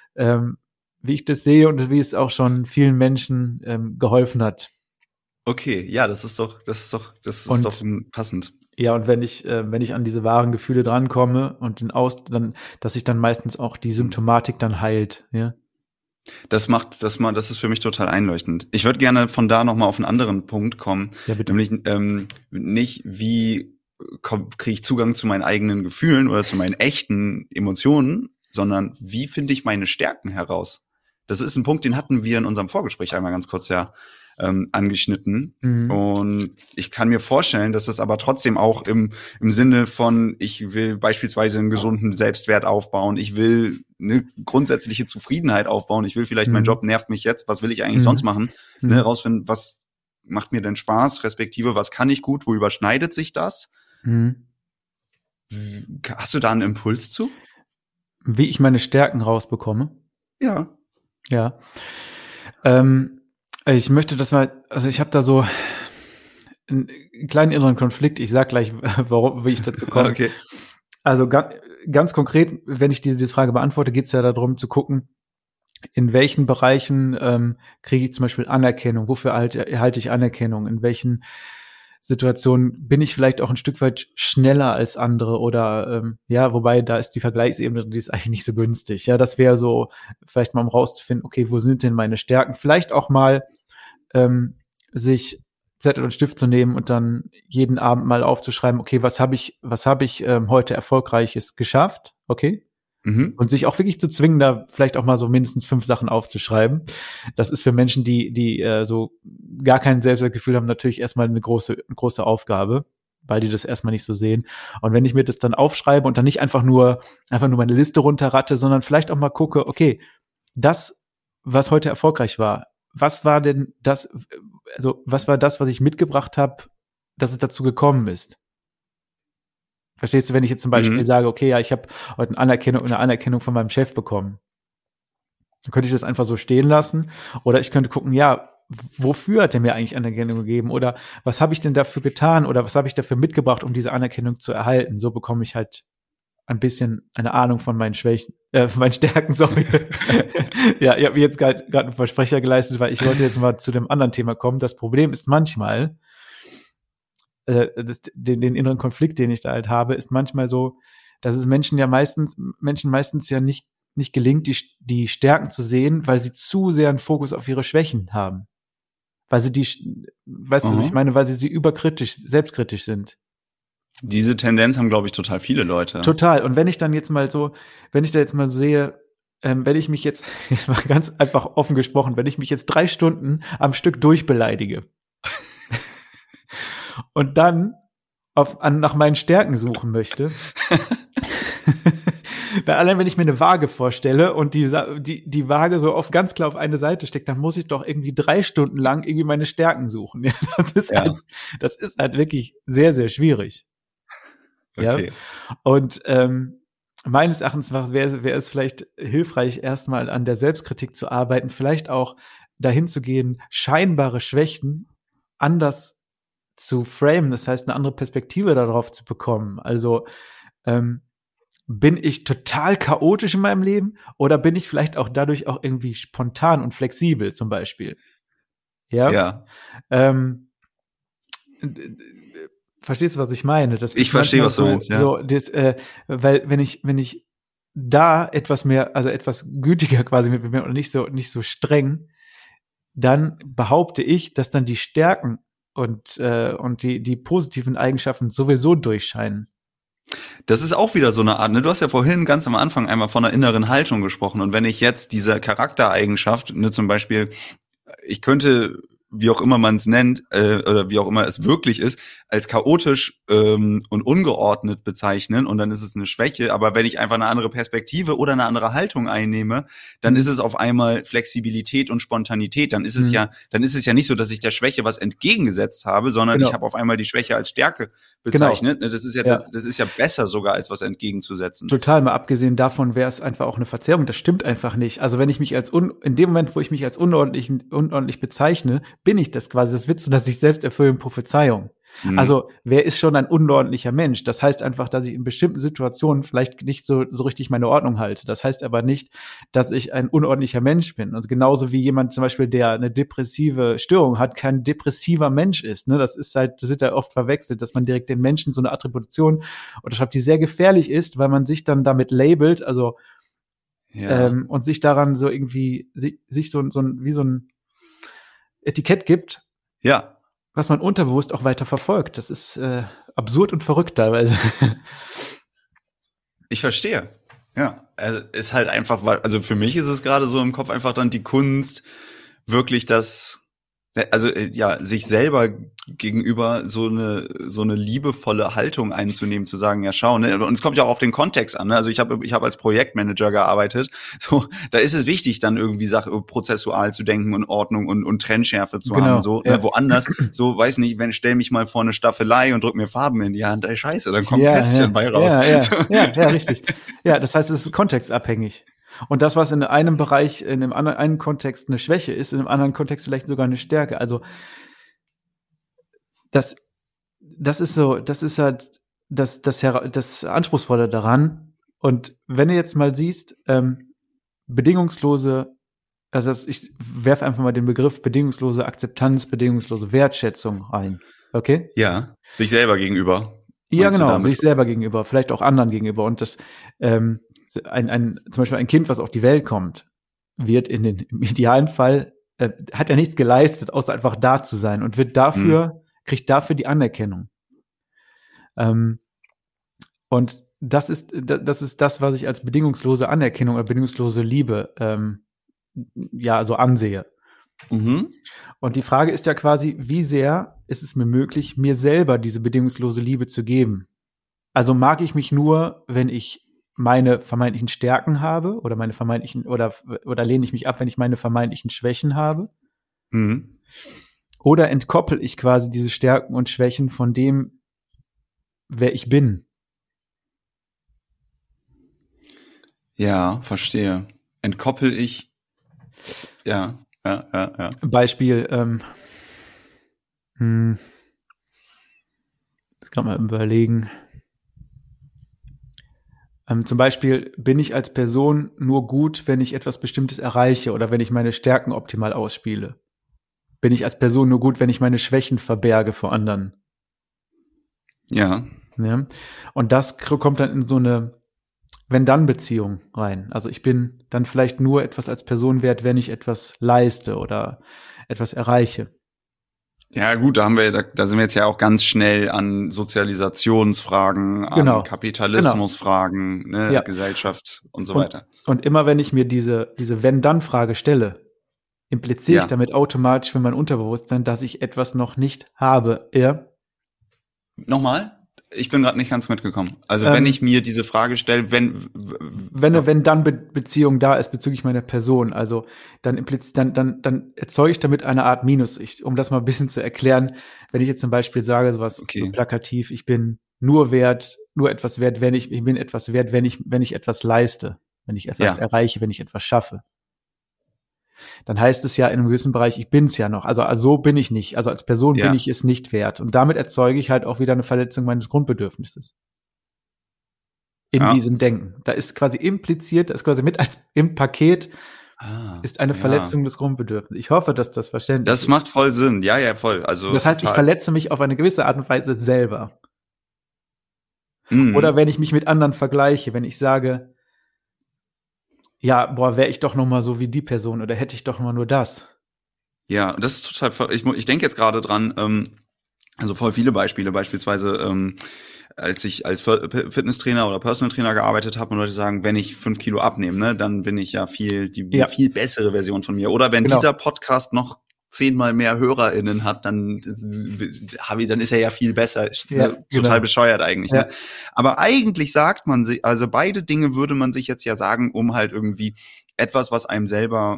wie ich das sehe und wie es auch schon vielen Menschen geholfen hat. Okay, ja, das ist doch passend. Ja, und wenn ich an diese wahren Gefühle drankomme und dass sich dann meistens auch die Symptomatik dann heilt, ja. Das ist für mich total einleuchtend. Ich würde gerne von da nochmal auf einen anderen Punkt kommen. Ja, bitte. Nämlich nicht, wie kriege ich Zugang zu meinen eigenen Gefühlen oder zu meinen echten Emotionen, sondern wie finde ich meine Stärken heraus? Das ist ein Punkt, den hatten wir in unserem Vorgespräch einmal ganz kurz angeschnitten. Und ich kann mir vorstellen, dass das aber trotzdem auch im Sinne von, ich will beispielsweise einen gesunden Selbstwert aufbauen, ich will eine grundsätzliche Zufriedenheit aufbauen, ich will vielleicht, mein Job nervt mich jetzt, was will ich eigentlich sonst machen? Ne, rausfinden, was macht mir denn Spaß, respektive, was kann ich gut, wo überschneidet sich das? Hast du da einen Impuls zu? Wie ich meine Stärken rausbekomme? Ja. Ja. Ich möchte das mal, also ich habe da so einen kleinen inneren Konflikt. Ich sag gleich, wie ich dazu komme. Okay. Also ganz konkret, wenn ich diese Frage beantworte, geht es ja darum zu gucken, in welchen Bereichen kriege ich zum Beispiel Anerkennung? Wofür erhalte ich Anerkennung? In welchen Situationen bin ich vielleicht auch ein Stück weit schneller als andere? Oder wobei da ist die Vergleichsebene, die ist eigentlich nicht so günstig. Ja, das wäre so, vielleicht mal um rauszufinden, okay, wo sind denn meine Stärken? Vielleicht auch mal sich Zettel und Stift zu nehmen und dann jeden Abend mal aufzuschreiben, okay, was habe ich heute Erfolgreiches geschafft? Okay. Mhm. Und sich auch wirklich zu zwingen, da vielleicht auch mal so mindestens 5 Sachen aufzuschreiben. Das ist für Menschen, die so gar kein Selbstwertgefühl haben, natürlich erstmal eine große Aufgabe, weil die das erstmal nicht so sehen. Und wenn ich mir das dann aufschreibe und dann nicht einfach nur meine Liste runterratte, sondern vielleicht auch mal gucke, okay, das, was heute erfolgreich war, was war das, was ich mitgebracht habe, dass es dazu gekommen ist? Verstehst du, wenn ich jetzt zum Beispiel sage, okay, ja, ich habe heute eine Anerkennung von meinem Chef bekommen. Dann könnte ich das einfach so stehen lassen. Oder ich könnte gucken, ja, wofür hat er mir eigentlich Anerkennung gegeben? Oder was habe ich denn dafür getan? Oder was habe ich dafür mitgebracht, um diese Anerkennung zu erhalten? So bekomme ich halt ein bisschen eine Ahnung von meinen Schwächen, von meinen Stärken, sorry. Ja, ich habe mir jetzt gerade einen Versprecher geleistet, weil ich wollte jetzt mal zu dem anderen Thema kommen. Das Problem ist manchmal, den inneren Konflikt, den ich da halt habe, ist manchmal so, dass es Menschen meistens ja nicht gelingt, die Stärken zu sehen, weil sie zu sehr einen Fokus auf ihre Schwächen haben. Weil sie weißt du, was ich meine, weil sie selbstkritisch sind. Diese Tendenz haben, glaube ich, total viele Leute. Total. Und wenn ich da jetzt mal sehe, wenn ich mich jetzt mal ganz einfach offen gesprochen, wenn ich mich jetzt 3 Stunden am Stück durchbeleidige, und dann nach meinen Stärken suchen möchte. Weil allein wenn ich mir eine Waage vorstelle und die Waage so ganz klar auf eine Seite steckt, dann muss ich doch irgendwie 3 Stunden lang irgendwie meine Stärken suchen. Ja, das ist halt wirklich sehr, sehr schwierig. Okay. Ja? Und meines Erachtens wäre es vielleicht hilfreich, erstmal an der Selbstkritik zu arbeiten, vielleicht auch dahin zu gehen, scheinbare Schwächen anders zu framen, das heißt, eine andere Perspektive darauf zu bekommen. Also bin ich total chaotisch in meinem Leben oder bin ich vielleicht auch dadurch auch irgendwie spontan und flexibel zum Beispiel? Ja. Verstehst du, was ich meine? Ich verstehe, was du meinst, ja. Weil wenn ich da etwas gütiger quasi mit mir und nicht so streng, dann behaupte ich, dass dann die Stärken und die positiven Eigenschaften sowieso durchscheinen. Das ist auch wieder so eine Art, ne? Du hast ja vorhin ganz am Anfang einmal von einer inneren Haltung gesprochen. Und wenn ich jetzt diese Charaktereigenschaft, ne, zum Beispiel, ich könnte, wie auch immer man es nennt, oder wie auch immer es wirklich ist, als chaotisch und ungeordnet bezeichnen und dann ist es eine Schwäche, aber wenn ich einfach eine andere Perspektive oder eine andere Haltung einnehme, dann ist es auf einmal Flexibilität und Spontanität, dann ist es ja nicht so, dass ich der Schwäche was entgegengesetzt habe, sondern ich habe auf einmal die Schwäche als Stärke bezeichnet. Genau. Das ist ja besser sogar, als was entgegenzusetzen. Total, mal abgesehen davon wäre es einfach auch eine Verzerrung, das stimmt einfach nicht. Also wenn ich mich in dem Moment, wo ich mich als unordentlich bezeichne, bin ich das quasi. Das wird so, dass ich selbst erfüllende Prophezeiung. Also, wer ist schon ein unordentlicher Mensch? Das heißt einfach, dass ich in bestimmten Situationen vielleicht nicht so richtig meine Ordnung halte. Das heißt aber nicht, dass ich ein unordentlicher Mensch bin. Also genauso wie jemand zum Beispiel, der eine depressive Störung hat, kein depressiver Mensch ist. Ne? Das wird ja oft verwechselt, dass man direkt den Menschen so eine Attribution unterschreibt, die sehr gefährlich ist, weil man sich dann damit labelt, also und sich daran so irgendwie sich so ein Etikett gibt. Ja. Was man unterbewusst auch weiter verfolgt. Das ist absurd und verrückt teilweise. Ich verstehe. Ja, also ist halt einfach, also für mich ist es gerade so im Kopf einfach dann die Kunst, wirklich sich selber gegenüber so eine liebevolle Haltung einzunehmen, zu sagen, ja schau, ne, und es kommt ja auch auf den Kontext an, ne? Also ich habe als Projektmanager gearbeitet, so, da ist es wichtig, dann irgendwie prozessual zu denken und Ordnung und Trennschärfe zu haben, so, ne? Woanders, so, weiß nicht, stell mich mal vor eine Staffelei und drück mir Farben in die Hand, ey, scheiße, dann kommt Kästchen bei raus. Ja, richtig. Ja, das heißt, es ist kontextabhängig. Und das, was in einem Bereich, in einem anderen einen Kontext eine Schwäche ist, in einem anderen Kontext vielleicht sogar eine Stärke. Also das ist so, das ist halt das Anspruchsvolle daran. Und wenn du jetzt mal siehst, bedingungslose, ich werfe einfach mal den Begriff bedingungslose Akzeptanz, bedingungslose Wertschätzung rein. Okay? Ja, sich selber gegenüber. Ja, genau, sich selber gegenüber, vielleicht auch anderen gegenüber. Und das, zum Beispiel ein Kind, was auf die Welt kommt, wird im idealen Fall, hat ja nichts geleistet, außer einfach da zu sein und kriegt dafür die Anerkennung. Und das ist das, was ich als bedingungslose Anerkennung oder bedingungslose Liebe, so ansehe. Mhm. Und die Frage ist ja quasi, wie sehr ist es mir möglich, mir selber diese bedingungslose Liebe zu geben? Also mag ich mich nur, wenn ich meine vermeintlichen Stärken habe oder meine vermeintlichen oder lehne ich mich ab, wenn ich meine vermeintlichen Schwächen habe? Mhm. Oder entkoppel ich quasi diese Stärken und Schwächen von dem, wer ich bin? Ja, verstehe. Entkoppel ich. Ja. Beispiel, das kann man überlegen. Zum Beispiel bin ich als Person nur gut, wenn ich etwas Bestimmtes erreiche oder wenn ich meine Stärken optimal ausspiele. Bin ich als Person nur gut, wenn ich meine Schwächen verberge vor anderen. Ja. Ja? Und das kommt dann in so eine Wenn-Dann-Beziehung rein. Also ich bin dann vielleicht nur etwas als Person wert, wenn ich etwas leiste oder etwas erreiche. Ja, gut, da sind wir jetzt ja auch ganz schnell an Sozialisationsfragen, an Kapitalismusfragen, ne, Ja. Gesellschaft und so weiter. Und immer wenn ich mir diese Wenn-Dann-Frage stelle, impliziere ich damit automatisch für mein Unterbewusstsein, dass ich etwas noch nicht habe. Ja? Nochmal? Ich bin gerade nicht ganz mitgekommen. Also wenn ich mir diese Frage stelle, wenn eine Wenn-Dann-Beziehung da ist bezüglich meiner Person, also dann erzeuge ich damit eine Art Minus. Um das mal ein bisschen zu erklären, wenn ich jetzt zum Beispiel sage, sowas so plakativ, ich bin nur etwas wert, wenn ich etwas leiste, wenn ich etwas erreiche, wenn ich etwas schaffe. Dann heißt es ja in einem gewissen Bereich, ich bin's ja noch. Also so bin ich nicht. Also als Person bin ich es nicht wert. Und damit erzeuge ich halt auch wieder eine Verletzung meines Grundbedürfnisses. In diesem Denken. Da ist quasi impliziert, da ist quasi mit als im Paket ist eine Verletzung des Grundbedürfnisses. Ich hoffe, dass das verständlich ist. Das macht voll Sinn. Ja, voll. Also das heißt, ich verletze mich auf eine gewisse Art und Weise selber. Mhm. Oder wenn ich mich mit anderen vergleiche, wenn ich sage, ja, wäre ich doch noch mal so wie die Person oder hätte ich doch mal nur das. Ja, das ist total, ich denke jetzt gerade dran, also voll viele Beispiele, beispielsweise als ich als Fitnesstrainer oder Personal Trainer gearbeitet habe und Leute sagen, wenn ich 5 Kilo abnehme, ne, dann bin ich ja viel bessere Version von mir. Oder wenn dieser Podcast noch 10-mal mehr HörerInnen hat, dann ist er ja viel besser. Total bescheuert eigentlich. Ja. Ne? Aber eigentlich sagt man sich, also beide Dinge würde man sich jetzt ja sagen, um halt irgendwie etwas, was man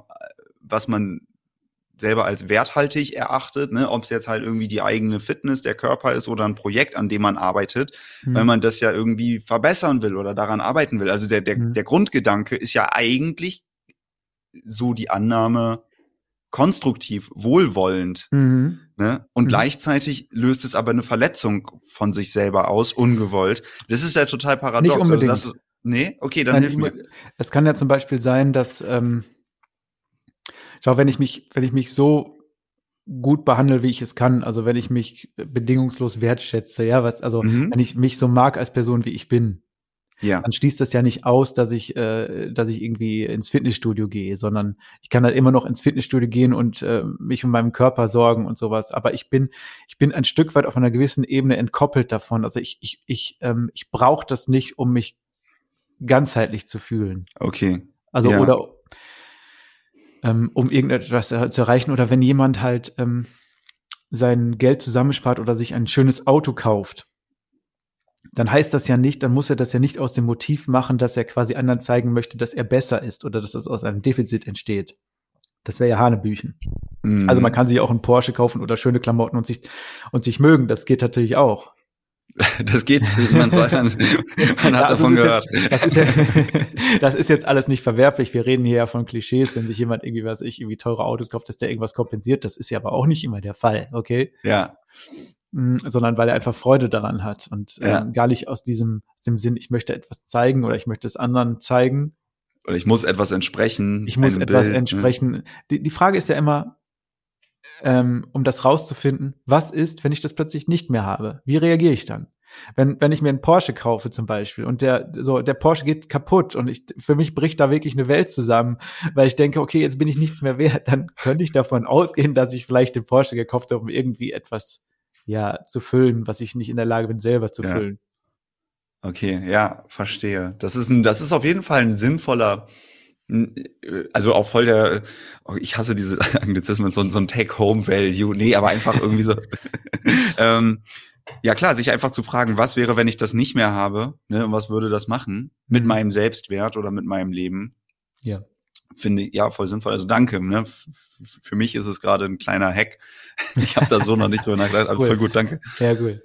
selber als werthaltig erachtet, ne, ob es jetzt halt irgendwie die eigene Fitness, der Körper ist oder ein Projekt, an dem man arbeitet, weil man das ja irgendwie verbessern will oder daran arbeiten will. Also der Grundgedanke ist ja eigentlich so die Annahme, konstruktiv, wohlwollend. Ne? Und gleichzeitig löst es aber eine Verletzung von sich selber aus, ungewollt. Das ist ja total paradox. Nicht unbedingt. Also okay, dann hilf mir. Es kann ja zum Beispiel sein, dass wenn ich mich so gut behandle, wie ich es kann, also wenn ich mich bedingungslos wertschätze, wenn ich mich so mag als Person, wie ich bin, dann schließt das ja nicht aus, dass ich irgendwie ins Fitnessstudio gehe, sondern ich kann halt immer noch ins Fitnessstudio gehen und mich um meinen Körper sorgen und sowas. Aber ich bin ein Stück weit auf einer gewissen Ebene entkoppelt davon. Also ich brauche das nicht, um mich ganzheitlich zu fühlen. Okay. Also oder um irgendetwas zu erreichen oder wenn jemand halt sein Geld zusammenspart oder sich ein schönes Auto kauft, dann heißt das ja nicht, dann muss er das ja nicht aus dem Motiv machen, dass er quasi anderen zeigen möchte, dass er besser ist oder dass das aus einem Defizit entsteht. Das wäre ja Hanebüchen. Also man kann sich auch einen Porsche kaufen oder schöne Klamotten und sich mögen. Das geht natürlich auch. Das geht, man hat also davon gehört. Das ist jetzt alles nicht verwerflich. Wir reden hier ja von Klischees, wenn sich jemand irgendwie teure Autos kauft, dass der irgendwas kompensiert. Das ist ja aber auch nicht immer der Fall, okay? Ja. Sondern weil er einfach Freude daran hat und gar nicht aus dem Sinn, ich möchte etwas zeigen oder ich möchte es anderen zeigen. Oder ich muss etwas entsprechen. Ich muss etwas entsprechen. Ne? Die Frage ist ja immer, um das rauszufinden, was ist, wenn ich das plötzlich nicht mehr habe? Wie reagiere ich dann? Wenn ich mir einen Porsche kaufe zum Beispiel und der Porsche geht kaputt und für mich bricht da wirklich eine Welt zusammen, weil ich denke, okay, jetzt bin ich nichts mehr wert, dann könnte ich davon ausgehen, dass ich vielleicht den Porsche gekauft habe, um irgendwie etwas zu füllen, was ich nicht in der Lage bin, selber zu füllen. Okay, ja, verstehe. Das ist auf jeden Fall ein sinnvoller, also auch voll ich hasse diese Anglizismen, so ein Take-Home-Value. Nee, aber einfach irgendwie so. Ja klar, sich einfach zu fragen, was wäre, wenn ich das nicht mehr habe, ne, und was würde das machen mit meinem Selbstwert oder mit meinem Leben? Ja. Finde ich, ja, voll sinnvoll. Also danke, ne? Für mich ist es gerade ein kleiner Hack. Ich habe da so noch nicht drüber nachgedacht, aber cool. Voll gut, danke. Ja, cool.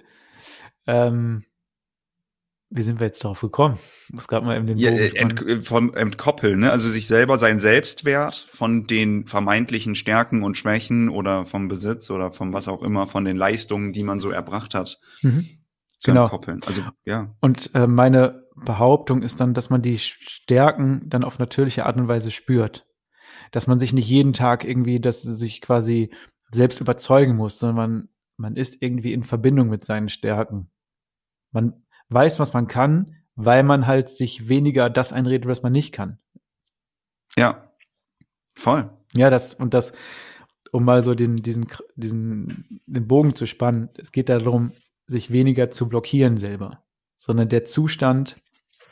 Wie sind wir jetzt darauf gekommen? Ich muss gerade mal in den Bogen vom Entkoppeln, ne? Also sich selber seinen Selbstwert von den vermeintlichen Stärken und Schwächen oder vom Besitz oder vom was auch immer, von den Leistungen, die man so erbracht hat, zu entkoppeln. Also, ja. Und meine Behauptung ist dann, dass man die Stärken dann auf natürliche Art und Weise spürt. Dass man sich nicht jeden Tag irgendwie, dass sich quasi selbst überzeugen muss, sondern man ist irgendwie in Verbindung mit seinen Stärken. Man weiß, was man kann, weil man halt sich weniger das einredet, was man nicht kann. Ja, voll. Ja, um mal so den Bogen zu spannen, es geht darum, sich weniger zu blockieren selber, sondern der Zustand,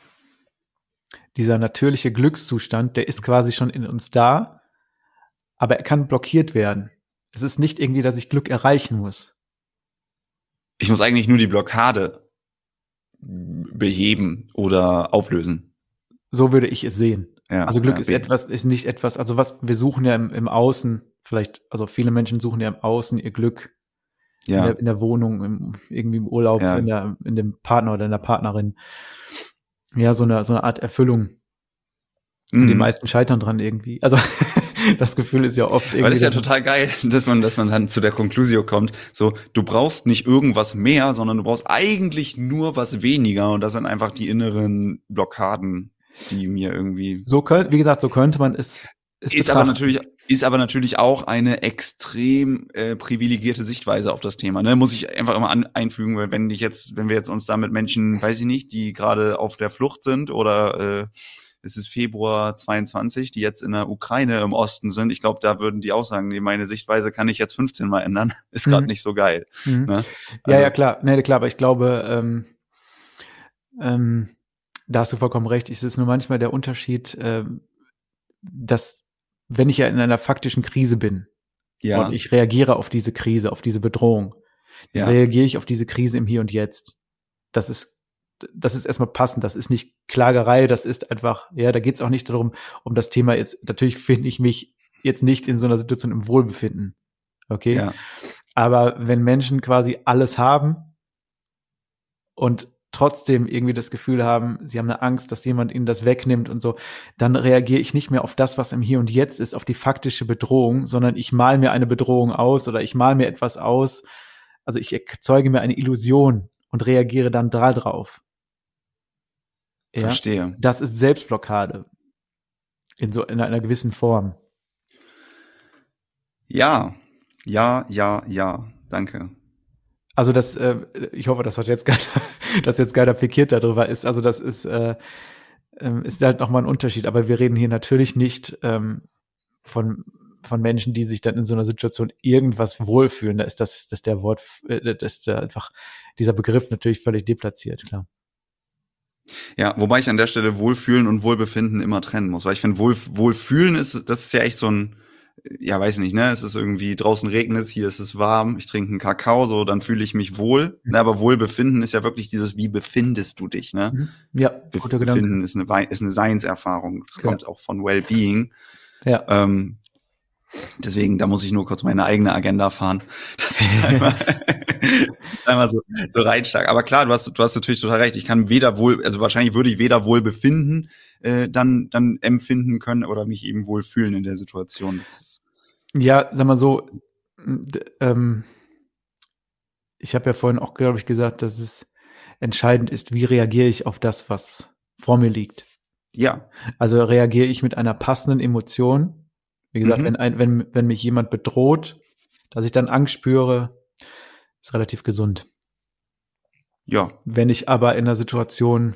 dieser natürliche Glückszustand, der ist quasi schon in uns da, aber er kann blockiert werden. Es ist nicht irgendwie, dass ich Glück erreichen muss. Ich muss eigentlich nur die Blockade beheben oder auflösen. So würde ich es sehen. Ja, also Glück ist nicht etwas, also wir suchen ja im Außen, vielleicht, also viele Menschen suchen ja im Außen ihr Glück. Ja. In der Wohnung, irgendwie im Urlaub, in dem Partner oder in der Partnerin. Ja, so eine Art Erfüllung. Und die meisten scheitern dran irgendwie. Also das Gefühl ist ja oft irgendwie. Aber das ist ja total geil, dass man dann zu der Konklusion kommt, so, du brauchst nicht irgendwas mehr, sondern du brauchst eigentlich nur was weniger und das sind einfach die inneren Blockaden, die mir irgendwie. So könnte man es ist aber natürlich auch eine extrem privilegierte Sichtweise auf das Thema. Ne? Muss ich einfach immer einfügen, weil wenn wir jetzt uns da mit Menschen, weiß ich nicht, die gerade auf der Flucht sind oder es ist Februar 22, die jetzt in der Ukraine im Osten sind. Ich glaube, da würden die auch sagen, nee, meine Sichtweise kann ich jetzt 15 Mal ändern. Ist gerade nicht so geil. Ne? Also, ja, klar. Nee, klar, aber ich glaube, da hast du vollkommen recht. Es ist nur manchmal der Unterschied, dass, wenn ich ja in einer faktischen Krise bin und ich reagiere auf diese Krise, auf diese Bedrohung, reagiere ich auf diese Krise im Hier und Jetzt. Das ist erstmal passend, das ist nicht Klagerei, das ist einfach, da geht es auch nicht darum, um das Thema jetzt, natürlich finde ich mich jetzt nicht in so einer Situation im Wohlbefinden, okay? Ja. Aber wenn Menschen quasi alles haben und trotzdem irgendwie das Gefühl haben, sie haben eine Angst, dass jemand ihnen das wegnimmt und so, dann reagiere ich nicht mehr auf das, was im Hier und Jetzt ist, auf die faktische Bedrohung, sondern ich male mir eine Bedrohung aus oder ich male mir etwas aus, also ich erzeuge mir eine Illusion und reagiere dann drauf. Ja, verstehe. Das ist Selbstblockade. In einer gewissen Form. Ja. Danke. Also ich hoffe, dass jetzt keiner pikiert darüber ist. Also das ist halt nochmal ein Unterschied. Aber wir reden hier natürlich nicht von Menschen, die sich dann in so einer Situation irgendwas wohlfühlen. Da ist einfach dieser Begriff natürlich völlig deplatziert, klar. Ja, wobei ich an der Stelle Wohlfühlen und Wohlbefinden immer trennen muss, weil ich finde, Wohlfühlen das ist ja echt so ein, ja, weiß nicht, ne, es ist irgendwie, draußen regnet es, hier ist es warm, ich trinke einen Kakao, so, dann fühle ich mich wohl, ne, aber Wohlbefinden ist ja wirklich dieses, wie befindest du dich, ne? Ja, Befinden ist eine Seinserfahrung, das kommt auch von Wellbeing. Ja. Deswegen, da muss ich nur kurz meine eigene Agenda fahren, dass ich da einmal so reinstark. Aber klar, du hast natürlich total recht. Ich kann wahrscheinlich würde ich weder Wohlbefinden dann empfinden können oder mich eben wohl fühlen in der Situation. Ja, sag mal so, ich habe ja vorhin auch, glaube ich, gesagt, dass es entscheidend ist, wie reagiere ich auf das, was vor mir liegt. Ja. Also reagiere ich mit einer passenden Emotion. Wie gesagt, wenn mich jemand bedroht, dass ich dann Angst spüre, ist relativ gesund. Ja. Wenn ich aber in einer Situation,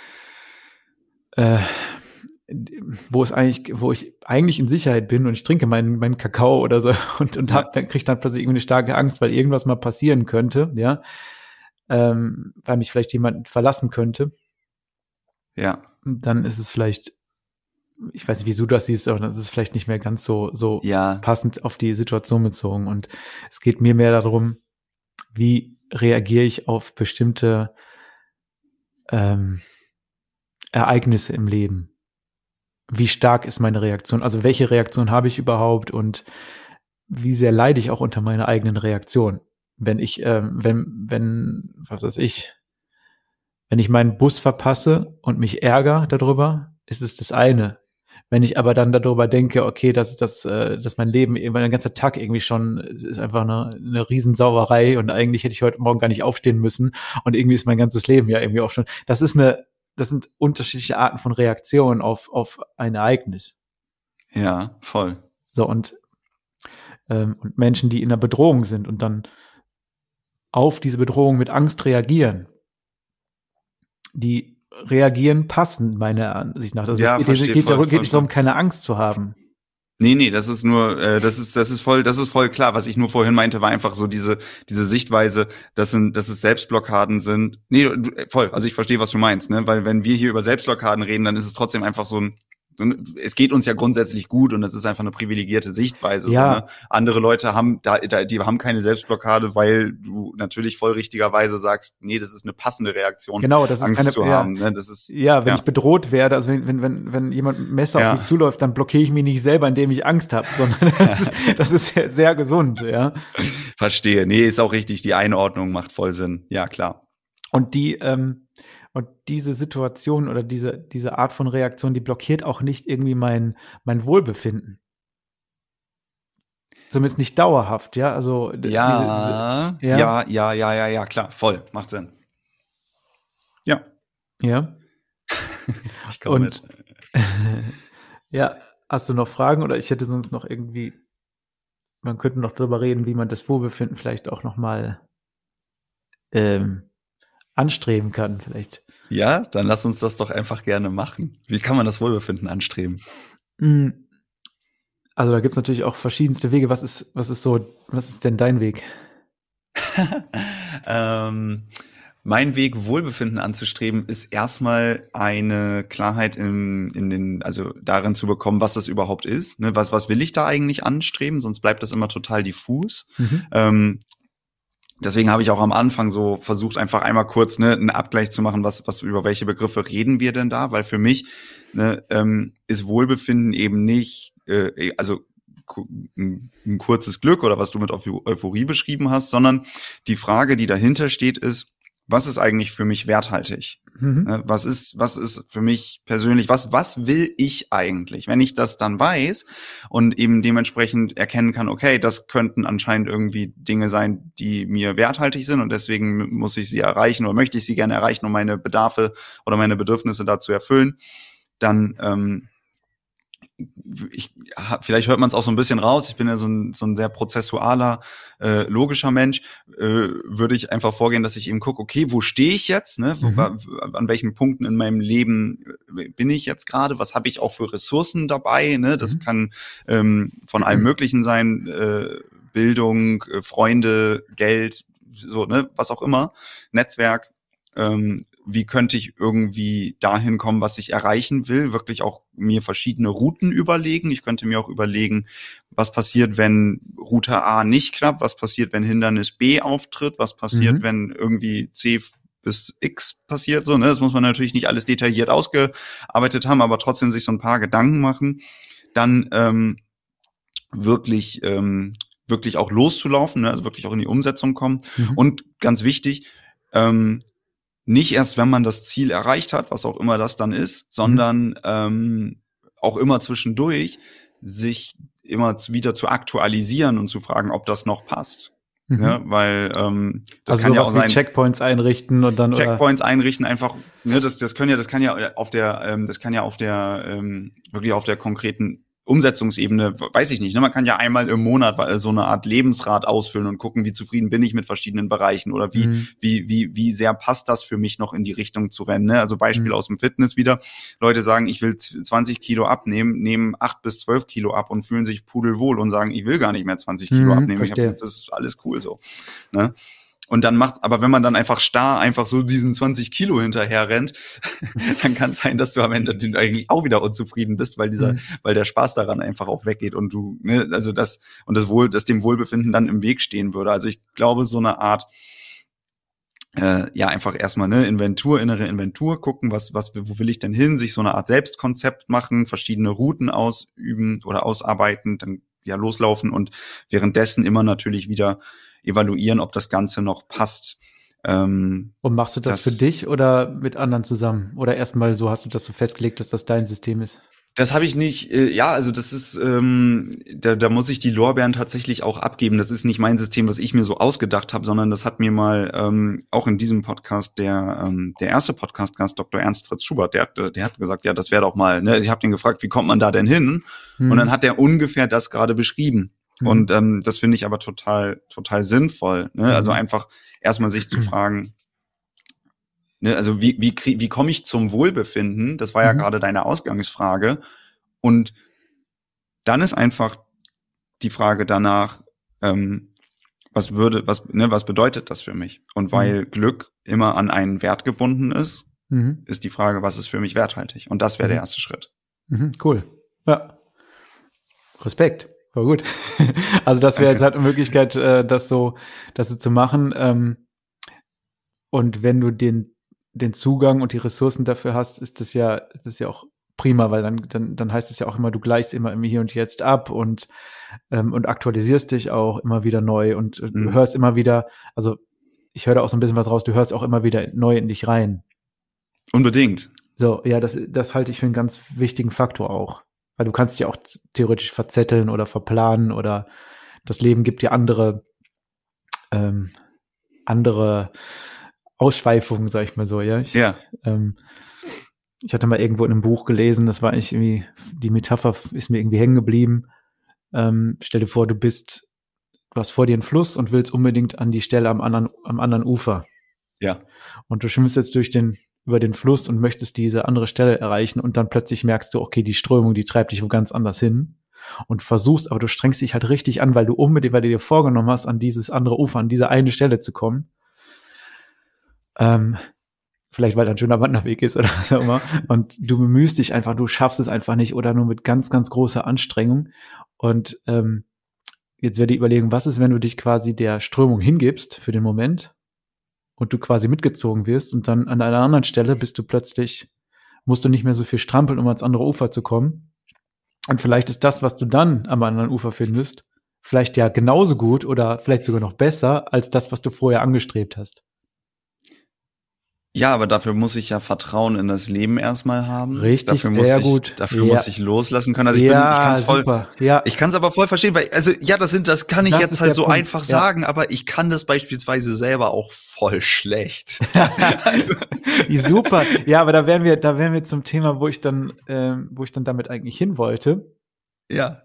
wo ich eigentlich in Sicherheit bin und ich trinke meinen Kakao oder so und dann kriege ich dann plötzlich irgendwie eine starke Angst, weil irgendwas mal passieren könnte, ja, weil mich vielleicht jemand verlassen könnte. Ja. Dann ist es vielleicht, ich weiß nicht, wieso du das siehst, aber das ist vielleicht nicht mehr ganz so passend auf die Situation bezogen. Und es geht mir mehr darum, wie reagiere ich auf bestimmte Ereignisse im Leben? Wie stark ist meine Reaktion? Also welche Reaktion habe ich überhaupt und wie sehr leide ich auch unter meiner eigenen Reaktion? Wenn ich, was weiß ich, wenn ich meinen Bus verpasse und mich ärgere darüber, ist es das eine. Wenn ich aber dann darüber denke, okay, dass mein Leben, mein ganzer Tag irgendwie schon ist einfach eine Riesensauerei und eigentlich hätte ich heute Morgen gar nicht aufstehen müssen und irgendwie ist mein ganzes Leben ja irgendwie auch schon. Das sind unterschiedliche Arten von Reaktionen auf ein Ereignis. Ja, voll. So und Menschen, die in einer Bedrohung sind und dann auf diese Bedrohung mit Angst reagieren, die reagieren passend, meiner Ansicht nach. Also es geht nicht darum, keine Angst zu haben. Nee, das ist nur, das ist voll klar. Was ich nur vorhin meinte, war einfach so diese Sichtweise, dass es Selbstblockaden sind. Nee, voll. Also ich verstehe, was du meinst, ne? Weil wenn wir hier über Selbstblockaden reden, dann ist es trotzdem einfach es geht uns ja grundsätzlich gut und das ist einfach eine privilegierte Sichtweise. Ja. So, ne? Andere Leute haben die haben keine Selbstblockade, weil du natürlich voll richtigerweise sagst, nee, das ist eine passende Reaktion, genau, das ist Angst zu haben. Ne? Das ist wenn ich bedroht werde, also wenn jemand mit einem Messer auf mich zuläuft, dann blockiere ich mich nicht selber, indem ich Angst habe, sondern das ist sehr, sehr gesund, ja. Verstehe. Nee, ist auch richtig. Die Einordnung macht voll Sinn. Ja, klar. Und diese Situation oder diese Art von Reaktion, die blockiert auch nicht irgendwie mein Wohlbefinden. Zumindest nicht dauerhaft, ja. Also ja, klar, voll, macht Sinn. Ja. Ja. Ich komme mit. Ja, hast du noch Fragen oder ich hätte sonst noch irgendwie, man könnte noch darüber reden, wie man das Wohlbefinden vielleicht auch nochmal anstreben kann, vielleicht. Ja, dann lass uns das doch einfach gerne machen. Wie kann man das Wohlbefinden anstreben? Also da gibt es natürlich auch verschiedenste Wege. Was ist denn dein Weg? Mein Weg, Wohlbefinden anzustreben, ist erstmal eine Klarheit also darin zu bekommen, was das überhaupt ist. Ne? Was will ich da eigentlich anstreben? Sonst bleibt das immer total diffus. Deswegen habe ich auch am Anfang so versucht, einfach einmal kurz einen Abgleich zu machen, was über welche Begriffe reden wir denn da? Weil für mich ist Wohlbefinden eben nicht, also ein kurzes Glück oder was du mit Euphorie beschrieben hast, sondern die Frage, die dahinter steht, ist, was ist eigentlich für mich werthaltig? Was ist für mich persönlich, was will ich eigentlich? Wenn ich das dann weiß und eben dementsprechend erkennen kann, okay, das könnten anscheinend irgendwie Dinge sein, die mir werthaltig sind und deswegen muss ich sie erreichen oder möchte ich sie gerne erreichen, um meine Bedarfe oder meine Bedürfnisse da zu erfüllen, dann vielleicht hört man es auch so ein bisschen raus, ich bin ja so ein sehr prozessualer, logischer Mensch, würde ich einfach vorgehen, dass ich eben gucke, okay, wo stehe ich jetzt, ne? An welchen Punkten in meinem Leben bin ich jetzt gerade, was habe ich auch für Ressourcen dabei, ne? Das kann von allem Möglichen sein, Bildung, Freunde, Geld, so, ne, was auch immer, Netzwerk, wie könnte ich irgendwie dahin kommen, was ich erreichen will, wirklich auch mir verschiedene Routen überlegen. Ich könnte mir auch überlegen, was passiert, wenn Route A nicht klappt, was passiert, wenn Hindernis B auftritt, was passiert, wenn irgendwie C bis X passiert, so, ne? Das muss man natürlich nicht alles detailliert ausgearbeitet haben, aber trotzdem sich so ein paar Gedanken machen. Dann wirklich wirklich auch loszulaufen, ne? Also wirklich auch in die Umsetzung kommen. Und ganz wichtig, nicht erst, wenn man das Ziel erreicht hat, was auch immer das dann ist, sondern auch immer zwischendurch sich immer wieder zu aktualisieren und zu fragen, ob das noch passt. Ne? Weil das also kann ja auch sein. Checkpoints einrichten und dann Checkpoints einrichten, einfach, ne, das kann ja auf der wirklich auf der konkreten Umsetzungsebene, weiß ich nicht, ne, man kann ja einmal im Monat so eine Art Lebensrat ausfüllen und gucken, wie zufrieden bin ich mit verschiedenen Bereichen oder wie sehr passt das für mich noch in die Richtung zu rennen, ne? Also Beispiel aus dem Fitness wieder. Leute sagen, ich will 20 Kilo abnehmen, nehmen 8 bis 12 Kilo ab und fühlen sich pudelwohl und sagen, ich will gar nicht mehr 20 Kilo abnehmen. Das ist alles cool so, ne? Und dann aber wenn man dann einfach so diesen 20 Kilo hinterher rennt, dann kann es sein, dass du am Ende eigentlich auch wieder unzufrieden bist, weil der Spaß daran einfach auch weggeht und du, ne, also das dem Wohlbefinden dann im Weg stehen würde. Also ich glaube, so eine Art, einfach erstmal, ne, innere Inventur gucken, wo will ich denn hin, sich so eine Art Selbstkonzept machen, verschiedene Routen ausüben oder ausarbeiten, dann ja loslaufen und währenddessen immer natürlich wieder evaluieren, ob das Ganze noch passt. Und machst du das für dich oder mit anderen zusammen? Oder erstmal so hast du das so festgelegt, dass das dein System ist? Das habe ich nicht, also das ist, da muss ich die Lorbeeren tatsächlich auch abgeben. Das ist nicht mein System, was ich mir so ausgedacht habe, sondern das hat mir mal auch in diesem Podcast der erste Podcast-Gast, Dr. Ernst Fritz Schubert, der hat gesagt, ja, das wäre doch mal, ne, ich habe den gefragt, wie kommt man da denn hin? Und dann hat der ungefähr das gerade beschrieben. Und das finde ich aber total sinnvoll, ne? Also einfach erstmal sich zu fragen, ne, also wie komme ich zum Wohlbefinden? Das war ja gerade deine Ausgangsfrage. Und dann ist einfach die Frage danach, was bedeutet das für mich? Und weil Glück immer an einen Wert gebunden ist, ist die Frage, was ist für mich werthaltig? Und das wäre der erste Schritt. Cool. Ja. Respekt. War gut. Also das wäre jetzt halt eine Möglichkeit, das so zu machen. Und wenn du den Zugang und die Ressourcen dafür hast, ist das ja auch prima, weil dann heißt es ja auch immer, du gleichst immer im Hier und Jetzt ab und aktualisierst dich auch immer wieder neu und du hörst immer wieder, also ich höre da auch so ein bisschen was raus, du hörst auch immer wieder neu in dich rein. Unbedingt. So, ja, das halte ich für einen ganz wichtigen Faktor auch. Weil du kannst dich auch theoretisch verzetteln oder verplanen oder das Leben gibt dir andere Ausschweifungen, sag ich mal so, ja. Ich hatte mal irgendwo in einem Buch gelesen, das war eigentlich irgendwie, die Metapher ist mir irgendwie hängen geblieben. Stell dir vor, du hast vor dir einen Fluss und willst unbedingt an die Stelle am anderen Ufer. Ja. Und du schwimmst jetzt über den Fluss und möchtest diese andere Stelle erreichen und dann plötzlich merkst du, okay, die Strömung, die treibt dich wo ganz anders hin und versuchst, aber du strengst dich halt richtig an, weil du dir vorgenommen hast, an dieses andere Ufer, an diese eine Stelle zu kommen. Vielleicht, weil da ein schöner Wanderweg ist oder was auch immer. Und du bemühst dich einfach, du schaffst es einfach nicht oder nur mit ganz, ganz großer Anstrengung. Und jetzt wäre die Überlegung, was ist, wenn du dich quasi der Strömung hingibst für den Moment und du quasi mitgezogen wirst und dann an einer anderen Stelle musst du nicht mehr so viel strampeln, um ans andere Ufer zu kommen. Und vielleicht ist das, was du dann am anderen Ufer findest, vielleicht ja genauso gut oder vielleicht sogar noch besser als das, was du vorher angestrebt hast. Ja, aber dafür muss ich ja Vertrauen in das Leben erstmal haben. Richtig, Dafür muss ich loslassen können. Also ich kann es aber voll verstehen, weil, also, ja, das kann ich jetzt halt so Punkt. Einfach sagen, aber ich kann das beispielsweise selber auch voll schlecht. Also. Super. Ja, aber da wären wir zum Thema, wo ich dann damit eigentlich hin wollte. Ja.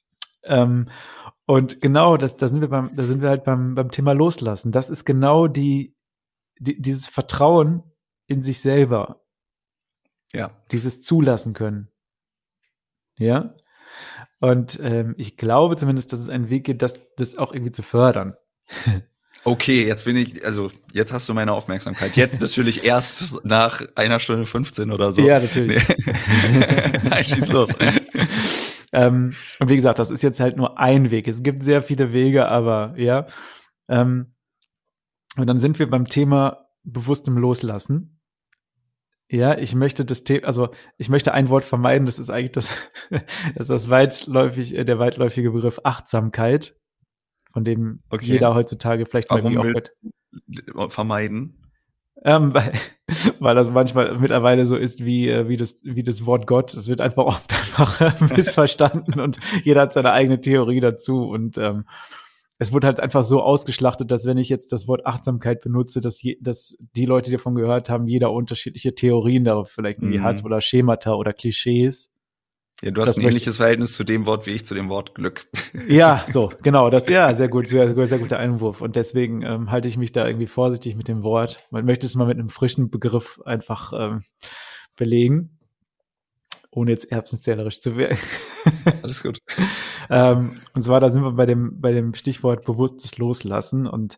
Und genau, da sind wir halt beim Thema Loslassen. Das ist genau dieses Vertrauen in sich selber. Ja. Dieses Zulassen können. Ja. Und ich glaube zumindest, dass es einen Weg gibt, das auch irgendwie zu fördern. Okay, jetzt hast du meine Aufmerksamkeit. Jetzt natürlich erst nach 1:15 oder so. Ja, natürlich. Nein, schieß los. Und wie gesagt, das ist jetzt halt nur ein Weg. Es gibt sehr viele Wege, aber ja. Und dann sind wir beim Thema bewusstem Loslassen. Ja, ich möchte ich möchte ein Wort vermeiden, das ist eigentlich das ist der weitläufige Begriff Achtsamkeit, von dem Okay. jeder heutzutage vielleicht mal irgendwie Warum auch will gehört. vermeiden? Weil, weil das manchmal mittlerweile so ist wie das Wort Gott. Es wird einfach oft einfach missverstanden und jeder hat seine eigene Theorie dazu. Und es wurde halt einfach so ausgeschlachtet, dass wenn ich jetzt das Wort Achtsamkeit benutze, dass die Leute, die davon gehört haben, jeder unterschiedliche Theorien darauf vielleicht irgendwie hat oder Schemata oder Klischees. Ja, du hast Das ein möchte ähnliches Verhältnis zu dem Wort wie ich zu dem Wort Glück. Ja, so, genau, sehr gut, sehr guter Einwurf. Und deswegen halte ich mich da irgendwie vorsichtig mit dem Wort. Man möchte es mal mit einem frischen Begriff einfach belegen, ohne jetzt erbsenzählerisch zu werden. Alles gut. Und zwar, da sind wir bei dem Stichwort bewusstes Loslassen. Und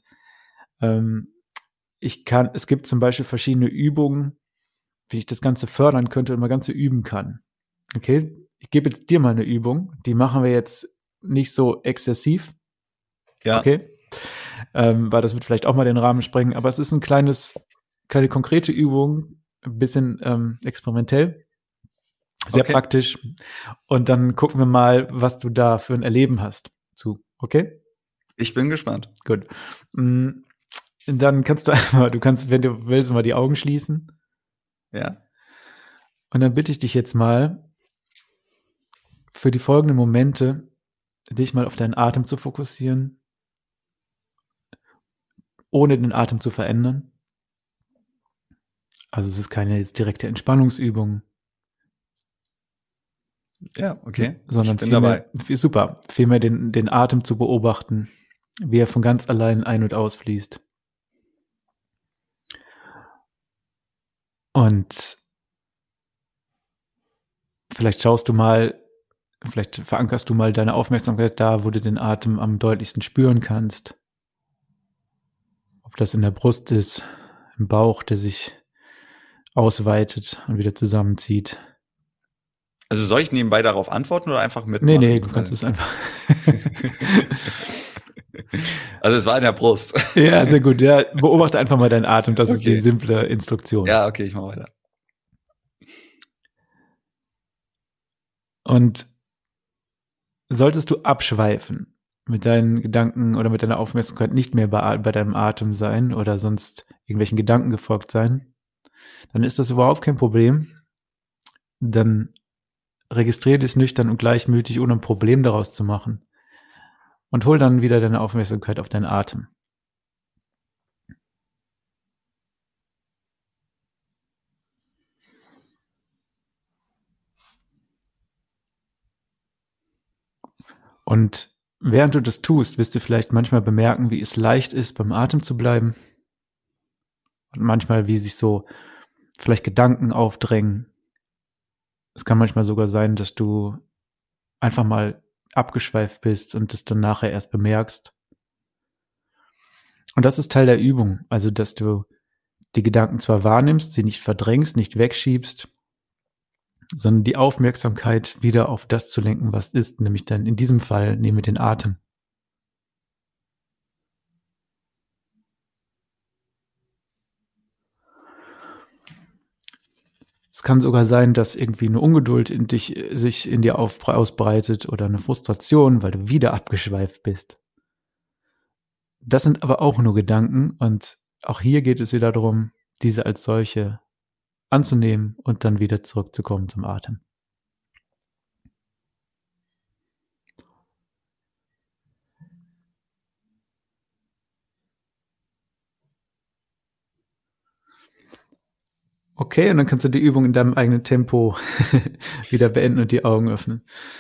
es gibt zum Beispiel verschiedene Übungen, wie ich das Ganze fördern könnte und mal Ganze üben kann. Okay, ich gebe jetzt dir mal eine Übung, die machen wir jetzt nicht so exzessiv. Ja. Okay. Weil das wird vielleicht auch mal den Rahmen sprengen, aber es ist keine konkrete Übung, ein bisschen experimentell, sehr praktisch. Und dann gucken wir mal, was du da für ein Erleben hast zu. Okay? Ich bin gespannt. Gut. Dann kannst wenn du willst, mal die Augen schließen. Ja. Und dann bitte ich dich jetzt mal, für die folgenden Momente, dich mal auf deinen Atem zu fokussieren, ohne den Atem zu verändern. Also es ist keine jetzt direkte Entspannungsübung. Ja, okay. Sondern vielmehr den Atem zu beobachten, wie er von ganz allein ein- und ausfließt. Und vielleicht verankerst du mal deine Aufmerksamkeit da, wo du den Atem am deutlichsten spüren kannst. Ob das in der Brust ist, im Bauch, der sich ausweitet und wieder zusammenzieht. Also soll ich nebenbei darauf antworten oder einfach mitmachen? Nee, du kannst es einfach. Also es war in der Brust. Ja, sehr gut. Ja, beobachte einfach mal deinen Atem. Das ist die simple Instruktion. Ja, okay, ich mache weiter. Und solltest du abschweifen, mit deinen Gedanken oder mit deiner Aufmerksamkeit nicht mehr bei deinem Atem sein oder sonst irgendwelchen Gedanken gefolgt sein, dann ist das überhaupt kein Problem. Dann registriere das nüchtern und gleichmütig, ohne ein Problem daraus zu machen. Und hol dann wieder deine Aufmerksamkeit auf deinen Atem. Und während du das tust, wirst du vielleicht manchmal bemerken, wie es leicht ist, beim Atem zu bleiben. Und manchmal, wie sich so vielleicht Gedanken aufdrängen. Es kann manchmal sogar sein, dass du einfach mal abgeschweift bist und das dann nachher erst bemerkst. Und das ist Teil der Übung. Also, dass du die Gedanken zwar wahrnimmst, sie nicht verdrängst, nicht wegschiebst, sondern die Aufmerksamkeit wieder auf das zu lenken, was ist, nämlich dann in diesem Fall nehmen wir den Atem. Es kann sogar sein, dass irgendwie eine Ungeduld sich in dir ausbreitet oder eine Frustration, weil du wieder abgeschweift bist. Das sind aber auch nur Gedanken und auch hier geht es wieder darum, diese als solche anzunehmen und dann wieder zurückzukommen zum Atem. Okay, und dann kannst du die Übung in deinem eigenen Tempo wieder beenden und die Augen öffnen.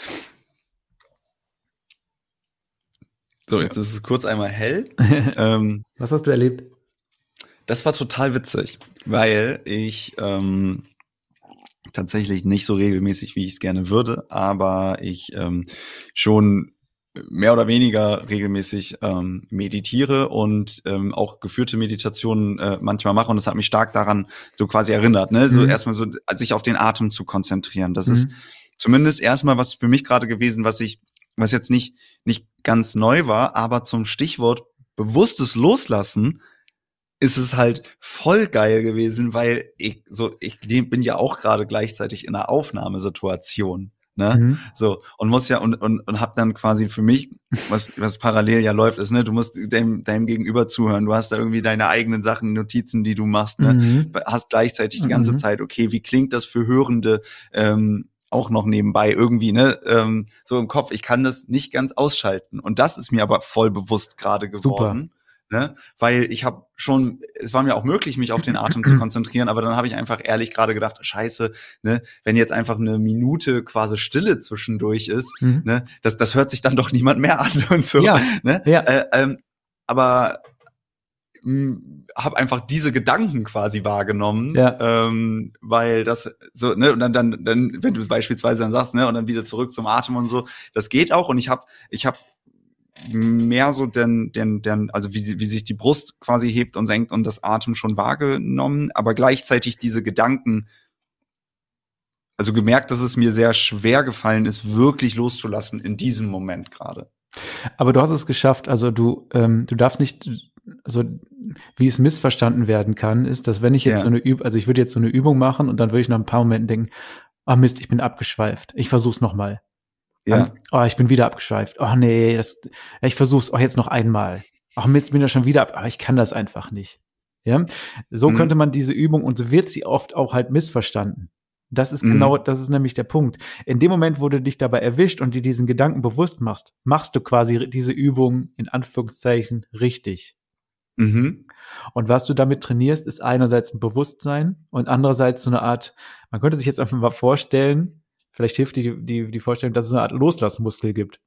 So, jetzt ist es kurz einmal hell. Was hast du erlebt? Das war total witzig, weil ich tatsächlich nicht so regelmäßig, wie ich es gerne würde, aber ich schon mehr oder weniger regelmäßig meditiere und auch geführte Meditationen manchmal mache, und das hat mich stark daran so quasi erinnert, ne? So erstmal so sich auf den Atem zu konzentrieren. Das ist zumindest erstmal was für mich gerade gewesen, was jetzt nicht ganz neu war, aber zum Stichwort bewusstes Loslassen ist es halt voll geil gewesen, weil ich bin ja auch gerade gleichzeitig in einer Aufnahmesituation, ne? Mhm. So, und muss ja und hab dann quasi für mich, was parallel ja läuft, ist, ne, du musst deinem Gegenüber zuhören, du hast da irgendwie deine eigenen Sachen, Notizen, die du machst, ne? Mhm. Hast gleichzeitig die ganze Mhm. Zeit, okay, wie klingt das für Hörende auch noch nebenbei irgendwie, ne, so im Kopf, ich kann das nicht ganz ausschalten. Und das ist mir aber voll bewusst gerade Super. geworden, ne, weil es war mir auch möglich, mich auf den Atem zu konzentrieren, aber dann habe ich einfach ehrlich gerade gedacht, scheiße, ne, wenn jetzt einfach eine Minute quasi Stille zwischendurch ist, Mhm. ne, das hört sich dann doch niemand mehr an und so, Ja, ne, ja. Aber habe einfach diese Gedanken quasi wahrgenommen, Ja. weil das so, ne, und dann, wenn du beispielsweise dann sagst, ne, und dann wieder zurück zum Atem und so, das geht auch. Und ich hab mehr so also wie sich die Brust quasi hebt und senkt und das Atem schon wahrgenommen, aber gleichzeitig diese Gedanken, also gemerkt, dass es mir sehr schwer gefallen ist, wirklich loszulassen in diesem Moment gerade. Aber du hast es geschafft, also du darfst nicht, also wie es missverstanden werden kann, ist, dass wenn ich jetzt Ja. also ich würde jetzt so eine Übung machen und dann würde ich nach ein paar Momenten denken, ah Mist, ich bin abgeschweift, ich versuch's nochmal. Ja. Ich bin wieder abgeschweift, oh nee, ich versuch's auch jetzt noch einmal. Ach Mist, ich bin ja schon wieder aber ich kann das einfach nicht. Ja, so könnte man diese Übung, und so wird sie oft auch halt missverstanden. Das ist nämlich der Punkt. In dem Moment, wo du dich dabei erwischt und dir diesen Gedanken bewusst machst du quasi diese Übung in Anführungszeichen richtig. Mhm. Und was du damit trainierst, ist einerseits ein Bewusstsein und andererseits so eine Art, man könnte sich jetzt einfach mal vorstellen, vielleicht hilft die Vorstellung, dass es eine Art Loslassmuskel gibt.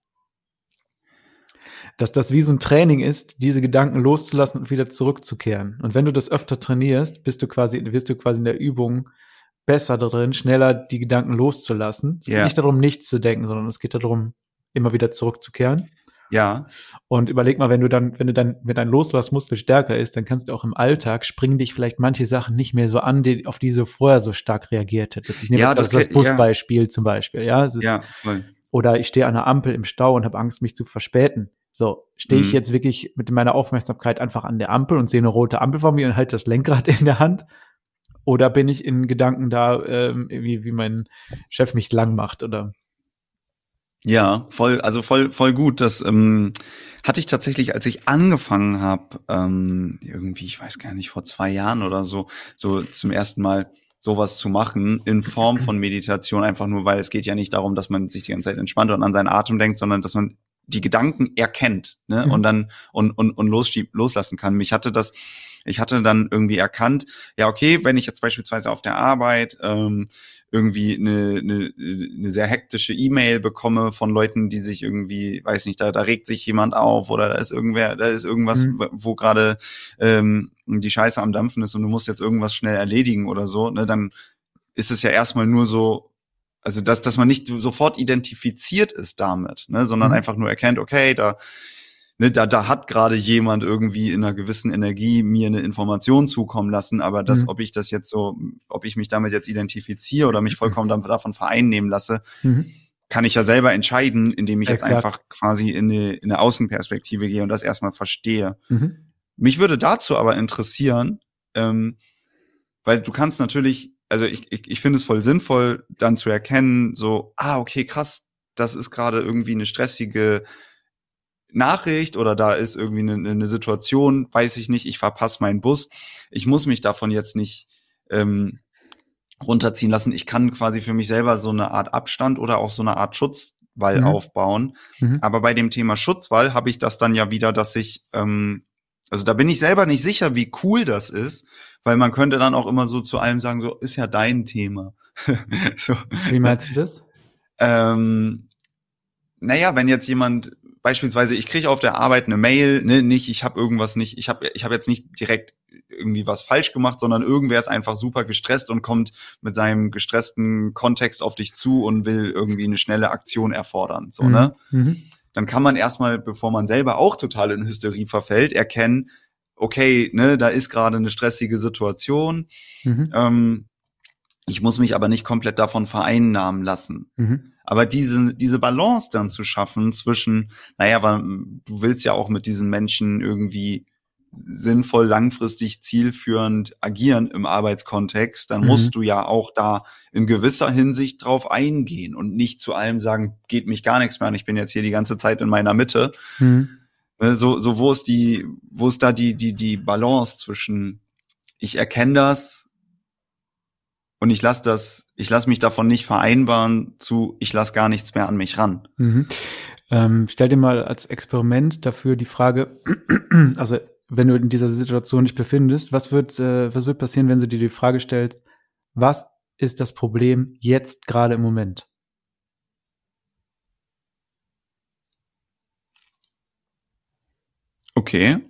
Dass das wie so ein Training ist, diese Gedanken loszulassen und wieder zurückzukehren. Und wenn du das öfter trainierst, wirst du quasi in der Übung besser darin, schneller die Gedanken loszulassen. Es geht nicht darum, nichts zu denken, sondern es geht darum, immer wieder zurückzukehren. Ja. Und überleg mal, wenn dein Loslassmuskel stärker ist, dann kannst du auch im Alltag springen dich vielleicht manche Sachen nicht mehr so an, auf die du vorher so stark reagiert hättest. Ich nehme das Busbeispiel zum Beispiel, ja. Voll. Oder ich stehe an einer Ampel im Stau und habe Angst, mich zu verspäten. So, stehe ich jetzt wirklich mit meiner Aufmerksamkeit einfach an der Ampel und sehe eine rote Ampel vor mir und halte das Lenkrad in der Hand? Oder bin ich in Gedanken da, wie mein Chef mich lang macht, oder? Ja, voll gut. Das hatte ich tatsächlich, als ich angefangen habe, irgendwie, ich weiß gar nicht, vor 2 Jahren oder so zum ersten Mal sowas zu machen in Form von Meditation, einfach nur, weil es geht ja nicht darum, dass man sich die ganze Zeit entspannt und an seinen Atem denkt, sondern dass man die Gedanken erkennt, ne, und dann loslassen kann. Ich hatte dann irgendwie erkannt, ja, okay, wenn ich jetzt beispielsweise auf der Arbeit irgendwie eine sehr hektische E-Mail bekomme von Leuten, die sich irgendwie, weiß nicht, da regt sich jemand auf oder da ist irgendwas, wo gerade die Scheiße am Dampfen ist und du musst jetzt irgendwas schnell erledigen oder so, ne, dann ist es ja erstmal nur so, also dass man nicht sofort identifiziert ist damit, ne, sondern einfach nur erkennt, okay, da hat gerade jemand irgendwie in einer gewissen Energie mir eine Information zukommen lassen, aber ob ich mich damit jetzt identifiziere oder mich vollkommen davon vereinnehmen lasse, kann ich ja selber entscheiden, indem ich jetzt einfach quasi in eine Außenperspektive gehe und das erstmal verstehe. Mich würde dazu aber interessieren, weil du kannst natürlich, also ich finde es voll sinnvoll, dann zu erkennen, so, okay, krass, das ist gerade irgendwie eine stressige Nachricht oder da ist irgendwie eine Situation, weiß ich nicht, ich verpasse meinen Bus. Ich muss mich davon jetzt nicht runterziehen lassen. Ich kann quasi für mich selber so eine Art Abstand oder auch so eine Art Schutzwall aufbauen. Aber bei dem Thema Schutzwall habe ich das dann ja wieder, dass ich, also da bin ich selber nicht sicher, wie cool das ist, weil man könnte dann auch immer so zu allem sagen, so, ist ja dein Thema. So. Wie meinst du das? Naja, wenn jetzt jemand, beispielsweise, ich kriege auf der Arbeit eine Mail, ne, ich habe jetzt nicht direkt irgendwie was falsch gemacht, sondern irgendwer ist einfach super gestresst und kommt mit seinem gestressten Kontext auf dich zu und will irgendwie eine schnelle Aktion erfordern, so, ne? Dann kann man erstmal, bevor man selber auch total in Hysterie verfällt, erkennen, okay, ne, da ist gerade eine stressige Situation, ich muss mich aber nicht komplett davon vereinnahmen lassen. Aber diese Balance dann zu schaffen zwischen, naja, weil du willst ja auch mit diesen Menschen irgendwie sinnvoll, langfristig, zielführend agieren im Arbeitskontext, dann musst du ja auch da in gewisser Hinsicht drauf eingehen und nicht zu allem sagen, geht mich gar nichts mehr an, ich bin jetzt hier die ganze Zeit in meiner Mitte. Wo ist da die Balance zwischen, ich erkenne das und ich lasse mich davon nicht vereinbaren zu, ich lasse gar nichts mehr an mich ran. Stell dir mal als Experiment dafür die Frage, also wenn du in dieser Situation dich befindest, was wird passieren, wenn du dir die Frage stellst, was ist das Problem jetzt gerade im Moment? Okay.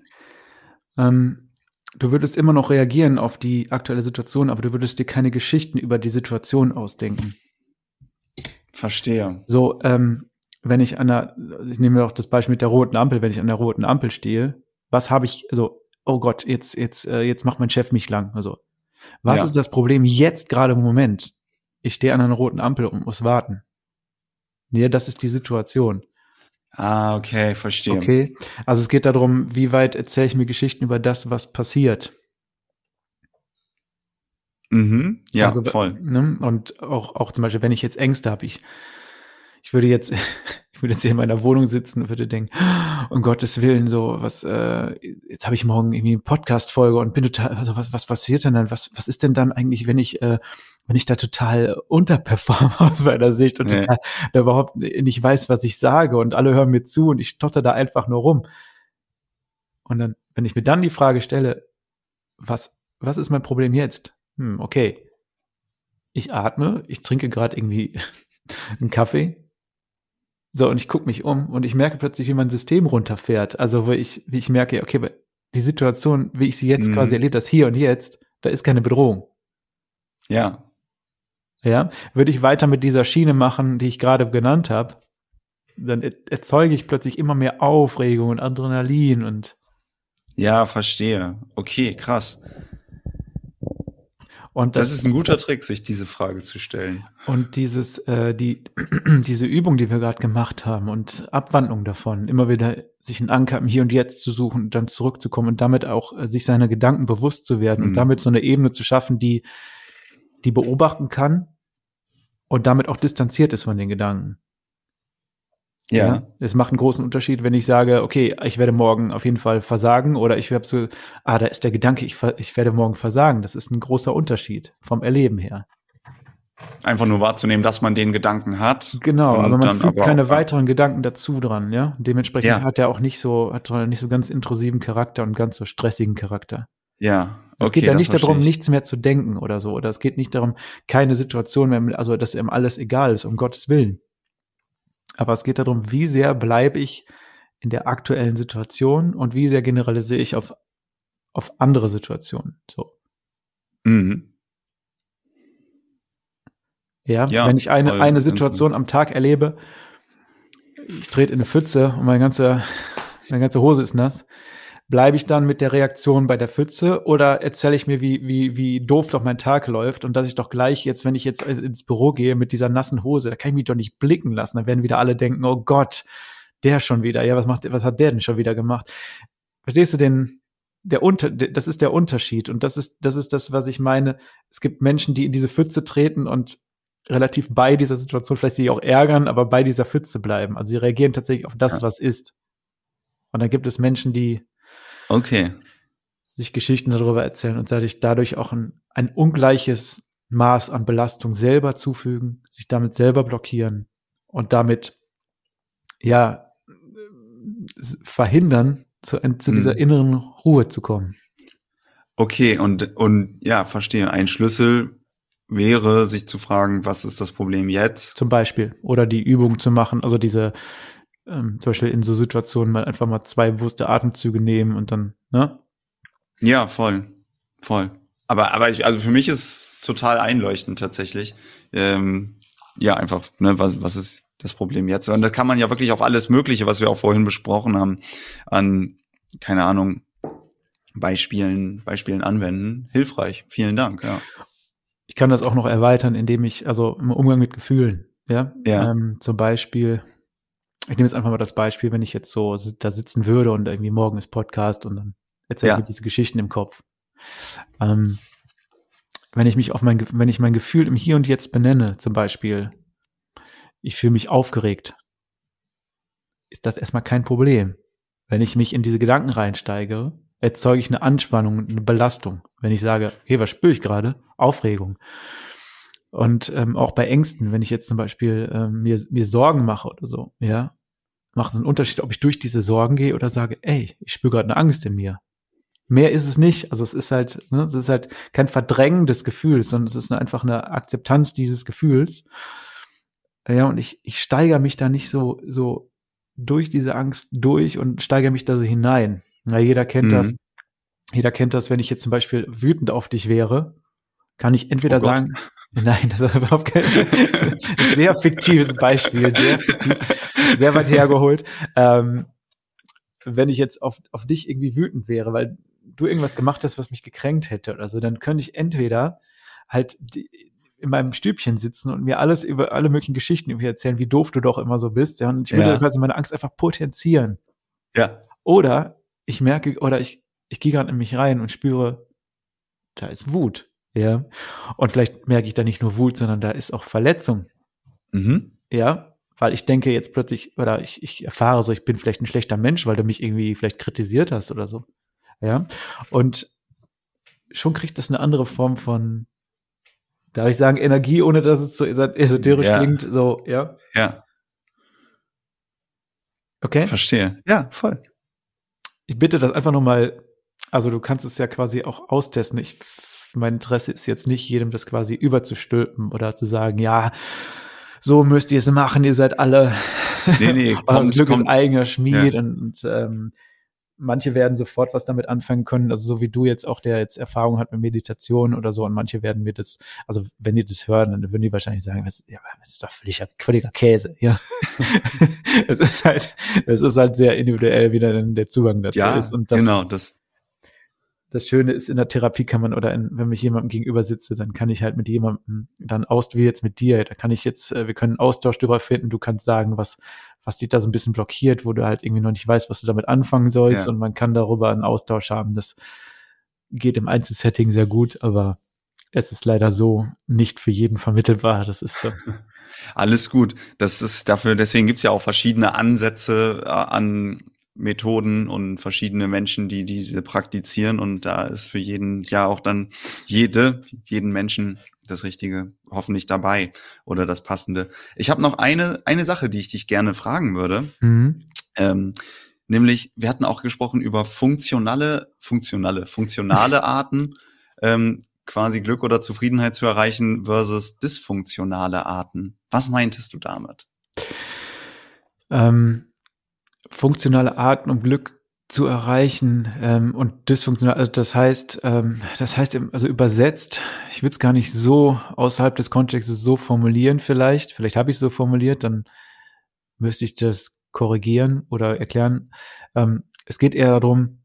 Du würdest immer noch reagieren auf die aktuelle Situation, aber du würdest dir keine Geschichten über die Situation ausdenken. Verstehe. So, wenn ich ich nehme auch das Beispiel mit der roten Ampel, wenn ich an der roten Ampel stehe, was habe ich, also, oh Gott, jetzt macht mein Chef mich lang. Also, was ist das Problem jetzt gerade im Moment? Ich stehe an einer roten Ampel und muss warten. Nee, das ist die Situation. Okay, verstehe. Okay, also es geht darum, wie weit erzähle ich mir Geschichten über das, was passiert. Ja, also, voll. Ne? Und auch zum Beispiel, wenn ich jetzt Ängste habe, ich würde jetzt hier in meiner Wohnung sitzen und würde denken, um Gottes Willen, so was, jetzt habe ich morgen irgendwie eine Podcast-Folge und bin total, also was passiert denn dann? Was ist denn dann eigentlich, wenn ich da total unterperforme aus meiner Sicht und total da überhaupt nicht weiß, was ich sage und alle hören mir zu und ich stotter da einfach nur rum. Und dann, wenn ich mir dann die Frage stelle, was ist mein Problem jetzt? Okay. Ich atme, ich trinke gerade irgendwie einen Kaffee. So, und ich gucke mich um und ich merke plötzlich, wie mein System runterfährt. Also, wie ich merke, okay, die Situation, wie ich sie jetzt quasi erlebe, das Hier und Jetzt, da ist keine Bedrohung. Ja. Ja, würde ich weiter mit dieser Schiene machen, die ich gerade genannt habe, dann erzeuge ich plötzlich immer mehr Aufregung und Adrenalin und. Ja, verstehe. Okay, krass. Und das ist ein guter Trick, sich diese Frage zu stellen. Und diese Übung, die wir gerade gemacht haben und Abwandlung davon, immer wieder sich einen Anker im Hier und Jetzt zu suchen und dann zurückzukommen und damit auch sich seiner Gedanken bewusst zu werden und damit so eine Ebene zu schaffen, die beobachten kann und damit auch distanziert ist von den Gedanken. Ja. Es macht einen großen Unterschied, wenn ich sage, okay, ich werde morgen auf jeden Fall versagen oder ich habe so, da ist der Gedanke, ich werde morgen versagen. Das ist ein großer Unterschied vom Erleben her. Einfach nur wahrzunehmen, dass man den Gedanken hat. Genau, aber man fügt keine weiteren Gedanken dazu dran, ja. Dementsprechend hat er auch nicht so ganz intrusiven Charakter und ganz so stressigen Charakter. Ja. Es geht ja nicht darum, nichts mehr zu denken oder so. Oder es geht nicht darum, keine Situation mehr, also dass ihm alles egal ist, um Gottes Willen. Aber es geht darum, wie sehr bleibe ich in der aktuellen Situation und wie sehr generalisiere ich auf andere Situationen. So. Ja, wenn ich eine Situation am Tag erlebe, ich trete in eine Pfütze und meine ganze Hose ist nass, bleibe ich dann mit der Reaktion bei der Pfütze oder erzähle ich mir, wie doof doch mein Tag läuft und dass ich doch gleich jetzt, wenn ich jetzt ins Büro gehe mit dieser nassen Hose, da kann ich mich doch nicht blicken lassen. Dann werden wieder alle denken, oh Gott, der schon wieder. Ja, was hat der denn schon wieder gemacht? Verstehst du das ist der Unterschied und das ist das, was ich meine. Es gibt Menschen, die in diese Pfütze treten und relativ bei dieser Situation vielleicht sich auch ärgern, aber bei dieser Pfütze bleiben. Also sie reagieren tatsächlich auf das, was ist. Und dann gibt es Menschen, die sich Geschichten darüber erzählen und dadurch auch ein ungleiches Maß an Belastung selber zufügen, sich damit selber blockieren und damit verhindern, zu dieser inneren Ruhe zu kommen. Okay, und ja, verstehe. Ein Schlüssel wäre, sich zu fragen, was ist das Problem jetzt? Zum Beispiel. Oder die Übung zu machen, also diese zum Beispiel in so Situationen mal einfach mal 2 bewusste Atemzüge nehmen und dann, ne? Ja, voll. Aber also für mich ist es total einleuchtend tatsächlich. Ja, einfach, ne, was ist das Problem jetzt? Und das kann man ja wirklich auf alles Mögliche, was wir auch vorhin besprochen haben, an, keine Ahnung, Beispielen anwenden. Hilfreich. Vielen Dank, ja. Ich kann das auch noch erweitern, indem ich, also im Umgang mit Gefühlen, ja. Zum Beispiel, ich nehme jetzt einfach mal das Beispiel, wenn ich jetzt so da sitzen würde und irgendwie morgen ist Podcast und dann erzähle ich mir diese Geschichten im Kopf. Wenn ich mein Gefühl im Hier und Jetzt benenne, zum Beispiel, ich fühle mich aufgeregt, ist das erstmal kein Problem. Wenn ich mich in diese Gedanken reinsteige, erzeuge ich eine Anspannung, eine Belastung. Wenn ich sage, okay, was spüre ich gerade? Aufregung. Und auch bei Ängsten, wenn ich jetzt zum Beispiel mir Sorgen mache oder so, ja, macht es einen Unterschied, ob ich durch diese Sorgen gehe oder sage, ey, ich spüre gerade eine Angst in mir. Mehr ist es nicht. Also es ist halt kein Verdrängen des Gefühls, sondern es ist einfach eine Akzeptanz dieses Gefühls. Ja, und ich steigere mich da nicht so durch diese Angst durch und steigere mich da so hinein. Ja, jeder kennt das. Jeder kennt das, wenn ich jetzt zum Beispiel wütend auf dich wäre, kann ich entweder sagen, nein, das ist überhaupt kein sehr fiktives Beispiel, sehr fiktiv, sehr weit hergeholt. Wenn ich jetzt auf dich irgendwie wütend wäre, weil du irgendwas gemacht hast, was mich gekränkt hätte oder so, dann könnte ich entweder halt in meinem Stübchen sitzen und mir alles über alle möglichen Geschichten über erzählen, wie doof du doch immer so bist, ja, und ich würde quasi meine Angst einfach potenzieren. Ja. Oder ich merke, oder ich gehe gerade in mich rein und spüre, da ist Wut, ja, und vielleicht merke ich da nicht nur Wut, sondern da ist auch Verletzung, ja, weil ich denke jetzt plötzlich, oder ich erfahre so, ich bin vielleicht ein schlechter Mensch, weil du mich irgendwie vielleicht kritisiert hast oder so, ja, und schon kriegt das eine andere Form von, darf ich sagen, Energie, ohne dass es so esoterisch klingt, so, ja. Ja. Okay. Verstehe. Ja, voll. Ich bitte das einfach nochmal, also du kannst es ja quasi auch austesten. Mein Interesse ist jetzt nicht, jedem das quasi überzustülpen oder zu sagen, ja, so müsst ihr es machen, ihr seid alle das Glück ist eigener Schmied und manche werden sofort was damit anfangen können, also so wie du jetzt auch, der jetzt Erfahrung hat mit Meditation oder so, und manche werden mir das, also wenn die das hören, dann würden die wahrscheinlich sagen, das ist doch völliger Käse, ja. Es ist halt sehr individuell, wie dann der Zugang dazu ist. Und das Schöne ist, in der Therapie kann man, oder wenn ich jemandem gegenüber sitze, dann kann ich halt mit jemandem dann wie jetzt mit dir, da kann ich jetzt, wir können einen Austausch darüber finden, du kannst sagen, was dich da so ein bisschen blockiert, wo du halt irgendwie noch nicht weißt, was du damit anfangen sollst, und man kann darüber einen Austausch haben. Das geht im Einzelsetting sehr gut, aber es ist leider so nicht für jeden vermittelbar. Das ist so. Alles gut. Deswegen gibt's ja auch verschiedene Ansätze an Methoden und verschiedene Menschen, die diese praktizieren, und da ist für jeden ja auch dann jeden Menschen das Richtige hoffentlich dabei oder das Passende. Ich habe noch eine Sache, die ich dich gerne fragen würde. Nämlich, wir hatten auch gesprochen über funktionale Arten, quasi Glück oder Zufriedenheit zu erreichen versus dysfunktionale Arten. Was meintest du damit? Funktionale Arten, um Glück zu erreichen, und dysfunktional, also das heißt, also übersetzt, ich würde es gar nicht so außerhalb des Kontextes so formulieren, vielleicht habe ich es so formuliert, dann müsste ich das korrigieren oder erklären. Es geht eher darum,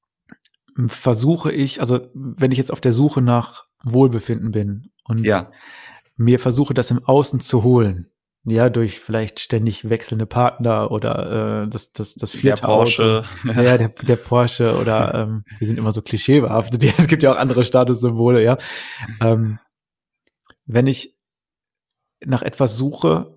also wenn ich jetzt auf der Suche nach Wohlbefinden bin und mir versuche, das im Außen zu holen, ja, durch vielleicht ständig wechselnde Partner oder das vierte Porsche. Auto. Ja, der Porsche oder wir sind immer so klischeebehaftet. Es gibt ja auch andere Statussymbole, ja. Wenn ich nach etwas suche,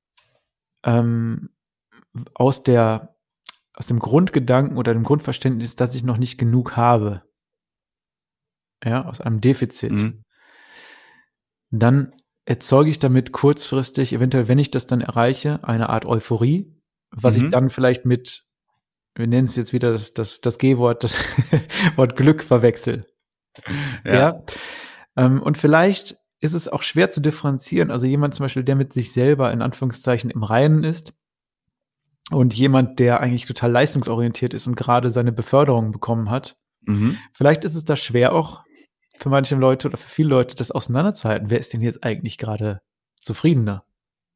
aus dem Grundgedanken oder dem Grundverständnis, dass ich noch nicht genug habe, ja, aus einem Defizit, dann erzeuge ich damit kurzfristig, eventuell, wenn ich das dann erreiche, eine Art Euphorie, was ich dann vielleicht mit, wir nennen es jetzt wieder das G-Wort, das Wort Glück verwechsel. Ja. Und vielleicht ist es auch schwer zu differenzieren. Also jemand zum Beispiel, der mit sich selber in Anführungszeichen im Reinen ist, und jemand, der eigentlich total leistungsorientiert ist und gerade seine Beförderung bekommen hat. Vielleicht ist es da schwer auch für manche Leute oder für viele Leute, das auseinanderzuhalten. Wer ist denn jetzt eigentlich gerade zufriedener?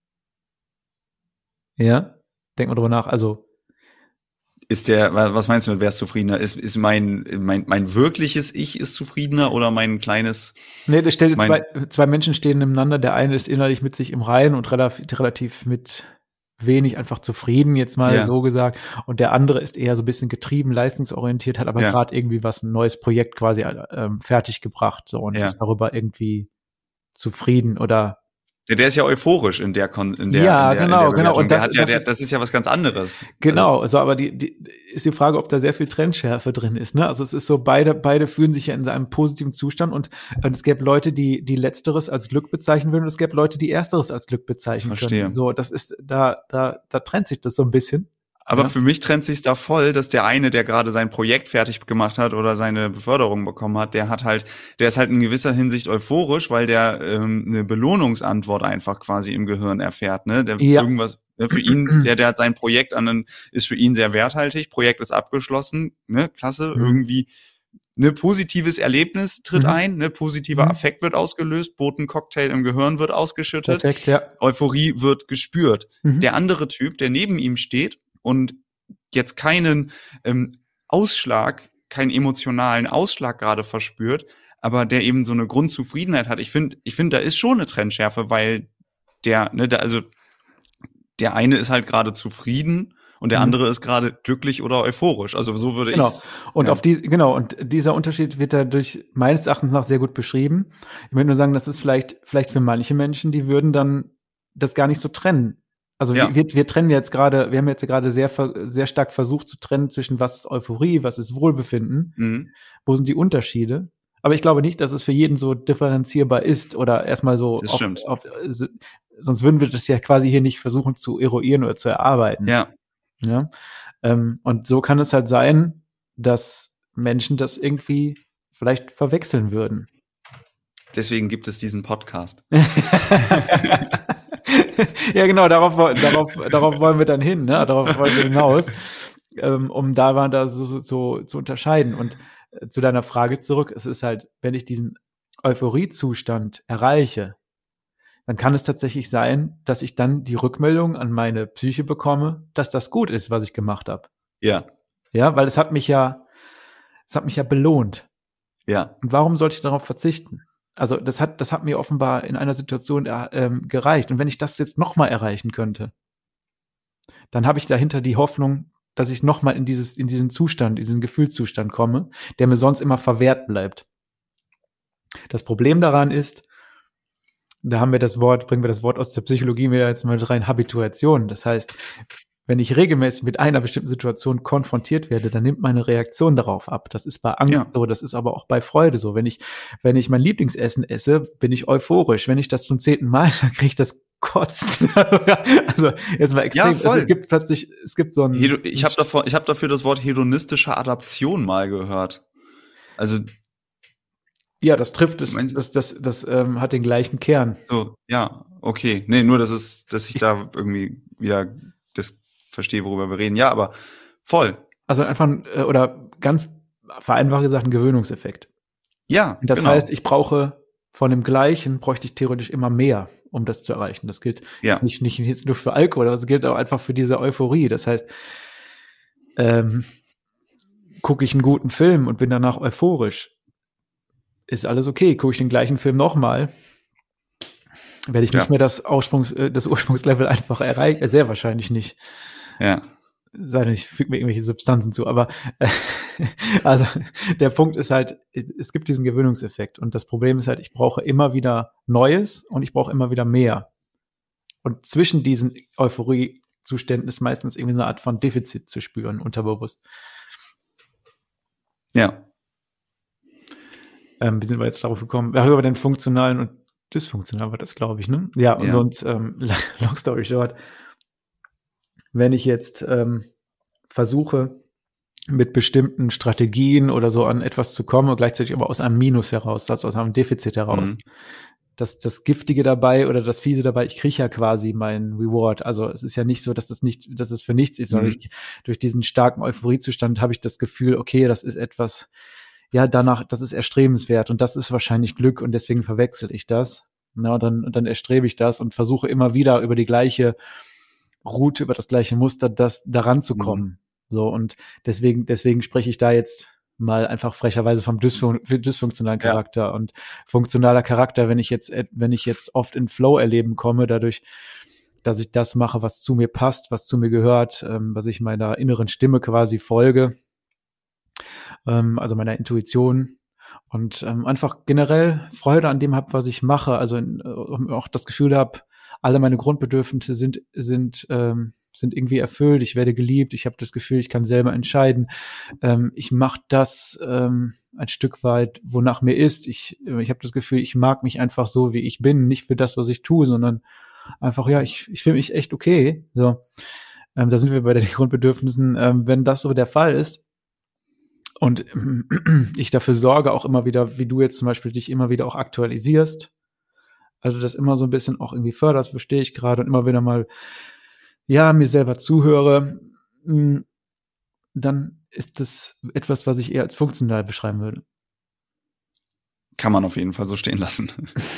Ja, denk mal drüber nach. Also was meinst du mit, wer ist zufriedener? Ist mein wirkliches Ich ist zufriedener oder mein kleines? Nee, das stellt zwei Menschen stehen nebeneinander. Der eine ist innerlich mit sich im Reinen und relativ mit wenig einfach zufrieden, jetzt mal so gesagt. Und der andere ist eher so ein bisschen getrieben, leistungsorientiert, hat aber gerade irgendwie ein neues Projekt quasi fertig gebracht so und ist darüber irgendwie zufrieden oder der ist ja euphorisch in der genau. Und das ist ja was ganz anderes. Genau, also aber ist die Frage, ob da sehr viel Trennschärfe drin ist, ne? Also es ist so, beide fühlen sich ja in einem positiven Zustand und es gäbe Leute, die Letzteres als Glück bezeichnen würden und es gäbe Leute, die Ersteres als Glück bezeichnen können. So, das ist, da trennt sich das so ein bisschen. Aber für mich trennt sich da voll, dass der eine, der gerade sein Projekt fertig gemacht hat oder seine Beförderung bekommen hat, der ist halt in gewisser Hinsicht euphorisch, weil der eine Belohnungsantwort einfach quasi im Gehirn erfährt, ne? Irgendwas für ihn, der hat sein Projekt ist für ihn sehr werthaltig, Projekt ist abgeschlossen, ne? Klasse, irgendwie ne positives Erlebnis tritt ein, ne positiver Affekt wird ausgelöst, Botencocktail im Gehirn wird ausgeschüttet, perfekt, ja. Euphorie wird gespürt. Der andere Typ, der neben ihm steht und jetzt keinen keinen emotionalen Ausschlag gerade verspürt, aber der eben so eine Grundzufriedenheit hat. Ich finde, da ist schon eine Trennschärfe, weil der eine ist halt gerade zufrieden und der andere ist gerade glücklich oder euphorisch. Also so würde ich. Und und dieser Unterschied wird dadurch meines Erachtens nach sehr gut beschrieben. Ich möchte nur sagen, das ist vielleicht für manche Menschen, die würden dann das gar nicht so trennen. Also wir trennen jetzt gerade, wir haben jetzt gerade sehr stark versucht zu trennen zwischen was ist Euphorie, was ist Wohlbefinden, wo sind die Unterschiede. Aber ich glaube nicht, dass es für jeden so differenzierbar ist oder erstmal so, sonst würden wir das ja quasi hier nicht versuchen zu eruieren oder zu erarbeiten. Ja. Und so kann es halt sein, dass Menschen das irgendwie vielleicht verwechseln würden. Deswegen gibt es diesen Podcast. Ja, genau, darauf wollen wir dann hin, ne? Darauf wollen wir hinaus, um da so zu unterscheiden. Und zu deiner Frage zurück, es ist halt, wenn ich diesen Euphoriezustand erreiche, dann kann es tatsächlich sein, dass ich dann die Rückmeldung an meine Psyche bekomme, dass das gut ist, was ich gemacht habe. Ja. Ja, weil es hat mich ja belohnt. Ja. Und warum sollte ich darauf verzichten? Also das hat mir offenbar in einer Situation gereicht. Und wenn ich das jetzt nochmal erreichen könnte, dann habe ich dahinter die Hoffnung, dass ich nochmal in diesen Zustand, in diesen Gefühlszustand komme, der mir sonst immer verwehrt bleibt. Das Problem daran ist, bringen wir das Wort aus der Psychologie wieder jetzt mal rein, Habituation. Das heißt, wenn ich regelmäßig mit einer bestimmten Situation konfrontiert werde, dann nimmt meine Reaktion darauf ab. Das ist bei Angst so, das ist aber auch bei Freude so. Wenn ich mein Lieblingsessen esse, bin ich euphorisch. Wenn ich das zum 10. Mal, dann kriege ich das Kotzen. Also jetzt mal extrem. Ja, voll. Also es gibt so ein. Ich habe dafür das Wort hedonistische Adaption mal gehört. Also ja, das trifft es. Das hat den gleichen Kern. So, ja, okay. Nee, nur dass ich da irgendwie wieder das verstehe, worüber wir reden. Ja, aber voll. Also einfach, oder ganz vereinfacht gesagt, ein Gewöhnungseffekt. Ja, das heißt, von dem Gleichen bräuchte ich theoretisch immer mehr, um das zu erreichen. Das gilt jetzt nicht nur für Alkohol, aber es gilt auch einfach für diese Euphorie. Das heißt, gucke ich einen guten Film und bin danach euphorisch, ist alles okay. Gucke ich den gleichen Film nochmal, werde ich nicht mehr das Ursprungslevel einfach erreichen. Sehr wahrscheinlich nicht. Ja. Sei denn, ich füge mir irgendwelche Substanzen zu. Aber also der Punkt ist halt, es gibt diesen Gewöhnungseffekt. Und das Problem ist halt, ich brauche immer wieder Neues und ich brauche immer wieder mehr. Und zwischen diesen Euphorie-Zuständen ist meistens irgendwie eine Art von Defizit zu spüren, unterbewusst. Ja. Wie sind wir jetzt darauf gekommen? Über den funktionalen und dysfunktionalen war das, glaube ich, ne? Ja, und sonst, long story short, wenn ich jetzt versuche, mit bestimmten Strategien oder so an etwas zu kommen und gleichzeitig aber aus einem Minus heraus, also aus einem Defizit heraus, das Giftige dabei oder das Fiese dabei, ich kriege ja quasi meinen Reward. Also es ist ja nicht so, dass es für nichts ist, sondern durch diesen starken Euphoriezustand habe ich das Gefühl, okay, das ist etwas, das ist erstrebenswert und das ist wahrscheinlich Glück und deswegen verwechsel ich das. Na, und dann erstrebe ich das und versuche immer wieder über die gleiche Route, über das gleiche Muster, daran zu kommen. So, und deswegen spreche ich da jetzt mal einfach frecherweise vom dysfunktionalen Charakter und funktionaler Charakter, wenn ich jetzt oft in Flow-Erleben komme, dadurch dass ich das mache, was zu mir passt, was zu mir gehört, was ich meiner inneren Stimme quasi folge, also meiner Intuition und einfach generell Freude an dem habe, was ich mache, also auch das Gefühl habe, alle meine Grundbedürfnisse sind irgendwie erfüllt, ich werde geliebt, ich habe das Gefühl, ich kann selber entscheiden, ich mache das ein Stück weit, wonach mir ist, ich habe das Gefühl, ich mag mich einfach so, wie ich bin, nicht für das, was ich tue, sondern einfach, ja, ich fühle mich echt okay, so, da sind wir bei den Grundbedürfnissen, wenn das so der Fall ist und ich dafür sorge auch immer wieder, wie du jetzt zum Beispiel dich immer wieder auch aktualisierst, also das immer so ein bisschen auch irgendwie förderst, verstehe ich gerade und immer wieder mal, ja, mir selber zuhöre, dann ist das etwas, was ich eher als funktional beschreiben würde. Kann man auf jeden Fall so stehen lassen.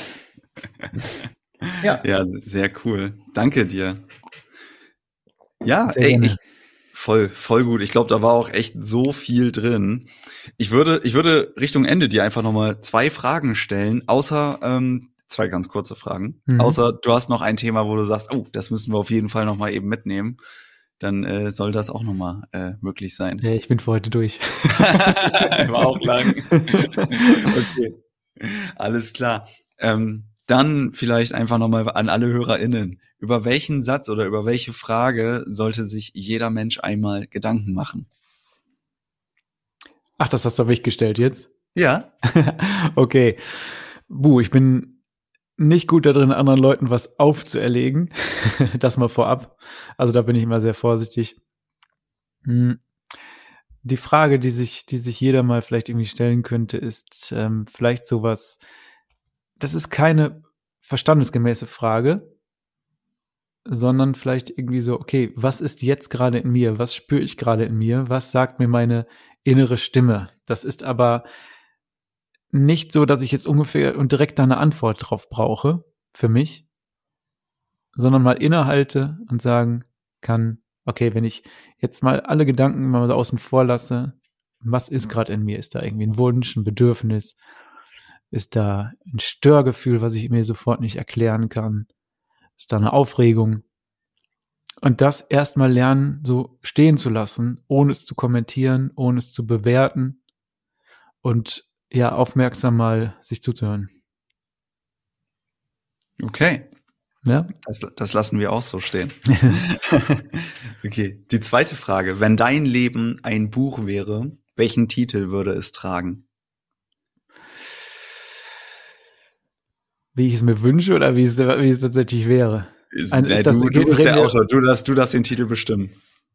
Ja, sehr cool. Danke dir. Ja, sehr voll gut. Ich glaube, da war auch echt so viel drin. Ich würde Richtung Ende dir einfach nochmal 2 Fragen stellen, außer 2 ganz kurze Fragen. Außer du hast noch ein Thema, wo du sagst, oh, das müssen wir auf jeden Fall nochmal eben mitnehmen. Dann soll das auch nochmal möglich sein. Ja, ich bin für heute durch. War auch lang. Okay. Alles klar. Dann vielleicht einfach nochmal an alle HörerInnen. Über welchen Satz oder über welche Frage sollte sich jeder Mensch einmal Gedanken machen? Ach, das hast du auf mich gestellt jetzt? Ja. Okay. Ich bin nicht gut darin, anderen Leuten was aufzuerlegen. Das mal vorab. Also da bin ich immer sehr vorsichtig. Die Frage, die sich jeder mal vielleicht irgendwie stellen könnte, ist vielleicht sowas, das ist keine verstandesgemäße Frage, sondern vielleicht irgendwie so, okay, was ist jetzt gerade in mir? Was spüre ich gerade in mir? Was sagt mir meine innere Stimme? Das ist aber nicht so, dass ich jetzt ungefähr und direkt da eine Antwort drauf brauche für mich, sondern mal innehalte und sagen kann, okay, wenn ich jetzt mal alle Gedanken mal so außen vor lasse, was ist gerade in mir? Ist da irgendwie ein Wunsch, ein Bedürfnis? Ist da ein Störgefühl, was ich mir sofort nicht erklären kann? Ist da eine Aufregung? Und das erstmal lernen, so stehen zu lassen, ohne es zu kommentieren, ohne es zu bewerten und ja, aufmerksam mal sich zuzuhören. Okay. Ja? Das lassen wir auch so stehen. Okay. Die zweite Frage. Wenn dein Leben ein Buch wäre, welchen Titel würde es tragen? Wie ich es mir wünsche oder wie es tatsächlich wäre? Du bist der Autor, du darfst den Titel bestimmen.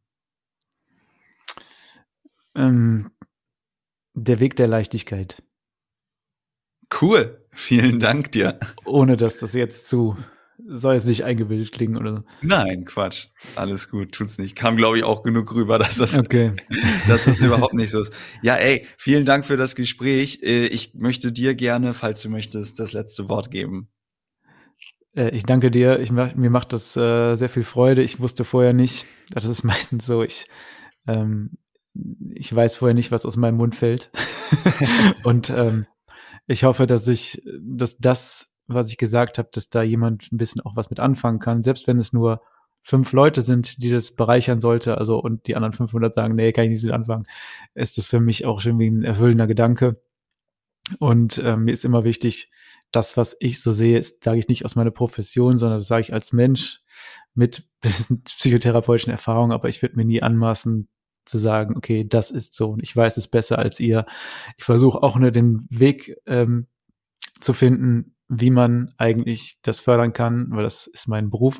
Der Weg der Leichtigkeit. Cool, vielen Dank dir. Ohne dass das jetzt soll es nicht eingebildet klingen oder so. Nein, Quatsch. Alles gut, tut's nicht. Kam, glaube ich, auch genug rüber, dass das überhaupt nicht so ist. Ja, vielen Dank für das Gespräch. Ich möchte dir gerne, falls du möchtest, das letzte Wort geben. Ich danke dir. Mir macht das sehr viel Freude. Ich wusste vorher nicht, das ist meistens so, ich weiß vorher nicht, was aus meinem Mund fällt. Und ich hoffe, dass das, was ich gesagt habe, dass da jemand ein bisschen auch was mit anfangen kann, selbst wenn es nur 5 Leute sind, die das bereichern sollte, also und die anderen 500 sagen, nee, kann ich nicht mit anfangen, ist das für mich auch schon wie ein erfüllender Gedanke. Und mir ist immer wichtig, das, was ich so sehe, sage ich nicht aus meiner Profession, sondern das sage ich als Mensch mit psychotherapeutischen Erfahrungen, aber ich würde mir nie anmaßen zu sagen, okay, das ist so und ich weiß es besser als ihr. Ich versuche auch nur den Weg zu finden, wie man eigentlich das fördern kann, weil das ist mein Beruf.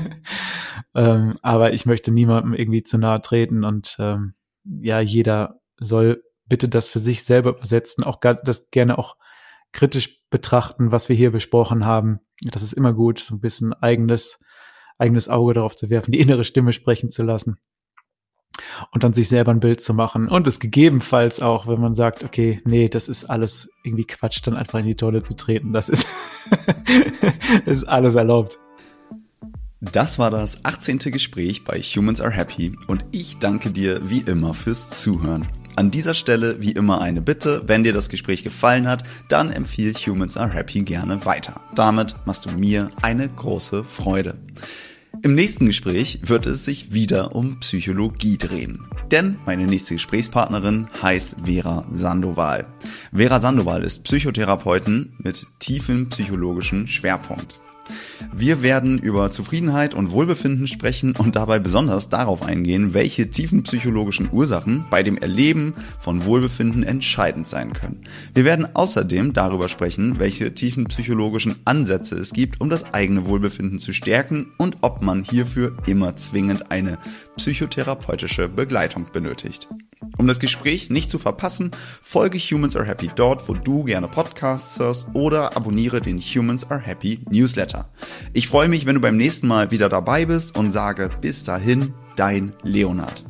Aber ich möchte niemandem irgendwie zu nahe treten und jeder soll bitte das für sich selber übersetzen, auch das gerne auch kritisch betrachten, was wir hier besprochen haben. Das ist immer gut, so ein bisschen eigenes Auge darauf zu werfen, die innere Stimme sprechen zu lassen und dann sich selber ein Bild zu machen und es gegebenenfalls auch, wenn man sagt, okay, nee, das ist alles irgendwie Quatsch, dann einfach in die Tonne zu treten. Das ist, ist alles erlaubt. Das war das 18. Gespräch bei Humans Are Happy und ich danke dir wie immer fürs Zuhören. An dieser Stelle wie immer eine Bitte, wenn dir das Gespräch gefallen hat, dann empfiehl Humans Are Happy gerne weiter. Damit machst du mir eine große Freude. Im nächsten Gespräch wird es sich wieder um Psychologie drehen. Denn meine nächste Gesprächspartnerin heißt Vera Sandoval. Vera Sandoval ist Psychotherapeutin mit tiefem psychologischen Schwerpunkt. Wir werden über Zufriedenheit und Wohlbefinden sprechen und dabei besonders darauf eingehen, welche tiefen psychologischen Ursachen bei dem Erleben von Wohlbefinden entscheidend sein können. Wir werden außerdem darüber sprechen, welche tiefen psychologischen Ansätze es gibt, um das eigene Wohlbefinden zu stärken und ob man hierfür immer zwingend eine psychotherapeutische Begleitung benötigt. Um das Gespräch nicht zu verpassen, folge Humans Are Happy dort, wo du gerne Podcasts hörst, oder abonniere den Humans Are Happy Newsletter. Ich freue mich, wenn du beim nächsten Mal wieder dabei bist und sage bis dahin, dein Leonard.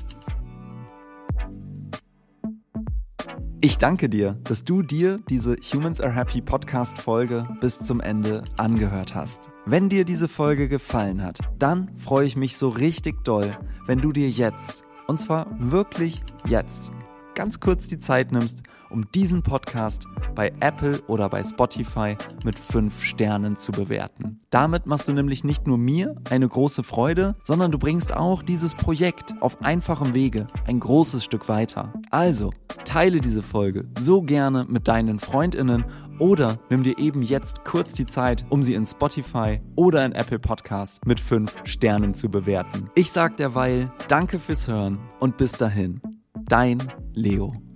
Ich danke dir, dass du dir diese Humans Are Happy Podcast-Folge bis zum Ende angehört hast. Wenn dir diese Folge gefallen hat, dann freue ich mich so richtig doll, wenn du dir jetzt, und zwar wirklich jetzt, ganz kurz die Zeit nimmst, um diesen Podcast bei Apple oder bei Spotify mit 5 Sternen zu bewerten. Damit machst du nämlich nicht nur mir eine große Freude, sondern du bringst auch dieses Projekt auf einfachem Wege ein großes Stück weiter. Also, teile diese Folge so gerne mit deinen FreundInnen oder nimm dir eben jetzt kurz die Zeit, um sie in Spotify oder in Apple Podcast mit 5 Sternen zu bewerten. Ich sag derweil danke fürs Hören und bis dahin, dein Leo.